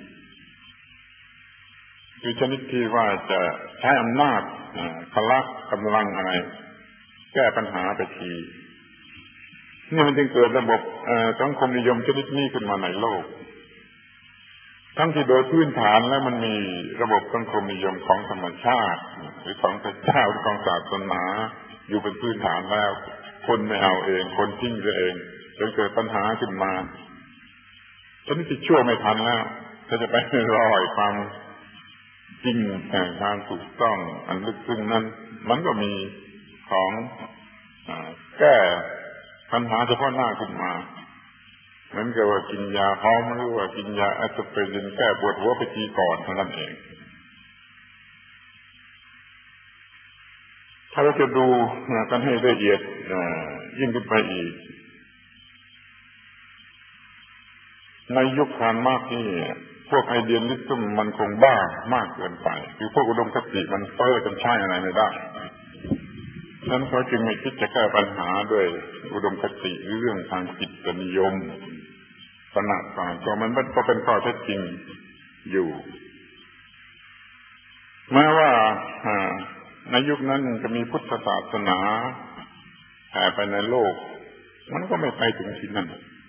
คือชนิดที่ว่าจะใช้อำนาจพละกำลังอะไรแก้ปัญหาไปทีนี่มันจึงเกิดระบบสังคมนิยมชนิดนี้ขึ้นมาในโลกทั้งที่โดยพื้นฐานแล้วมันมีระบบสังคมนิยมของธรรมชาติหรือของพระเจ้าหรือของศาสนาอยู่เป็นพื้นฐานแล้วคนไม่เอาเองคนทิ้งเองจนเกิดปัญหาขึ้นมาฉะนั้นที่ชั่วไม่ทันแล้วถ้าจะไปรอความจริงทางถูกต้องอันลึกซึ้งนั้นมันก็มีของแก้ปัญหาเฉพาะหน้าขึ้นมาเหมือนกับว่ากินยาหอมหรือว่ากินยาแอสไพรินแก้ปวดหัวไปทีก่อนเท่านั้นเองถ้าเราจะดูกันให้ละเอียดยิ่งขึ้นไปอีกในยุคคาร์ลมาร์กซ์นี่พวกไอเดียลิซึมมันคงบ้ามากเกินไปคือพวกอุดมคติมันเฟ้อจนใช้อะไรไม่ได้ฉะนั้นเขาจึงไม่คิดจะแก้ปัญหาด้วยอุดมคติหรือเรื่องทางจิตนิยมขณะต่างก็มันก็เป็นข้อเท็จจริงอยู่แม้ว่าในยุคนั้นจะมีพุทธศาสนาแผ่ไปในโลกมันก็ไม่ไปถึงที่นั่น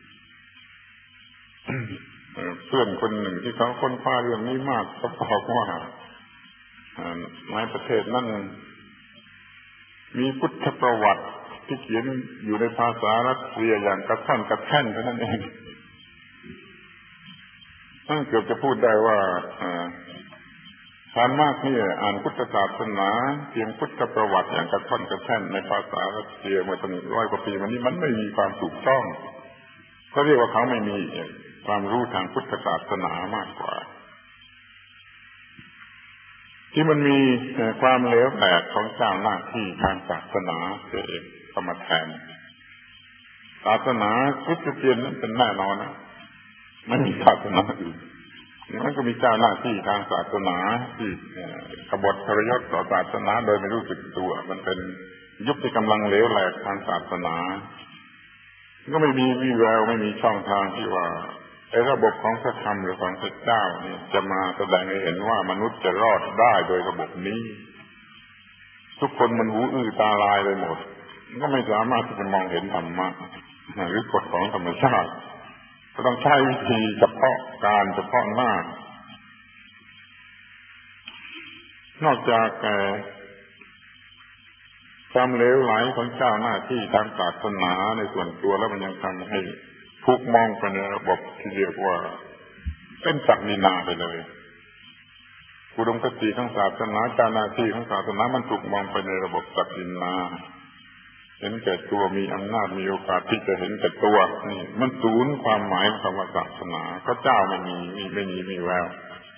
เพื่อนคนหนึ่งที่เขาค้นคว้าเรื่องนี้มากเขาบอกว่าในประเทศนั้นมีพุทธประวัติที่เขียนอยู่ในภาษารัสเซียอย่างกระท่อนกระแท่นเท่านั้นเองท่านเกือบจะพูดได้ว่าท่านมากนี่อ่านพุทธศาสนาเพียงพุทธประวัติอย่างกระท่อนกระแท่นในภาษารัสเซียเมื่อตั้ง100 กว่าปีมานี้มันไม่มีความถูกต้องเขาเรียกว่าเขาไม่มีความรู้ทางพุทธศาสนามากกว่าที่มันมีความเลวแหลกของเจ้าหน้าที่ทางศาสนาเองเข้ามาแทนศาสนาคริสเตียนนั้นเป็นแน่นอนนะไม่มีศาสนาอื่นมันก็มีเจ้าหน้าที่ทางศาสนาที่กบฏทรยศต่อศาสนาโดยไม่รู้สึกตัวมันเป็นยุคที่กำลังเลวแหลกทางศาสนาก็ไม่มีวี่แววไม่มีช่องทางที่ว่าระบบของพระธรรมหรือของพระเจ้านี่จะมาแสดงให้เห็นว่ามนุษย์จะรอดได้โดยระบบนี้ทุกคนมันหูอื้อตาลายไปหมดก็ไม่สามารถที่จะมองเห็นธรรมะหรือกฎของธรรมชาติก็ต้องใช้วิธีเฉพาะการเฉพาะหน้านอกจากความเลวไหลของเจ้าหน้าที่ทางศาสนาในส่วนตัวแล้วมันยังทำให้ถูกมองไปในระบบที่เรียกว่าเป็นศักดินาไปเลยอุดมคติของศาสนาเจ้าหน้าที่ของศาสนามันถูกมองไปในระบบศักดินาเห็นแก่ตัวมีอำนาจมีโอกาสที่จะเห็นแก่ตัวนี่มันสูญความหมายของศาสนาพระเจ้าไม่มีแวว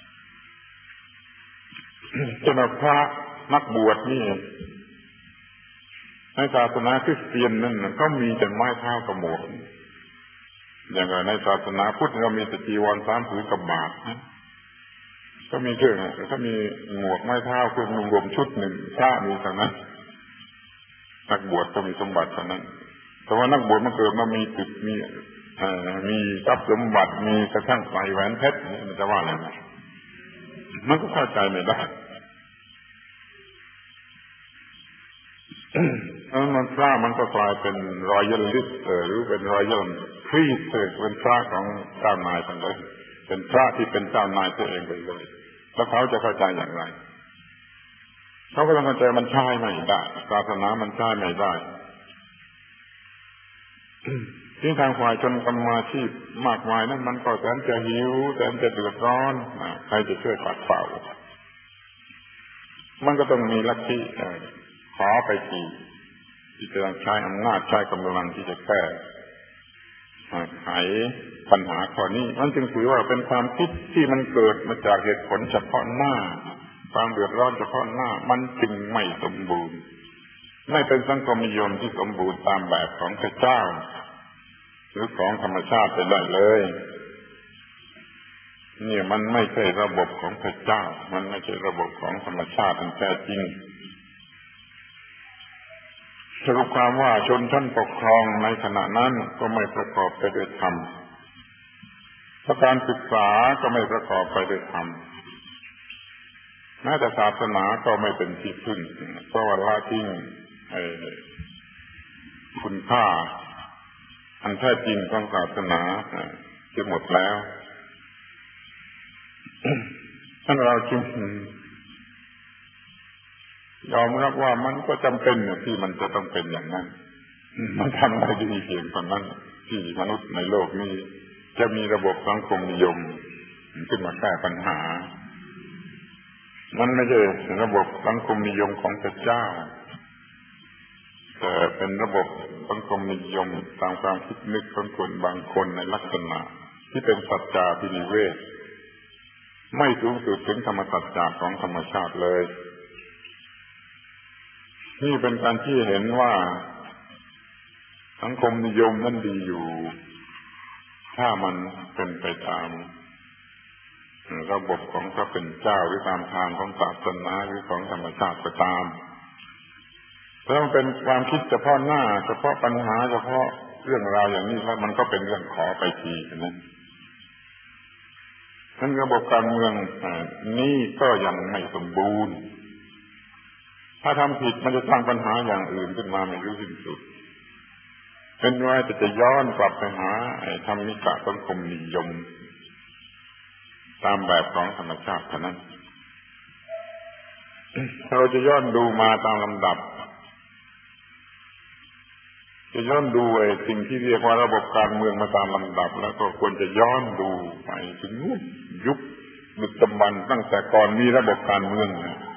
เจ้าพระนักบวชนี่ในศาสนาคริสเตียนนั่นก็มีแต่ไม้เท้ากระหมวกอย่างในศาสนาพุทธเรามีแต่จีวร3 ผืนกับบาตรก็มีเครื่องก็มีหมวกไม้เท้าเครื่องรวมชุดหนึ่งพระมีเท่านั้นนักบวชก็มีสมบัติเท่านั้นแต่ว่านักบวชมันเกิดมามีตึกมีทรัพย์สมบัติมีกระทั่งสายแหวนเพชรมันจะว่าอะไรนะมันก็เข้าใจไม่ได้มันพระมันก็กลายเป็นรอยัลลิสต์หรือเป็นรอยัลพรีสต์เป็นพระของเจ้านายทั้งเลยเป็นพระที่เป็นเจ้านายตัวเองไปเลยแล้วเขาจะเข้าใจอย่างไรเขาก็ต้องเข้าใจมันใช่ไม่ได้ศาสนามันใช่ไม่ได้ที่ทางฝ่ายชนกรรมาชีพมากมายนั้นมันก็แสนจะหิวแสนจะเดือดร้อนใครจะช่วยปัดเป่ามันก็ต้องมีลัทธิขอไปทีที่จะใช้อำนาจใช้กำลังที่จะแก้ไขปัญหาข้อนี้มันจึงถือว่าเป็นความคิดที่มันเกิดมาจากเหตุผลเฉพาะหน้าความเดือดร้อนเฉพาะหน้ามันจึงไม่สมบูรณ์ไม่เป็นสังคมนิยมที่สมบูรณ์ตามแบบของพระเจ้าหรือของธรรมชาติไปได้เลยนี่มันไม่ใช่ระบบของพระเจ้ามันไม่ใช่ระบบของธรรมชาติอันแท้จริงสรุปความว่าชนชั้นปกครองในขณะนั้นก็ไม่ประกอบไปด้วยธรรมการศึกษาก็ไม่ประกอบไปด้วยธรรมแม้แต่ศาสนาก็ไม่เป็นที่พึ่งเพราะว่าละทิ้งคุณค่าอันแท้จริงของศาสนาจะหมดแล้วท่านเราจึงยอมรับว่ามันก็จำเป็นที่มันจะต้องเป็นอย่างนั้นมันทำได้ดีเพียงเท่านั้นที่มนุษย์ในโลกนี้จะมีระบบสังคมนิยมขึ้นมาแก้ปัญหามันไม่ใช่ระบบสังคมนิยมของพระเจ้าแต่เป็นระบบสังคมนิยมตามความคิดนึกของคนบางคนในลักษณะที่เป็นสัจจาภินิเวศไม่สูงสุดถึงธรรมสัจจะของธรรมชาติเลยนี่เป็นการที่เห็นว่าสังคมนิยมนั้นดีอยู่ถ้ามันเป็นไปตามระบบของพระเป็นเจ้าหรือตามทางของศาสนาหรือของธรรมชาติก็ตามแล้วมันเป็นความคิดเฉพาะหน้าเฉพาะปัญหาเฉพาะเรื่องราวอย่างนี้แล้วมันก็เป็นเรื่องขอไปทีนั้นระบบการเมืองนี่ก็ยังไม่สมบูรณ์ถ้าทำผิดมันจะสร้างปัญหาอย่างอื่นขึ้นมาไม่รู้สิ้นสุดเป็นว่าจะย้อนกลับไปหาธรรมิกะสังคมนิยมตามแบบของธรรมชาติเท่านั้นเราจะย้อนดูมาตามลำดับจะย้อนดูสิ่งที่เรียกว่าระบบการเมืองมาตามลำดับแล้วก็ควรจะย้อนดูไปถึงยุคดึกดำบรรพ์ตั้งแต่ก่อนมีระบบการเมือง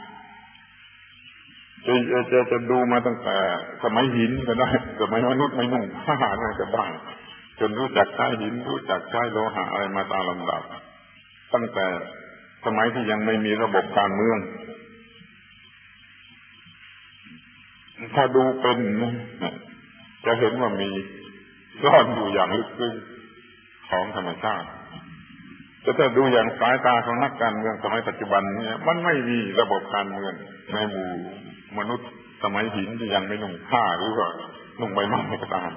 จะดูมาตั้งแต่สมัยหินก็ได้สมัยมนุษย์ไม่นุ่งผ้าอะไรก็ได้จนรู้จักใช้หินรู้จักใช้โลหะอะไรมาตามลำดับตั้งแต่สมัยที่ยังไม่มีระบบการเมืองถ้าดูเป็นจะเห็นว่ามีซ่อนอยู่อย่างลึกซึ้งของธรรมชาติแต่ถ้าดูอย่างสายตาของนักการเมืองสมัยปัจจุบันนี้มันไม่มีระบบการเมืองในหมู่มนุษย์สมัยหินที่ยังไม่นุ่งผ้าหรือว่านุ่งใบไม้ก็ตาม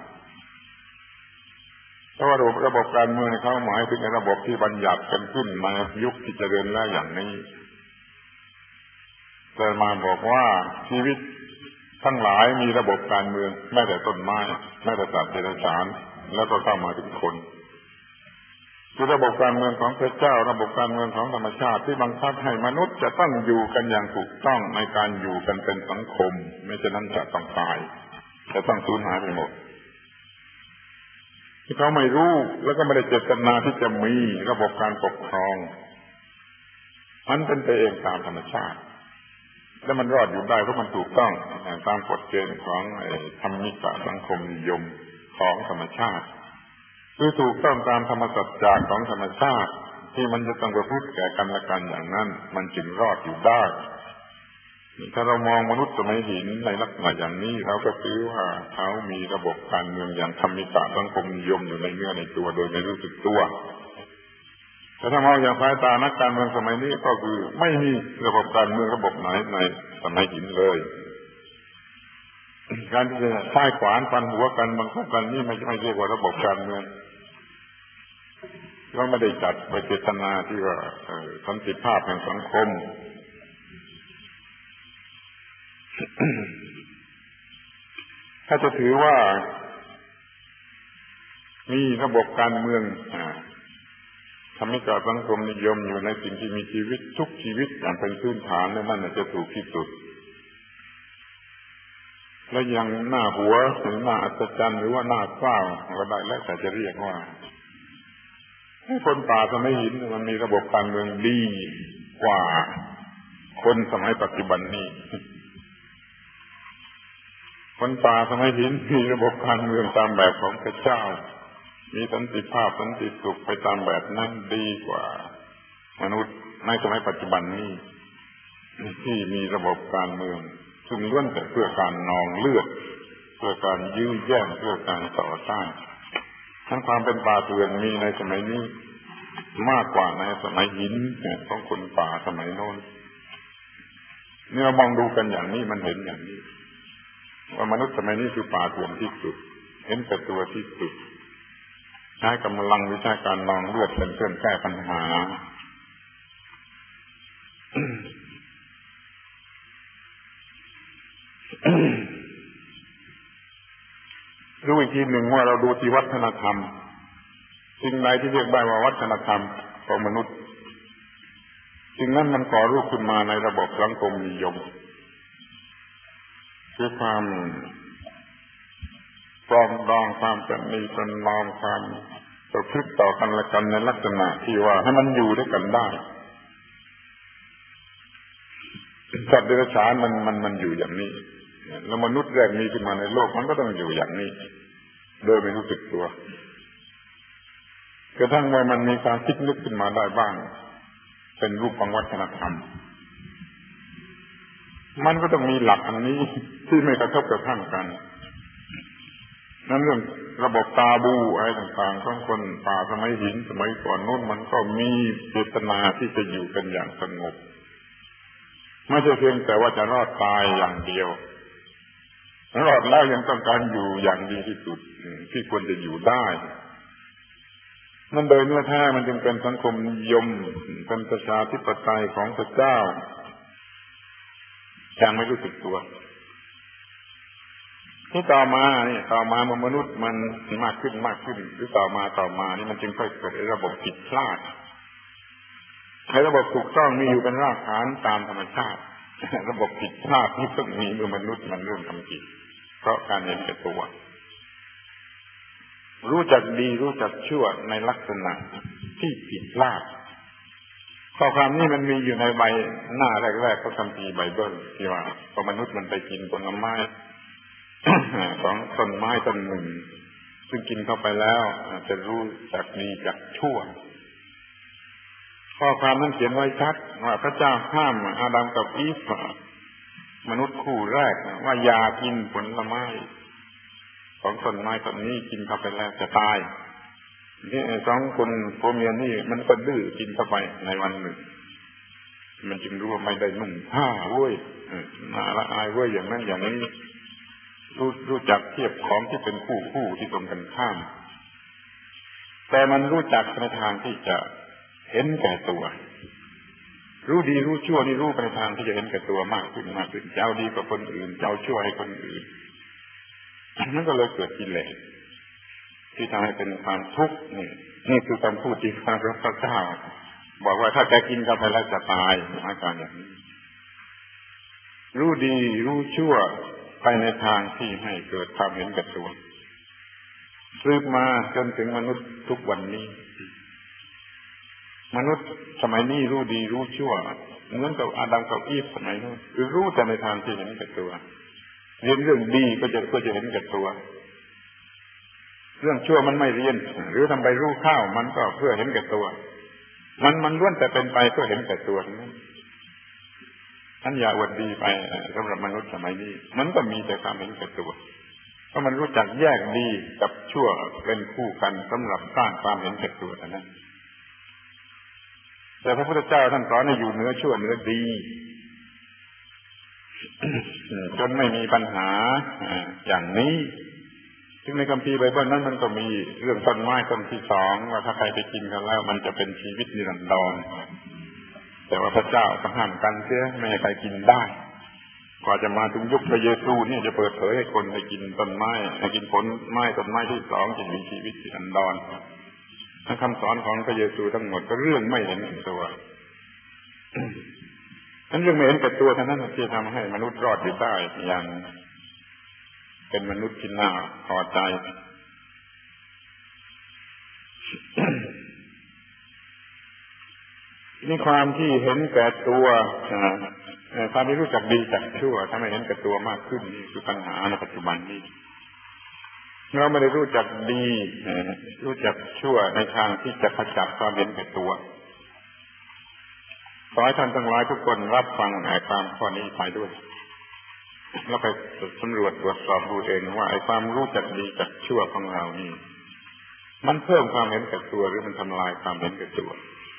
เพราะว่าระบบการเมืองเขาหมายถึงระบบที่บัญญัติกันขึ้นมายุคที่เจริญแล้วอย่างนี้แต่มาบอกว่าชีวิตทั้งหลายมีระบบการเมืองแม้แต่ต้นไม้แม้แต่สัตว์เดรัจฉานแล้วก็เข้ามาถึงคนคือระบบการเมืองของพระเจ้าระบบการเมืองของธรรมชาติที่บังคับให้มนุษย์จะต้องอยู่กันอย่างถูกต้องในการอยู่กันเป็นสังคมไม่ฉะนั้นจะต้องตายจะต้องสูญหายไปหมดที่เขาไม่รู้แล้วก็ไม่ได้เจตนาที่จะมีระบบการปกครองมันเป็นไปเองตามธรรมชาติแล้วมันรอดอยู่ได้เพราะมันถูกต้องตามกฎเกณฑ์ของธรรมิกะสังคมนิยมของธรรมชาติคือถูกต้องตามธรรมสัจจะของธรรมชาติที่มันจะต้องประพฤติแก่กันและกันอย่างนั้นมันจึงรอดอยู่ได้ถ้าเรามองมนุษย์สมัยหินในลักษณะอย่างนี้เราก็ถือว่าเขามีระบบการเมืองอย่างธรรมิกะสังคมนิยมอยู่ในเนื้อในตัวโดยไม่รู้สึกตัวแต่ถ้ามองอย่างสายตานักการเมืองสมัยนี้ก็คือไม่มีระบบการเมืองระบบไหนในสมัยหินเลยการที่จะใช้ขวานฟันหัวกันบังคับกันนี่ไม่เรียกว่าระบบการเมืองก็ไม่ได้จัดไปเจตนาที่ว่าสันติภาพแห่งสังคม ถ้าจะถือว่ามีระบบการเมืองทำให้เกิดสังคมนิยมอยู่ในสิ่งที่มีชีวิตทุกชีวิตอย่างเป็นพื้นฐานนั่นจะถูกที่สุดและยังหน้าหัวหรือหน้าอัศจรรย์หรือว่าหน้าเศร้าก็ได้แล้วแต่จะเรียกว่าคนป่าสมัยหินมันมีระบบการเมืองดีกว่าคนสมัยปัจจุบันนี้คนป่าสมัยหินมีระบบการเมืองตามแบบของพระเจ้ามีสันติภาพสันติสุขไปตามแบบนั้นดีกว่ามนุษย์ในสมัยปัจจุบันนี้ที่มีระบบการเมืองซึ่งล้วนแต่เพื่อการนองเลือดเพื่อการยื้อแย่งเพื่อการต่อต้านทั้งความเป็นป่าเถื่อนมีในสมัยนี้มากกว่าในสมัยหินของคนป่าสมัยโน้นเนี่ยมองดูกันอย่างนี้มันเห็นอย่างนี้ว่ามนุษย์สมัยนี้คือป่าเถื่อนที่สุดเห็นแต่ตัวที่สุดใช้กำลังวิชาการนองเลือดเป็นเครื่องแก้ปัญหา รู้อีกทีหนึ่งว่าเราดูที่วัฒนธรรมสิ่งใดที่เรียกได้ว่าวัฒนธรรมของมนุษย์สิ่งนั้นมันก่อรูปขึ้นมาในระบบสังคมนิยมคือความปรองดองความประนีประนอมความประพฤติต่อกันและกันในลักษณะที่ว่าให้มันอยู่ด้วยกันได้สัตว์เดรัจฉานมันอยู่อย่างนี้แล้วมนุษย์แรกมีขึ้นมาในโลกมันก็ต้องอยู่อย่างนี้โดยไม่รู้สึกตัวกระทั่งว่ามันมีการคิดนึกขึ้นมาได้บ้างเป็นรูปของวัฒนธรรมมันก็ต้องมีหลักอันนี้ที่ไม่กระทบกระทั่งกันนั่นเรื่องระบบตาบูอะไรต่างๆของคนป่าสมัยหินสมัยก่อนนู้นมันก็มีเจตนาที่จะอยู่กันอย่างสงบไม่ใช่เพียงแต่ว่าจะรอดตายอย่างเดียวรอดแล้วยังต้องการอยู่อย่างดีที่สุดที่ควรจะอยู่ได้นั่นโดยเนื้อแท้มันจึงเป็นสังคมนิยมเป็นประชาธิปไตยของพระเจ้ายังไม่รู้สึกตัวที่ต่อมาเมื่อมนุษย์มันมากขึ้นหรือต่อมานี่มันจึงค่อยเกิดระบบผิดพลาดให้ระบบถูกต้องมีอยู่เป็นรากฐานตามธรรมชาติระบบผิดพลาดที่ต้องมีเมื่อมนุษย์มันเริ่มทำผิดเพราะการเห็นแก่ตัวรู้จักดีรู้จักชั่วในลักษณะที่ผิดพลาดข้อความนี้มันมีอยู่ในใบหน้าแรกๆของคัมภีร์ไบเบิลที่ว่าพอมนุษย์มันไปกินผลไม้ ของต้นไม้ต้นหนึ่งซึ่งกินเข้าไปแล้วจะรู้จักดีจักชั่วข้อความนั้นเขียนไว้ชัดว่าพระเจ้าห้ามอาดัมกับอีฟมนุษย์คู่แรกว่าอย่ากินผลไม้ของต้นไม้ต้นนี้กินเข้าไปแล้วจะตายนี่สองคนผัวเมียนี่มันก็ดื้อกินเข้าไปในวันหนึ่งมันจึงรู้ว่าไม่ได้นุ่งผ้าเว้ยน่าละอายเว้ยอย่างนั้นอย่างนี้รู้จักเทียบของที่เป็นคู่ที่ตรงกันข้ามแต่มันรู้จักในทางที่จะเห็นแก่ตัวรู้ดีรู้ชั่วนี่รู้ในทางที่จะเห็นแก่ตัวมากขึ้นจะเอาดีกับคนอื่นจะเอาชั่วให้คนอื่นนั่นก็เลยเกิดกิเลสที่ทำให้เป็นความทุกข์นี่คือคำพูดที่พระเจ้าบอกว่าถ้าแกกินเข้าไปแล้วจะตายอาการอย่างนี้รู้ดีรู้ชั่วไปในทางที่ให้เกิดความเห็นแก่ตัวสืบมาจนถึงมนุษย์ทุกวันนี้มนุษย์สมัยนี้รู้ดีรู้ชั่วเหมือนกับอาดัมกับอีฟสมัยนู้นคือรู้แต่ในทางที่เห็นแก่ตัวเรียนเรื่องดีก็จะเห็นแก่ตัวเรื่องชั่วมันไม่เรียนหรือทำไปรู้ข้าวมันก็เพื่อเห็นแก่ตัวมันล้วนแต่เป็นไปเพื่อเห็นแก่ตัวท่านอย่าอวดดีไปสำหรับมนุษย์สมัยนี้มันก็มีแต่ความเห็นแก่ตัวเพราะมันรู้จักแยกดีกับชั่วเป็นคู่กันสำหรับสร้างความเห็นแก่ตัวเท่านั้นแต่พระพุทธเจ้าท่านสอนให้อยู่เหนือชั่วเหนือดี จนไม่มีปัญหาอย่างนี้ซึ่งในคัมภีร์ไบเบิลนั้นมันก็มีเรื่องต้นไม้ต้นที่สองว่าถ้าใครไปกินกันแล้วมันจะเป็นชีวิตนิรันดรแต่ว่าพระเจ้าก็ห้ามกันเสียไม่ให้ใครกินได้กว่าจะมาถึงยุคพระเยซูเนี่ยจะเปิดเผยให้คนไปกินต้นไม้ให้กินผลไม้ต้นไม้ที่สองจะมีชีวิตนิรันดรทั้งคำสอนของพระเยซูทั้งหมดก็เรื่องไม่เห็นแก่ตัวนั่นเรื่องไม่เห็นแก่ตัวเท่านั้นที่ทำให้มนุษย์รอดอยู่ได้อย่างเป็นมนุษย์ที่น่าพอใจนี่ความที่เห็นแก่ตัวความที่รู้จักดีจักชั่วทำให้เห็นแก่ตัวมากขึ้นนี่คือปัญหาในปัจจุบันนี้เราไม่ได้รู้จักดีรู้จักชั่วในทางที่จะขจัดความเห็นแก่ตัวขอให้ท่านทั้งหลายทุกคนรับฟังความข้อนี้ไปด้วยแล้วไปสำรวจตรวจสอบดูเองว่าไอ้ความรู้จักดีจักชั่วของเรานี่มันเพิ่มความเห็นแก่ตัวหรือมันทำลายความเห็นแก่ตัว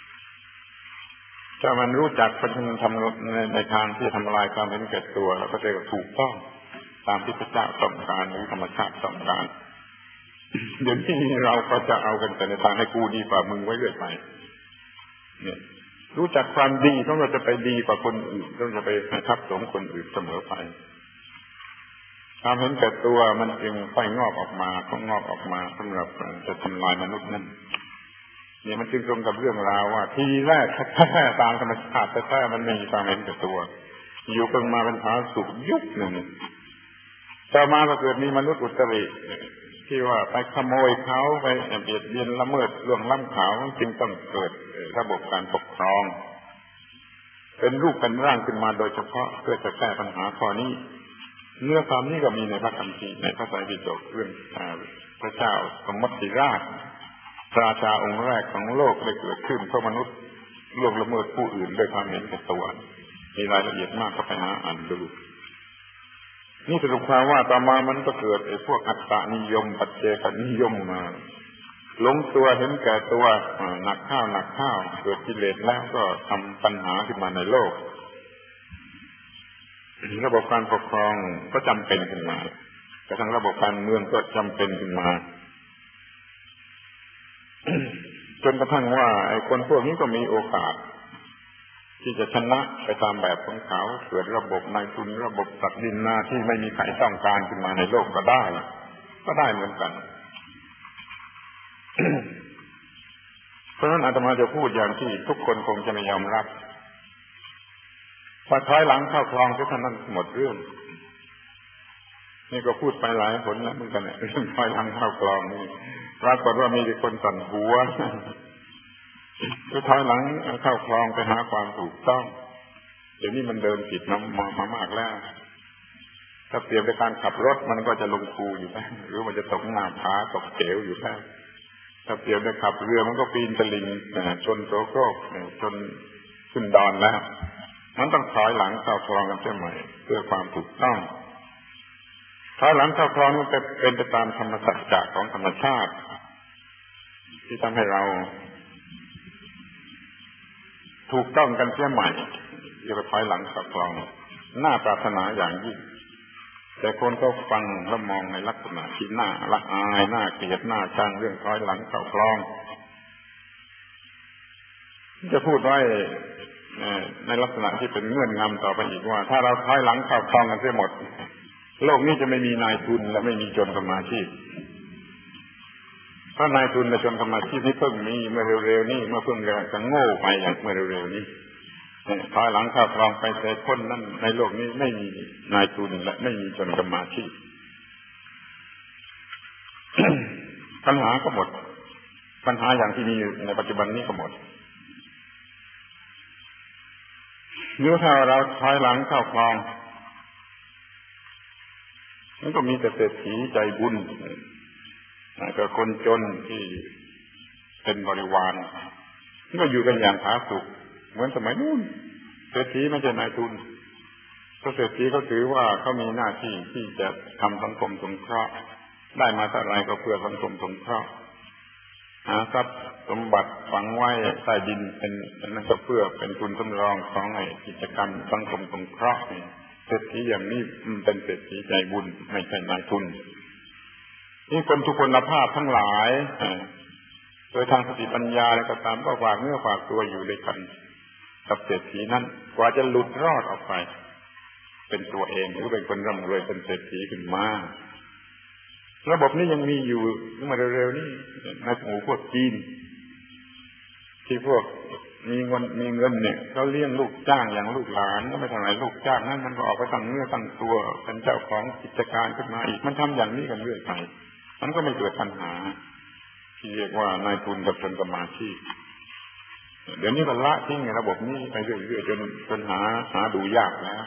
ถ้ามันรู้จักพัฒนาทำในทางที่ทำลายความเห็นแก่ตัวแล้วก็จะถูกต้องตามที่พระเจ้าต้องการหรือธรรมชาติต้องการเดี๋ยวนี้เราก็จะเอากันแต่ในทางให้กูดีกว่ามึงไว้เรื่อยไปเนี่ยรู้จักความดีต้องเราจะไปดีกว่าคนอื่นต้องจะไปทับถมคนอื่นเสมอไปความเห็นแก่ตัวมันจึงค่อยงอกออกมาสำหรับจะทำลายมนุษย์นั่นเนี่ยมันจึงตรงกับเรื่องราวว่าทีแรกแท้ๆตามธรรมชาติแท้ๆมันไม่มีความเห็นแก่ตัวอยู่กันมาเป็นผาสุกยุคหนึ่งต่อมาก็เกิดมีมนุษย์อุตริที่ว่าไปขโมยเขาไปเบียดเบียนละเมิดล่วงล้ำเขาจึงต้องเกิดระบบการปกครองเป็นรูปเป็นร่างขึ้นมาโดยเฉพาะเพื่อจะแก้ปัญหาข้อนี้เนื้อความนี้ก็มีในพระคัมภีร์ในพระไตรปิฎกเรื่องพระเจ้าสมมติราชราชาองค์แรกของโลกได้เกิดขึ้นเพราะมนุษย์ล่วงละเมิดผู้อื่นด้วยความเห็นแก่ตัวมีรายละเอียดมากก็ไปหาอ่านดูนี่สรุปความว่าต่อมามันก็เกิดไอ้พวกอัตตนิยมปัจเจกนิยมมาหลงตัวเห็นแก่ตัวหนักข้าวเกิดกิเลสแล้วก็ทำปัญหาขึ้นมาในโลกระบบการปกครองก็จำเป็นขึ้นมากระทั่งระบบการเมืองก็จำเป็นขึ้นมาจนกระทั่งว่าไอ้คนพวกนี้ก็มีโอกาสที่จะชนะไปตามแบบของเขาเกิดระบบนายทุนระบบตัดดินนาที่ไม่มีใครต้องการขึ้นมาในโลกก็ได้เหมือนกัน เพราะฉะนั้นอาตมาจะพูดอย่างที่ทุกคนคงจะไม่ยอมรับพอถอยหลังเข้าคลองก็เท่านั้นหมดเรื่องนี่ก็พูดไปหลายผลแล้วเหมือนกันเรื่องถอยหลังเข้าคลองนี่ปรากฏว่ามีแต่คนสั่นหัวก็ถอยหลังเข้าคลองไปหาความถูกต้องเดี๋ยวนี้มันเดินผิดมามากแล้วถ้าเปรียบในการขับรถมันก็จะลงคูอยู่แล้วหรือมันจะตกหน้าผาตกเก๋วอยู่แล้วถ้าเปรียบในขับเรือมันก็ปีนตลิ่งชนโซโครกชนขึ้นดอนแล้วมันต้องถอยหลังเข้าคลองกันเสียใหม่เพื่อความถูกต้องถอยหลังเข้าคลองมันเป็นไปตามธรรมสัจจะของธรรมชาติที่ทำให้เราถูกต้องกันเสียใหม่อย่าไปถอยหลังเข้าคลองน่าปรารถนาอย่างยิ่งแต่คนก็ฟังแล้วมองในลักษณะที่น่าละอายน่าเกลียดน่าชังเรื่องถอยหลังเข้าคลองจะพูดไว้ในลักษณะที่เป็นเงื่อนงำต่อไปอีกว่าถ้าเราถอยหลังเข้าคลองกันเสียหมดโลกนี้จะไม่มีนายทุนและไม่มีจนกรรมาชีพเพราะนายทุนและจนกรรมาชีพนี่เพิ่งมีเมื่อเร็วๆนี้เมื่อเพิ่งจะโง่ไปอย่างเมื่อเร็วๆนี้ถอยหลังเข้าคลองไปแต่คนนั้นในโลกนี้ไม่มีนายทุนและไม่มีจนกรรมาชีพ ปัญหาก็หมดปัญหาอย่างที่มีอยู่ในปัจจุบันนี้ก็หมดหรือถ้าเราถอยหลังเข้าคลองมันก็มีแต่เศรษฐีใจบุญกับคนจนที่เป็นบริวารก็อยู่กันอย่างผาสุกเหมือนสมัยนู้นเศรษฐีไม่ใช่นายทุนเพราะเศรษฐีเขาถือว่าเขามีหน้าที่ที่จะทำสังคมสงเคราะห์ได้มาเท่าไรก็เพื่อสังคมสงเคราะห์หาทรัพย์สมบัติฝังไว้ใต้ดินเป็นนั่นก็เพื่อเป็นทุนสำรองของกิจกรรมสังคมสงเคราะห์เศรษฐีอย่างนี้เป็นเศรษฐีใจบุญไม่ใช่นายทุนนี่คนทุกคนภาพทั้งหลายโดยทางสติปัญญาและก็ตามก็ฝากเนื้อฝากตัวอยู่ด้วยกันกับเศรษฐีนั้นกว่าจะหลุดรอดออกไปเป็นตัวเองหรือเป็นคนร่ำรวยเป็นเศรษฐีขึ้นมาระบบนี้ยังมีอยู่เมื่อเร็วๆนี้ในหมู่พวกจีนที่พวกมีเงินเนี่ยเขาเลี้ยงลูกจ้างอย่างลูกหลานก็ไม่เท่าไหร่ลูกจ้างนั้นมันก็ออกไปตั้งเนื้อตั้งตัวเป็นเจ้าของกิจการขึ้นมาอีกมันทำอย่างนี้กันเรื่อยไปมันก็ไม่เกิดปัญหาที่เรียกว่านายทุนกับชนกรรมาชีพเดี๋ยวนี้ก็ละทิ้งในระบบนี้ไปเรื่อยๆจนหาดูยากแล้ว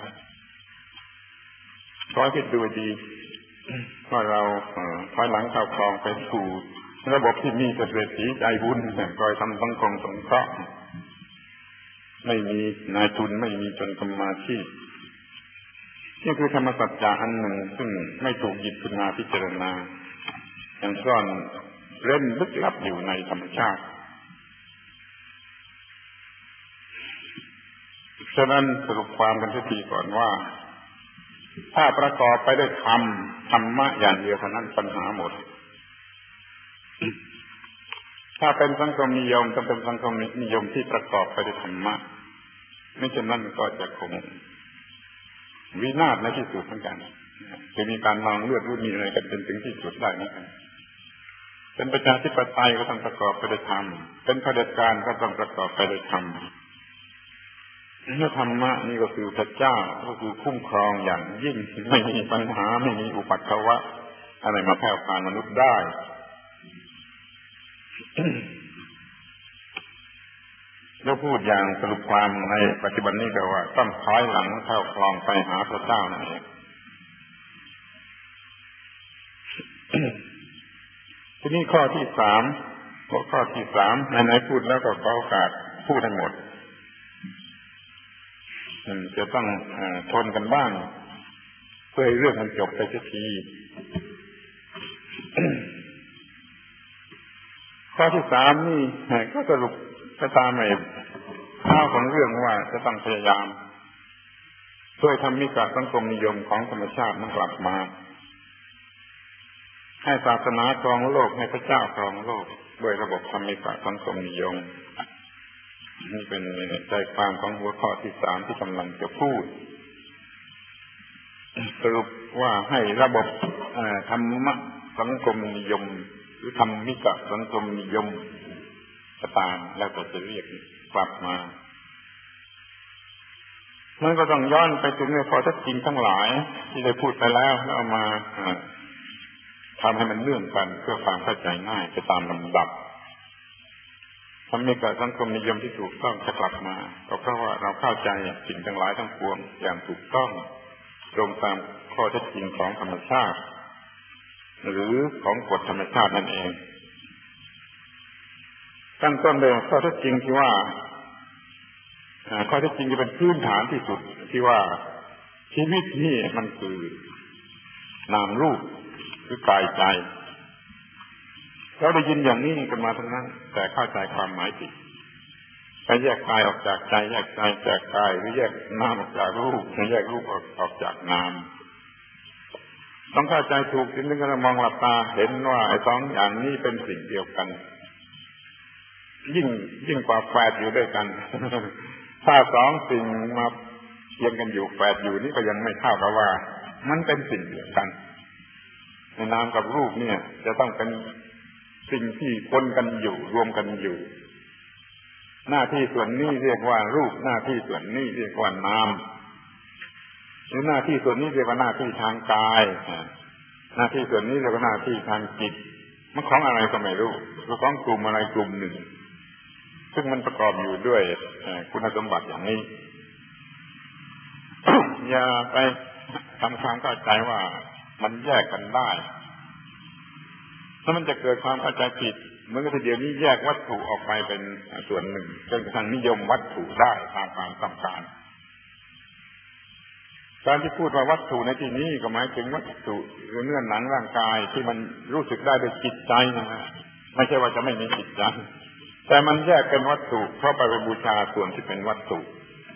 ขอคิดดูดีว่าเราถอยหลังเข้าคลองไปสู่ระบบที่มีเศรษฐีใจบุญคอยทำสังคมสงเคราะห์ไม่มีนายทุนไม่มีจนกรรมาชีพนี่คือธรรมสัจจะอันหนึ่งซึ่งไม่ถูกหยิบขึ้นมาพิจารณายังซ่อนเร้นลึกลับอยู่ในธรรมชาติฉะนั้นสรุปความกันทีก่อนว่าถ้าประกอบไปด้วยธรรมะอย่างเดียวเท่านั้นปัญหาหมดถ้าเป็นสังคมนิยมจะเป็นสังคมนิยมที่ประกอบไปด้วยธรรมะไม่เช่นนั้นก็จะคงวินาศในที่สุดเหมือนกันจะมีการนองเลือดรุ่นมีอะไรกันจนถึงที่สุดได้เหมือนกันเป็นประชาธิปไตยก็ต้องประกอบไปด้วยธรรมเป็นเผด็จการก็ต้องประกอบไปด้วยธรรมเมื่อธรรมะนี่ก็คือพระเจ้าก็คือคุ้มครองอย่างยิ่งไม่มีปัญหาไม่มีอุปัตถวะอะไรมาแผ่วพานมนุษย์ได้แล้วพูดอย่างสรุปความในปัจจุบันนี้ก็ว่าต้องถอยหลังเข้าคลองไปหาพระเจ้านั่นเองทีนี้ข้อที่สามไหนๆพูดแล้วก็ขอโอกาสพูดให้หมดจะต้องทนกันบ้างเพื่อให้เรื่องมันจบไปสักทีข้อที่สามนี่ก็สรุปก็ตามในข้าวของเรื่องว่าจะต้องพยายามช่วยทำมิตรสังคมนิยมของธรรมชาติมันกลับมาให้ศาสนาครองโลกให้พระเจ้าครองโลกด้วยระบบธรรมิตรสังคมนิยมนี่เป็นใจความของหัวข้อที่สามที่กำลังจะพูดสรุปว่าให้ระบบธรรมะสังคมนิยมหรือธรรมิกสังคมนิยมตามแล้วก็จะเรียกกลับมามันก็ต้องย้อนไปถึงในข้อเท็จจริงทั้งหลายที่ได้พูดไปแล้วเอามาทำให้มันเนื่องกันเพื่อความเข้าใจง่ายไปตามลำดับทำให้เกิดสังคมนิยมที่ถูกต้องจะกลับมาก็เพราะว่าเราเข้าใจสิ่งทั้งหลายทั้งปวงอย่างถูกต้องตรงตามข้อเท็จจริงของธรรมชาติหรือของกฎธรรมชาตินั่นเองตั้งต้นเลยข้อเท็จจริงที่ว่าข้อเท็จจริงที่เป็นพื้นฐานที่สุดที่ว่าชีวิตนี่มันคือนามรูปหรือกายใจเราได้ยินอย่างนี้กันมาทั้งนั้นแต่เข้าใจความหมายผิดไปแยกกายออกจากใจแยกใจจากกายหรือแยกนามออกจากรูปหรือแยกรูปออกจากนามต้องเข้าใจถูกถึงจะมองหลับตาเห็นว่าไอ้สองอย่างนี้เป็นสิ่งเดียวกันยิ่งกว่าแฝดอยู่ด้วยกันถ้าสองสิ่งมาเคียงกันอยู่แฝดอยู่นี่ก็ยังไม่เท่ากับว่ามันเป็นสิ่งเดียวกันในนามกับรูปเนี่ยจะต้องเป็นสิ่งที่ปนกันอยู่รวมกันอยู่หน้าที่ส่วนนี้เรียกว่ารูปหน้าที่ส่วนนี้เรียกว่านามหรือหน้าที่ส่วนนี้เรียกว่าหน้าที่ทางกายหน้าที่ส่วนนี้เรียกว่าหน้าที่ทางจิตมันของอะไรก็ไม่รู้คือของกลุ่มอะไรกลุ่มหนึ่งซึ่งมันประกอบอยู่ด้วยคุณสมบัติอย่างนี้ อย่าไปทำความเข้าใจว่ามันแยกกันได้ถ้ามันจะเกิดความเข้าใจผิดเหมือนกับเดี๋ยวนี้แยกวัตถุออกไปเป็นส่วนหนึ่งจนกระทั่งนิยมวัตถุได้ตามความต้องการการที่พูดว่าวัตถุในที่นี้ก็หมายถึงวัตถุหรือเนื้อหนังร่างกายที่มันรู้สึกได้ด้วยจิตใจนะฮะไม่ใช่ว่าจะไม่มีจิตใจแต่มันแยกเป็นวัตถุเพราะไปบูชาส่วนที่เป็นวัตถุ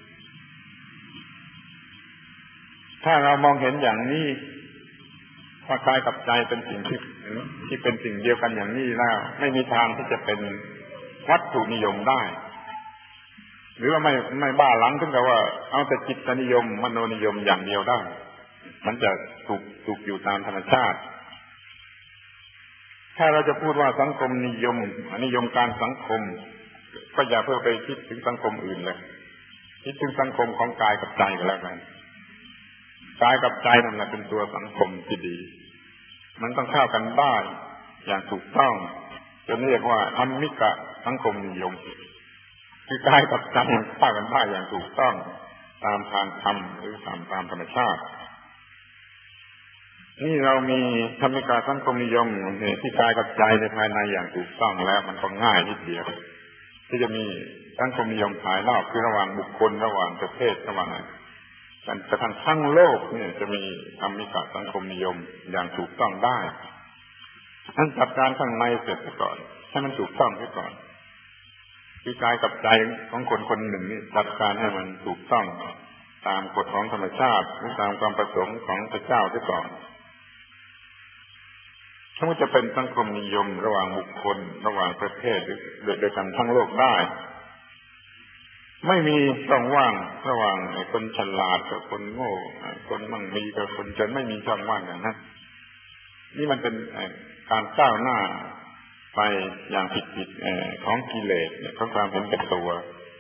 ถ้าเรามองเห็นอย่างนี้ว่ากายกับใจเป็นสิ่งที่เป็นสิ่งเดียวกันอย่างนี้แล้วไม่มีทางที่จะเป็นวัตถุนิยมได้หรือว่าไม่บ้าหลังถึงกับว่าเอาแต่จิตนิยมมโนนิยมอย่างเดียวได้มันจะถูกอยู่ตามธรรมชาติถ้าเราจะพูดว่าสังคมนิยมการสังคมก็อย่าเพิ่งไปคิดถึงสังคมอื่นเลยคิดถึงสังคมของกายกับใจก็แล้วกันกายกับใจนั่นแหละเป็นตัวสังคมที่ดีมันต้องเข้ากันได้อย่างถูกต้องจะเรียกว่าธรรมิกะสังคมนิยมคือกายกับใจเข้ากันได้อย่างถูกต้องตามทางธรรมหรือตามธรรมชาตินี่เรามีธรรมิกะสังคมนิยมที่กายกับใจในภายในอย่างถูกต้องแล้วมันก็ง่ายนิดเดียวที่จะมีสังคมนิยมภายนอกคือระหว่างบุคคลระหว่างประเทศระหว่างการกระทั่งทั้งโลกเนี่ยจะมีธรรมิกะสังคมนิยมอย่างถูกต้องได้ท่านจัดการข้างในเสร็จก่อนให้มันถูกต้องไว้ก่อนคือกายกับใจของคนคนหนึ่งนี่จัดการให้มันถูกต้องตามกฎของธรรมชาติหรือตามความประสงค์ของพระเจ้าไว้ก่อนถ้ามันจะเป็นสังคมนิยมระหว่างบุคคลระหว่างประเทศโดยกันทั้งโลกได้ไม่มีช่องว่างระหว่างคนฉลาดกับคนโง่คนมั่งมีกับคนจนไม่มีช่องว่างอย่างนั้นนี่มันเป็นการก้าวหน้าไปอย่างผิดของกิเลสของความเห็นแก่ตัว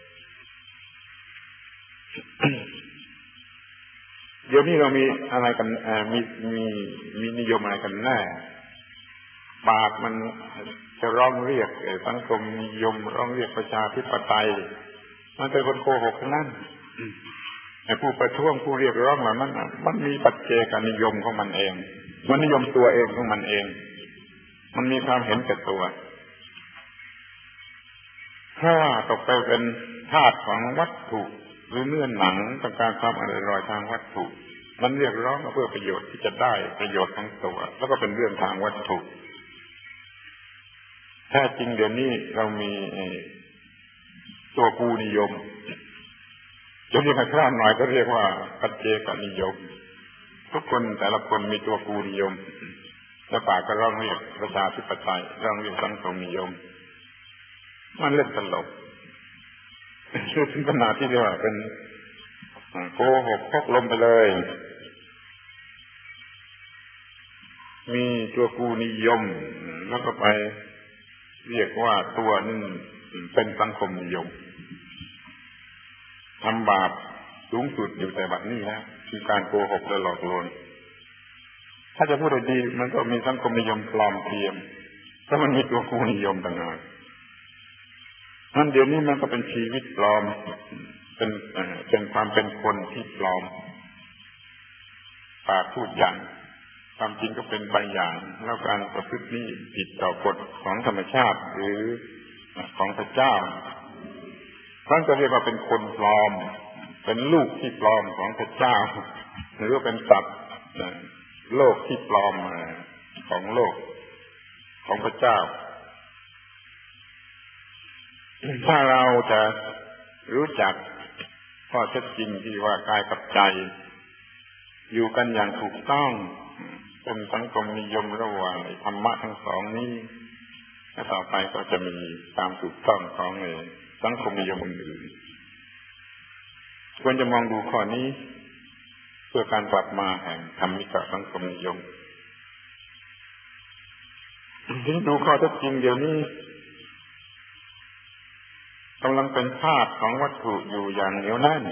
เดี๋ยวนี้เรามีอะไรกันมีนิยมอะไรกันแน่ปากมันจะร้องเรียกสังคมนิยมร้องเรียกประชาธิปไตยมันเป็นคนโกหกทั้งนั้นไอ้ผู้ประท้วงผู้เรียกร้องเหล่านั้นมันมีปัจเจกนิยมของมันเองมันนิยมตัวเองของมันเองมันมีความเห็นแก่ตัวถ้าตกไปเป็นทาสของวัตถุหรือเนื้อหนังต้องการความอร่อยทางวัตถุมันเรียกร้องเพื่อประโยชน์ที่จะได้ประโยชน์ทั้งตัวแล้วก็เป็นเรื่องทางวัตถุแท้จริงเดี๋ยวนี้เรามีตัวกูนิยมจะเรียกให้คลาดหน่อยก็เรียกว่าปัจเจกนิยมทุกคนแต่ละคนมีตัวกูนิยมและปากก็ร้องเรียกประชาธิปไตยร้องเรียกสังคมนิยมมันเล่นตลกคือถึงขนาดที่เรียกว่าเป็นโกหกพกลมไปเลยมีตัวกูนิยมแล้วก็ไปเรียกว่าตัวนึงเป็นสังคมนิยมทำบาปสูงสุดอยู่แต่บัดนี้แล้วคือการโกหกและหลอกลวงถ้าจะพูดดีมันก็มีสังคมนิยมปลอมเทียมเพราะมันมีตัวผู้นิยมต่างหากนั่นเดี๋ยวนี้มันก็เป็นชีวิตปลอมเป็นความเป็นคนที่ปลอมปากพูดอย่างความจริงก็เป็นไปอย่างแล้วการประพฤตินี้ผิดต่อกฎของธรรมชาติหรือของพระเจ้าท่านก็เรียกว่าเป็นคนปลอมเป็นลูกที่ปลอมของพระเจ้าหรือว่าเป็นสัตว์โลกที่ปลอมของโลกของพระเจ้าถ้าเราจะรู้จักข้อเท็จจริงที่ว่ากายกับใจอยู่กันอย่างถูกต้องเป็นสังคมนิยมระหว่างธรรมะทั้งสองนี้และต่อไปก็จะมีความถูกต้องของสังคมนิยมอื่นๆควรจะมองดูข้อนี้เพื่อการกลับมาแห่งธรรมิกสังคมนิยมที่ดูข้อเท็จจริงเดี๋ยวนี้กำลังเป็นธาตุของวัตถุอยู่อย่างเหนียวแน่น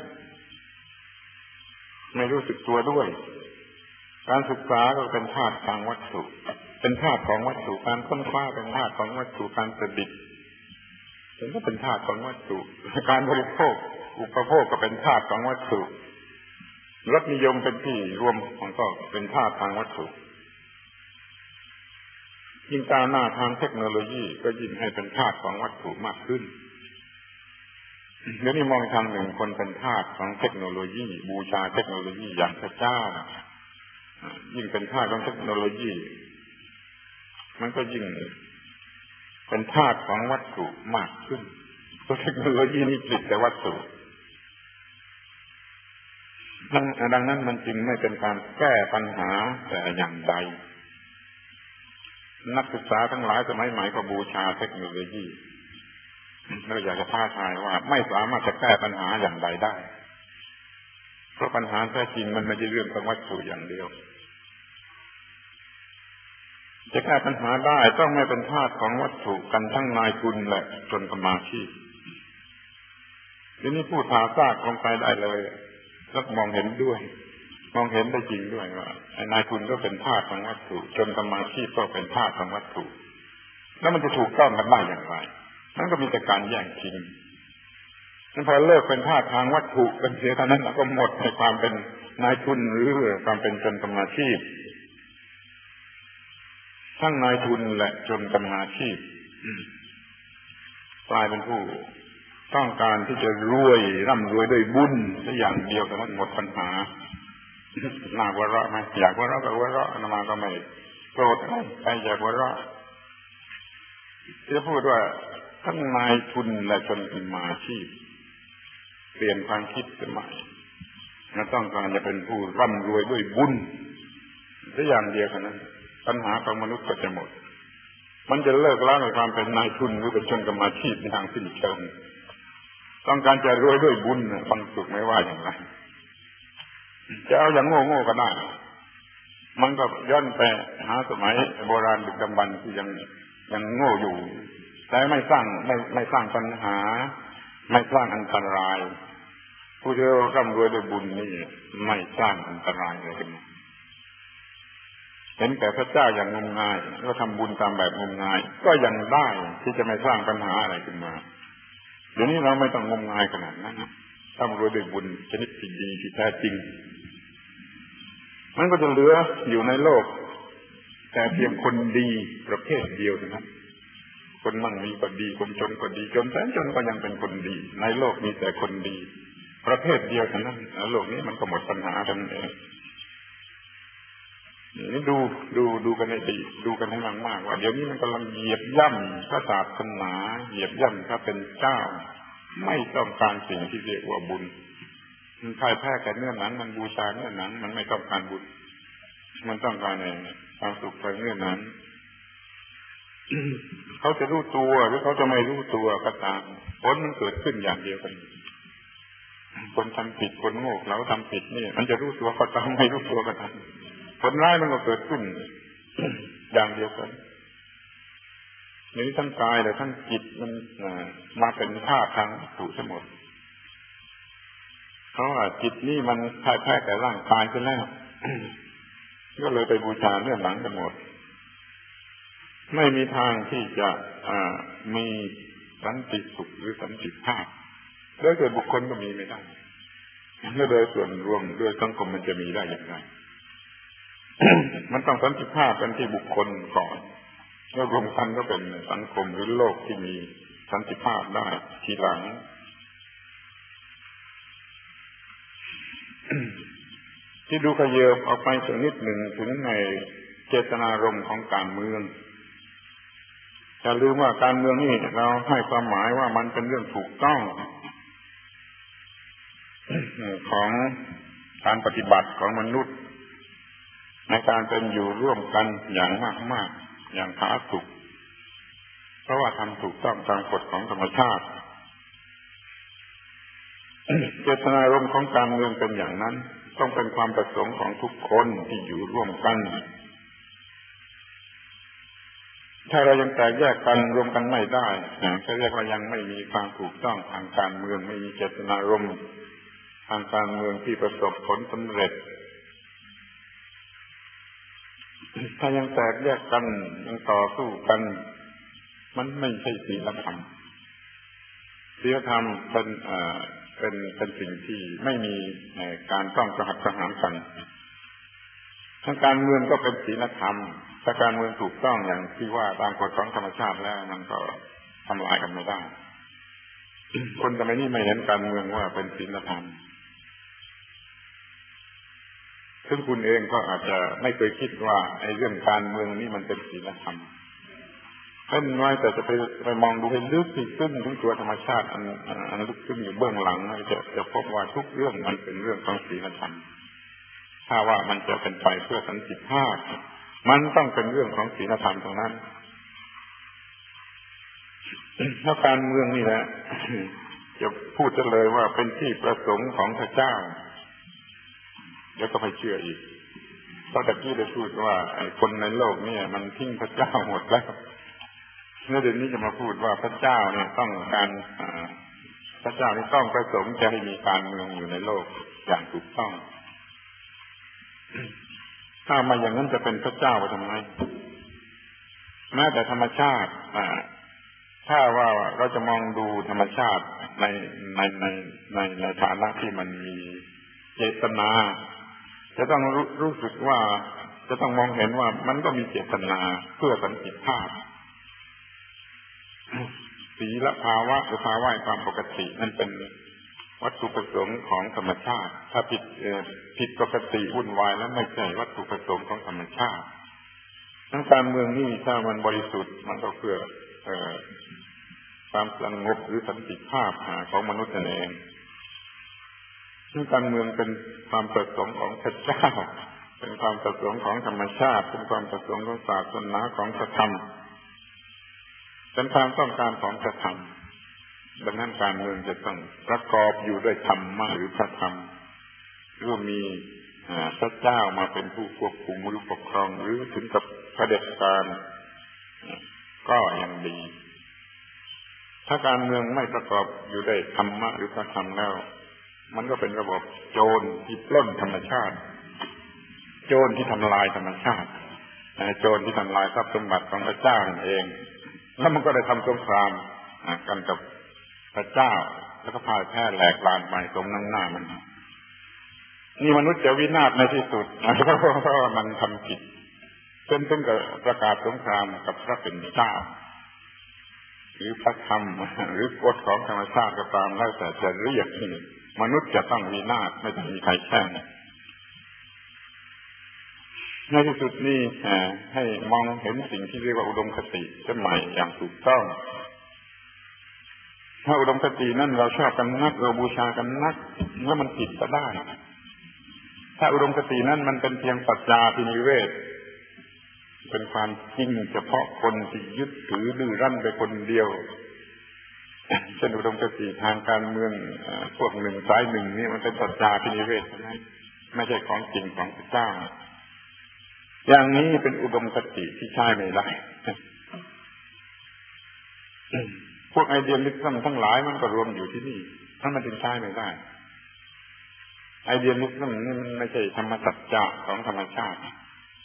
ไม่รู้สึกตัวด้วยการศึกษาก็เป็นธาตุทางวัตถุเป็นธาตุของวัตถุการค้นคว้าเป็นธาตุของวัตถุการประดิษฐ์ก็เป็นธาตุของวัตถุการบริโภคอุปโภคก็เป็นธาตุของวัตถุรสนิยมเป็นที่รวมมันก็เป็นธาตุทางวัตถุยิ่งก้าวหน้าทางเทคโนโลยีก็ยิ่งให้เป็นธาตุของวัตถุมากขึ้นเดี๋ยวนี้มองทางหนึ่งคนเป็นทาสของเทคโนโลยีบูชาเทคโนโลยีอย่างพระเจ้ายิ่งเป็นทาสของเทคโนโลยีมันก็ยิ่งเป็นทาสของวัตถุมากขึ้นเพราะเทคโนโลยีนี่ผลิตแต่วัตถุดังนั้นมันจึงไม่เป็นการแก้ปัญหาแต่อย่างใดนักศึกษาทั้งหลายสมัยใหม่ก็บูชาเทคโนโลยีเราอยากจะท้าทายว่าไม่สามารถจะแก้ปัญหาอย่างใดได้เพราะปัญหาแท้จริงมันไม่ใช่เรื่องของวัตถุอย่างเดียวจะแก้ปัญหาได้ต้องไม่เป็นทาสของวัตถุกันทั้งนายทุนและชนกรรมาชีพทีนี้พูดภาษาลงไปได้เลยแล้วมองเห็นด้วยมองเห็นได้จริงด้วยว่านายทุนก็เป็นทาสของวัตถุชนกรรมาชีพก็เป็นทาสของวัตถุแล้วมันจะถูกต้องกันได้อย่างไรนั่นก็มีแต่การแย่งชิงนั้นพอเลิกเป็นทาสทางวัตถุกันเสียเท่านั้นก็หมดในความเป็นนายทุนหรือความเป็นชนกรรมาชีพทั้งนายทุนและชนกรรมาชีพกลายเป็นผู้ต้องการที่จะรวยร่ำรวยด้วยบุญสักอย่างเดียวเท่านั้นหมดปัญหาน่าหัวเราะไหมอยากหัวเราะก็หัวเราะอาตมาก็ไม่โกรธใครอยากหัวเราะจะพูดว่าทั้งนายทุนและชนกรรมาชีพเปลี่ยนความคิดใหม่และต้องการจะเป็นผู้ร่ำรวยด้วยบุญสักอย่างเดียวเท่านั้นปัญหาของมนุษย์ก็จะหมดมันจะเลิกล้างในความเป็นนายทุนหรือเป็นชนกรรมาชีพในทางสิ้นเชิงต้องการจะรวยด้วยบุญฟังสุขไม่ว่าอย่างไรจะเอาอย่างโง่ๆก็ได้มันก็ย้อนไปหาสมัยโบราณดึกดำบรรพ์ที่ยังโง่อยู่แต่ไม่สร้างปัญหาไม่สร้างอันตรายผู้ที่ร่ำรวยด้วยบุญนี่ไม่สร้างอันตรายเลยเห็นแต่พระเจ้าอย่างงมงายก็ทำบุญตามแบบงมงายก็ยังได้ที่จะไม่สร้างปัญหาอะไรขึ้นมาเดี๋ยวนี้เราไม่ต้องงมงายขนาดนั้นนะร่ำรวยด้วยบุญชนิดที่ดีที่แท้จริงมันก็จะเหลืออยู่ในโลกแต่เพียงคนดีประเภทเดียวเท่านั้นคนมั่งมีก็ดีคนจนก็ดีจนแสนจนก็ยังเป็นคนดีในโลกมีแต่คนดีประเภทเดียวเท่านั้นโลกนี้มันก็หมดปัญหากันเองนี่ดูกันให้ดีดูกันให้มากๆว่าเดี๋ยวนี้มันกำลังเหยียบย่ำพระศาสนาเหยียบย่ำพระเป็นเจ้าไม่ต้องการสิ่งที่เรียกว่าบุญมันพ่ายแพ้แก่เนื้อหนังมันบูชาเนื้อหนังมันไม่ต้องการบุญมันต้องการความสุขทางเนื้อหนังเขาจะรู้ตัวหรือเขาจะไม่รู้ตัวก็ตามผลมันเกิดขึ้นอย่างเดียวกันคนทำผิดคนโง่เขลาทำผิดนี่มันจะรู้ตัวก็ตามไม่รู้ตัวก็ตามผลร้ายมันก็เกิดขึ้นอย่างเดียวกันนี้ทั้งกายและทั้งจิตมันมาเป็นธาตุทางวัตถุทั้งหมดเพราะว่าจิตนี่มันพ่ายแพ้แต่ร่างกายไปแล้วก็เลยไปบูชาเนื้อหนังกันหมดไม่มีทางที่จะมีสันติสุขหรือสันติภาพโดยส่วนบุคคลก็มีไม่ได้แล้วโดยส่วนรวมด้วยสังคมมันจะมีได้อย่างไร มันต้องสันติภาพกันที่บุคคลก่อนแล้วรวมกันก็เป็นสังคมหรือโลกที่มีสันติภาพได้ทีหลัง ที่ดูขยเยบออกไปสักนิดหนึ่งถึงในเจตนารมณ์ของการเมืองอย่าลืมว่าการเมืองนี่เราให้ความหมายว่ามันเป็นเรื่องถูกต้องของการปฏิบัติของมนุษย์ในการเป็นอยู่ร่วมกันอย่างมากๆอย่างผาสุกเพราะว่าทำถูกต้องตามกฎของธรรมชาติเจตนารมณ์ของการเมืองเป็นอย่างนั้นต้องเป็นความประสงค์ของทุกคนที่อยู่ร่วมกันถ้าเรายังแตกแยกกันรวมกันไม่ได้จะเรียกว่ายังไม่มีความถูกต้องทางการเมืองไม่มีเจตนารมณ์ทางการเมืองที่ประสบผลสำเร็จถ้ายังแตกแยกกันยังต่อสู้กันมันไม่ใช่ศีลธรรมศีลธรรมเป็นสิ่งที่ไม่มีการต้องประหัตประหารกันทางการเมืองก็เป็นศีลธรรมถ้าการเมืองถูกต้องอย่างที่ว่าตามกฎของธรรมชาติแล้วมันก็ทำลายกันไม่ได้ คนสมัยนี้ไม่เห็นการเมืองว่าเป็นศีลธรรมซึ่งคุณเองก็อาจจะไม่เคยคิดว่าไอ้เรื่องการเมืองนี่มันเป็นศีลธรรมเป็นน้อยแต่จะไปมองดูให้ลึกซึ้งถึงตัวธรรมชาติอันลึกซึ้งอยู่เบื้องหลังจะพบว่าทุกเรื่องมันเป็นเรื่องของศีลธรรมถ้าว่ามันจะเป็นไปเพื่อสันติภาพมันต้องเป็นเรื่องของศีลธรรมตรงนั้นถ้าการเมืองนี่แหละจะพูดเลยว่าเป็นที่ประสงค์ของพระเจ้าแล้วก็ไม่เชื่ออีกเพราะตะกี้ได้พูดว่าไอ้คนในโลกนี่มันทิ้งพระเจ้าหมดแล้วเมื่อเดี๋ยวนี้จะมาพูดว่าพระเจ้าเนี่ยต้องการพระเจ้านี่ต้องประสงค์จะให้มีการเมืองอยู่ในโลกอย่างถูกต้องถ้ามาอย่างนั้นจะเป็นพระเจ้าไปทำไมแม้แต่ธรรมชาติถ้าว่าเราจะมองดูธรรมชาติในฐานะที่มันมีเจตนาจะต้องรู้สึกว่าจะต้องมองเห็นว่ามันก็มีเจตนาเพื่อสันติภาพศีลภาวะหรือภาวะความปกตินั่นเป็นวัตถุประสงค์ของธรรมชาติถ้าผิดปกติวุ่นวายแล้วไม่ใช่วัตถุประสงค์ของธรรมชาติทั้งการเมืองนี่ถ้ามันบริสุทธิ์มันก็เพื่อความสงบหรือสันติภาพของมนุษย์นั่นเองซึ่งการเมืองเป็นความประสงค์ของพระเจ้าเป็นความประสงค์ของธรรมชาติเป็นความประสงค์ของศาสนาของพระธรรมเป็นความต้องการของพระธรรมดังนั้นการเมืองจะต้องประกอบอยู่ด้วยธรรมะหรือพระธรรมหรือมีพระเจ้ามาเป็นผู้ควบคุมหรือปกครองหรือถึงกับเผด็จการก็ยังดีถ้าการเมืองไม่ประกอบอยู่ด้วยธรรมะหรือพระธรรมแล้วมันก็เป็นระบบโจรที่ปล้นธรรมชาติโจรที่ทำลายธรรมชาติโจรที่ทำลายทรัพย์สมบัติของพระเจ้าเองแล้วมันก็ได้ทำสงครามกันกับพระเจ้าแล้วก็พ่ายแพ้แหลกลานไปตรงหน้ามันนี่มนุษย์จะวินาศในที่สุดเพราะว่ามันทำผิดจนถึงกับประกาศสงครามกับพระเป็นเจ้าหรือพระธรรมหรือกฎของธรรมชาติก็ตามแล้วแต่จะเรียกนี่มนุษย์จะต้องวินาศไม่ต้องมีใครแช่งในที่สุดนี่ให้มองเห็นสิ่งที่เรียกว่าอุดมคติสมัยอย่างถูกต้องถ้าอุดมคตินั้นเราชอบกันนักเราบูชากันนักแล้วมันผิดก็ได้ถ้าอุดมคตินั้นมันเป็นเพียงปัจจาภินิเวศเป็นความจริงเฉพาะคนที่ยึดถือดื้อรั้นไปคนเดียวเช่นอุดมคติทางการเมืองพวกหนึ่งสายหนึ่งนี่มันเป็นปัจจาภินิเวศไม่ใช่ของจริงของพระเจ้าอย่างนี้เป็นอุดมคติที่ใช้ไม่ได้พวกไอเดียลิซึมทั้งหลายมันก็รวมอยู่ที่นี่ทั้งมันถึงใช้ไม่ได้ไอเดียลิซึมนี่มันไม่ใช่ธรรมสัจจะของธรรมชาติ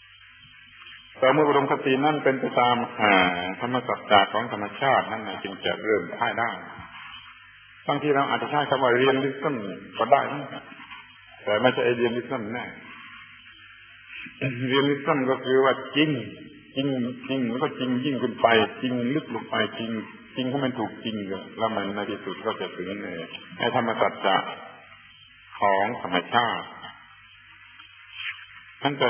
แต่เมื่ออุดมคตินั่นเป็นไปตามธรรมสัจจะของธรรมชาตินั่นจึงจะเริ่มใช้ได้บางทีเราอาจจะใช้คำว่าเรียนลิซึมก็ได้แต่ไม่ใช่เรียนลิซึมแน่เรียนลิซึมก็คือว่าจริงแล้วก็จริงยิ่งขึ้นไปจริงลึกลงไปจริงให้มันถูกจริงแล้วมันในที่สุดก็จะถึงในธรรมสัจจะของธรรมชาติท่าน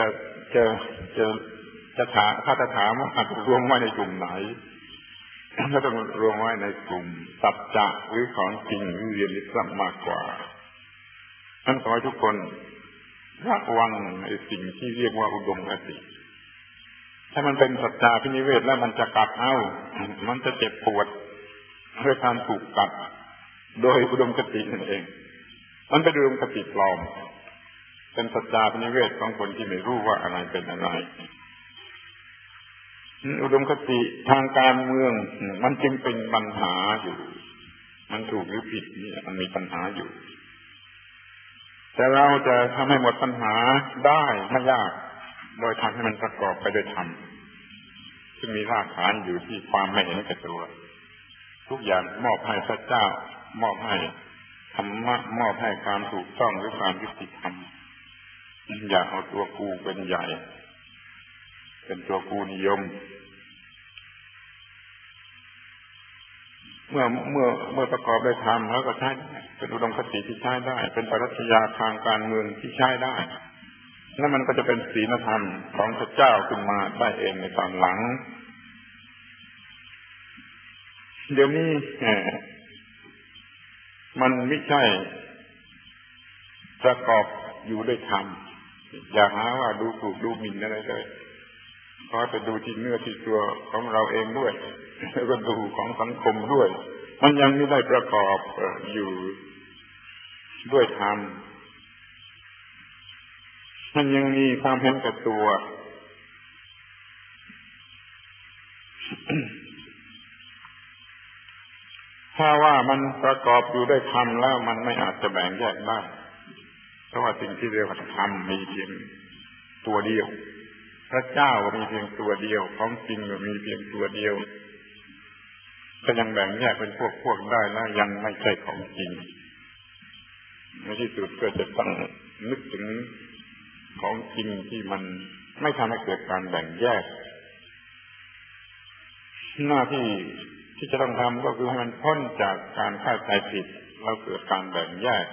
จะถามถ้าจะถามว่าอาจจะรวมไว้ในกลุ่มไหนก็ต้องรวมไว้ในกลุ่มสัจจะหรือของจริงหรือเรียนลิซึมมากกว่าท่านขอให้ทุกคนระวังในสิ่งที่เรียกว่าอุดมคติถ้ามันเป็นสัจจะพินิเวศแล้วมันจะกัดเอามันจะเจ็บปวดด้วยการถูกกัดโดยอุดมคตินั่นเองมันเป็นอุดมคติปลอมเป็นสัจจะพินิเวศของคนที่ไม่รู้ว่าอะไรเป็นอะไรอุดมคติทางการเมืองมันจึงเป็นปัญหาอยู่มันถูกหรือผิดนี่มันมีปัญหาอยู่แต่เราจะทำให้หมดปัญหาได้ไม่ยากโดยทำให้มันประกอบไปด้วยธรรมซึ่งมีรากฐานอยู่ที่ความไม่เห็นแก่ตัวทุกอย่างมอบให้พระเจ้ามอบให้ธรรมะมอบให้ความถูกต้องหรือความยุติธรรมอย่าเอาตัวกูเป็นใหญ่เป็นตัวกูนิยมเมื่อประกอบด้วยธรรมแล้วก็ใช้ได้เป็นอุดมคติที่ใช้ได้เป็นปรัชญาทางการเมืองที่ใช้ได้แล้วมันก็จะเป็นศีลธรรมของพระเจ้าขึ้นมาได้เองในตอนหลังเดี๋ยวนี้มันไม่ใช่ประกอบอยู่ด้วยธรรมอย่าหาว่าดูถูกดูหมิ่นอะไรเลยขอไปดูที่เนื้อที่ตัวของเราเองด้วยแล้วก็ดูของสังคมด้วยมันยังไม่ได้ประกอบอยู่ด้วยธรรมมันยังมีความเห็นแก่ตัว ถ้าว่ามันประกอบอยู่ด้วยธรรมแล้วมันไม่อาจจะแบ่งแยกได้เพราะว่าสิ่งที่เรียกว่าธรรมมีเพียงตัวเดียวพระเจ้ามีเพียงตัวเดียวของจริงมีเพียงตัวเดียวก็ยังแบ่งแยกเป็นพวกได้แล้วยังไม่ใช่ของจริงในที่สุดก็จะต้องนึกถึงของจริงที่มันไม่ทำให้เกิดการแบ่งแยกหน้าที่จะต้องทำก็คือให้มันพ้นจากการเข้าใจผิดแล้วเกิดการแบ่งแยก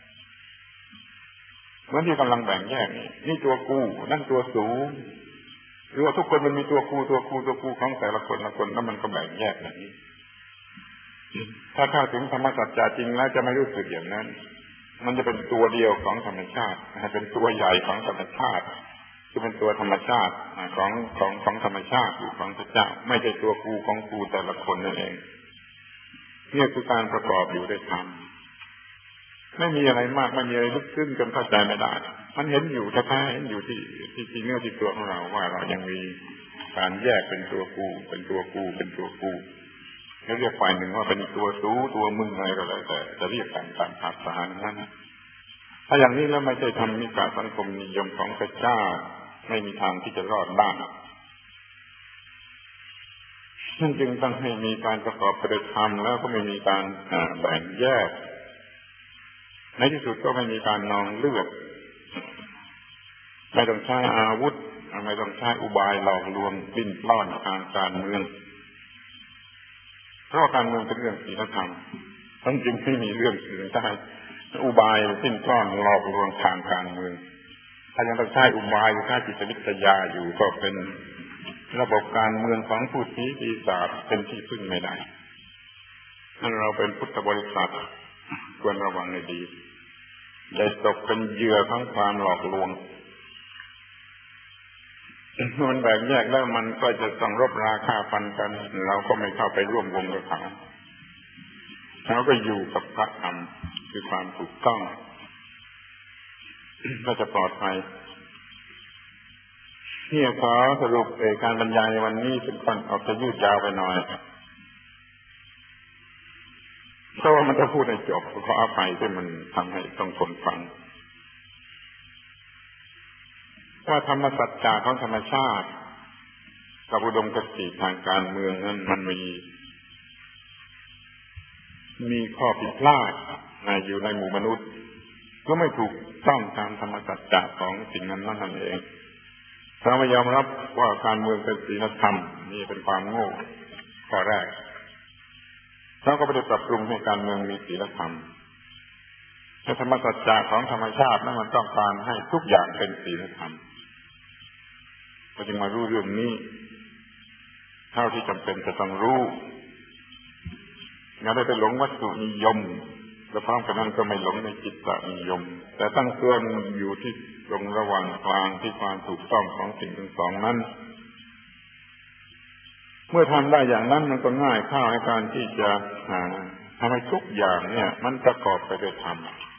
เหมือนที่กำลังแบ่งแยกนี่ตัวกูนั่นตัวสูงหรือว่าทุกคนมันมีตัวกูของแต่ละคนแล้วมันก็แบ่งแยกอย่างนี้ถ้าเข้าถึงธรรมสัจจะจริงแล้วจะไม่รู้สึกอย่างนั้นมันจะเป็นตัวเดียวของธรรมชาติเป็นตัวใหญ่ของธรรมชาติคือเป็นตัวธรรมชาติของธรรมชาติอยู่ของพระเจ้าไม่ใช่ตัวกูของกูแต่ละคนนั่นเองนี่คือการประกอบอยู่ด้วยธรรมไม่มีอะไรมากไม่มีอะไรลึกซึ้งจนเข้าใจไม่ได้มันเห็นอยู่แท้ๆเห็นอยู่ที่เนื้อที่ตัวของเราว่าเรายังมีการแยกเป็นตัวกูเป็นตัวกูแล้วเรียกฝ่ายหนึ่งว่าเป็นตัวสูตัวมึงอะไรก็แล้วแต่จะเรียกกันตามภาษานั้นถ้าอย่างนี้แล้วไม่ใช่ธรรมิกาสังคมนิยมของพระเจ้าไม่มีทางที่จะรอดได้นั่นจึงต้องให้มีการประกอบด้วยธรรมแล้วก็ไม่มีการแบ่งแยกในที่สุดก็ไม่มีการนองเลือดไม่ต้องใช้อาวุธไม่ต้องใช้อุบายหลอกลวงปิ้นปล้อนทางการเมืองเพราะการเมืองเป็นเรื่องศีลธรรมทั้งจึงไม่มีเรื่องอื่นได้อุบายปิ้นปล้อนหลอกลวงทางการเมืองถ้ายังต้องใช้อุบายหรือใช้จิตวิทยาอยู่ก็เป็นระบบการเมืองของผู้ชี้ปีศาจเป็นที่พึ่งไม่ได้นั่นเราเป็นพุทธบริษัทควรระวังให้ดีได้ตกเป็นเหยื่อของความหลอกลวงมันแบ่งแยกแล้วมันก็จะต้องรบราฆ่าฟันกันเราก็ไม่เข้าไปร่วมวงกับเขาเราก็อยู่กับพระธรรมคือความถูกต้องก็จะปลอดภัยนี่ขอสรุปการบรรยายในวันนี้เป็นคนออกจะยืดยาวไปหน่อยเพราะว่ามันจะพูดให้จบขออภัยที่มันทำให้ต้องทนฟังว่าธรรมสัจจะของธรรมชาติกับอุดมคติทางการเมืองนั้นมันมีข้อผิดพลาดอยู่ในหมู่มนุษย์ก็ไม่ถูกต้องตามธรรมสัจจะของสิ่งนั้นนั่นเองถ้าไม่ยอมรับว่าการเมืองเป็นศีลธรรมนี่เป็นความโง่ข้อแรกเราก็ไปปรับปรุงให้การเมืองมีศีลธรรมแต่ธรรมสัจจะของธรรมชาตินั้นมันต้องการให้ทุกอย่างเป็นศีลธรรมเราจึงมารู้เรื่องนี้เท่าที่จำเป็นจะต้องรู้อย่าได้ไปหลงวัตถุนิยมและพร้อมกันนั้นก็ไม่หลงในจิตตนิยมแต่ตั้งตัวอยู่ที่ตรงระหว่างกลางที่ความถูกต้องของสิ่งทั้งสองนั้นเมื่อทำได้อย่างนั้นมันก็ง่ายเข้าในการที่จะทำให้ทุกอย่างเนี่ยมันประกอบไปด้วยธรรม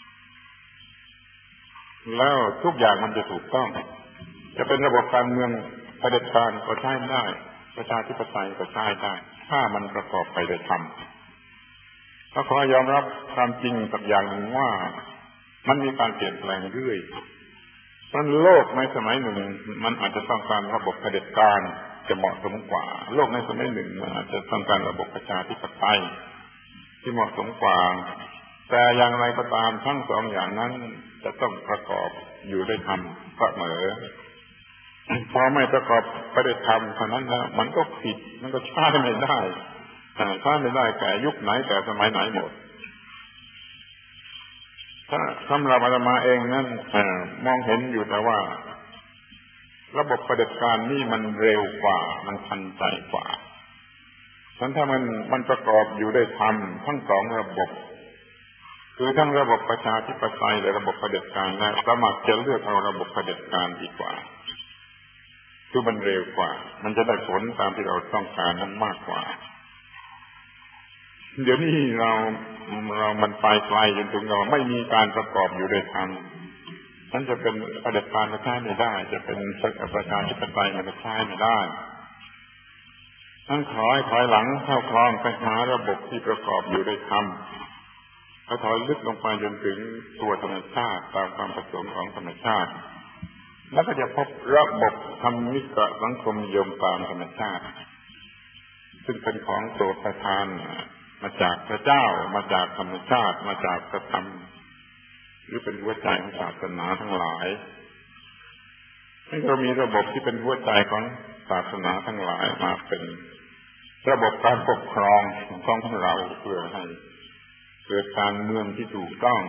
แล้วทุกอย่างมันจะถูกต้องจะเป็นระบบการเมืองเผด็จการก็ใช้ได้ประชาธิปไตยก็ใช้ได้ถ้ามันประกอบไปด้วยธรรมก็ขอยอมรับความจริงสักอย่างหนึ่งว่ามันมีการเปลี่ยนแปลงเรื่อยเพราะโลกในสมัยหนึ่งมันอาจจะต้องการระบบเผด็จการจะเหมาะสมกว่าโลกในสมัยหนึ่งมันอาจจะต้องการระบบประชาธิปไตยที่เหมาะสมกว่าแต่อย่างไรก็ตามทั้งสองอย่างนั้นจะต้องประกอบอยู่ด้วยธรรมเสมอพอไม่ประกอบไปด้วยธรรมเท่านั้นแล้วมันก็ผิดมันก็ใช้ไม่ได้ใช้ไม่ได้แต่ยุคไหนแต่สมัยไหนหมดถ้าสำหรับอาตมาเองนั้นมองเห็นอยู่แต่ว่าระบบเผด็จการนี่มันเร็วกว่ามันทันใจกว่าฉะนั้นถ้ามันประกอบอยู่ด้วยธรรมทั้งสองระบบคือทั้งระบบประชาธิปไตยและระบบเผด็จการนะสมัครจะเลือกเอาระบบเผด็จการดีกว่าคือมันเร็วกว่ามันจะได้ผลตามที่เราต้องการนั้นมากกว่าเดี๋ยวนี้เรามันไปไกลจนถึงเราไม่มีการประกอบอยู่ด้วยธรรมฉันจะเป็นเผด็จการก็ใช้ไม่ได้จะเป็นประชาธิปไตยมันก็ใช้ไม่ได้ท่านขอให้ถอยหลังเข้าคลองไปหาระบบที่ประกอบอยู่ด้วยธรรมถ้าถอยลึกลงไปจนถึงตัวธรรมชาติตามความประสงค์ของธรรมชาติแล้วก็จะพบระบบธรรมิกสังคมนิยมตามธรรมชาติซึ่งเป็นของโสตประทานมาจากพระเจ้ามาจากธรรมชาติมาจากพระธรรมหรือเป็นหัวใจของศาสนาทั้งหลายนี่เรามีระบบที่เป็นหัวใจของศาสนาทั้งหลายมาเป็นระบบการปกครองของเราเพื่อให้เกิดการเมืองที่ถูกต้อง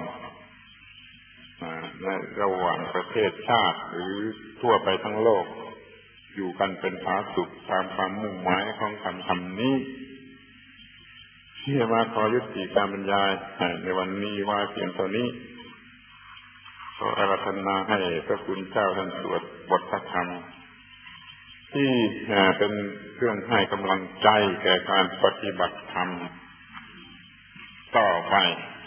ในระหว่างประเทศชาติหรือทั่วไปทั้งโลกอยู่กันเป็นผาสุกตามความมุ่งหมายของคำธรรมนี้ที่มาขอยุติการบรรยายในวันนี้ว่าเพียงเท่านี้ขออาราธนาให้พระคุณเจ้าท่านสวดบทพระธรรมที่เป็นเครื่องให้กำลังใจแก่การปฏิบัติธรรมต่อไป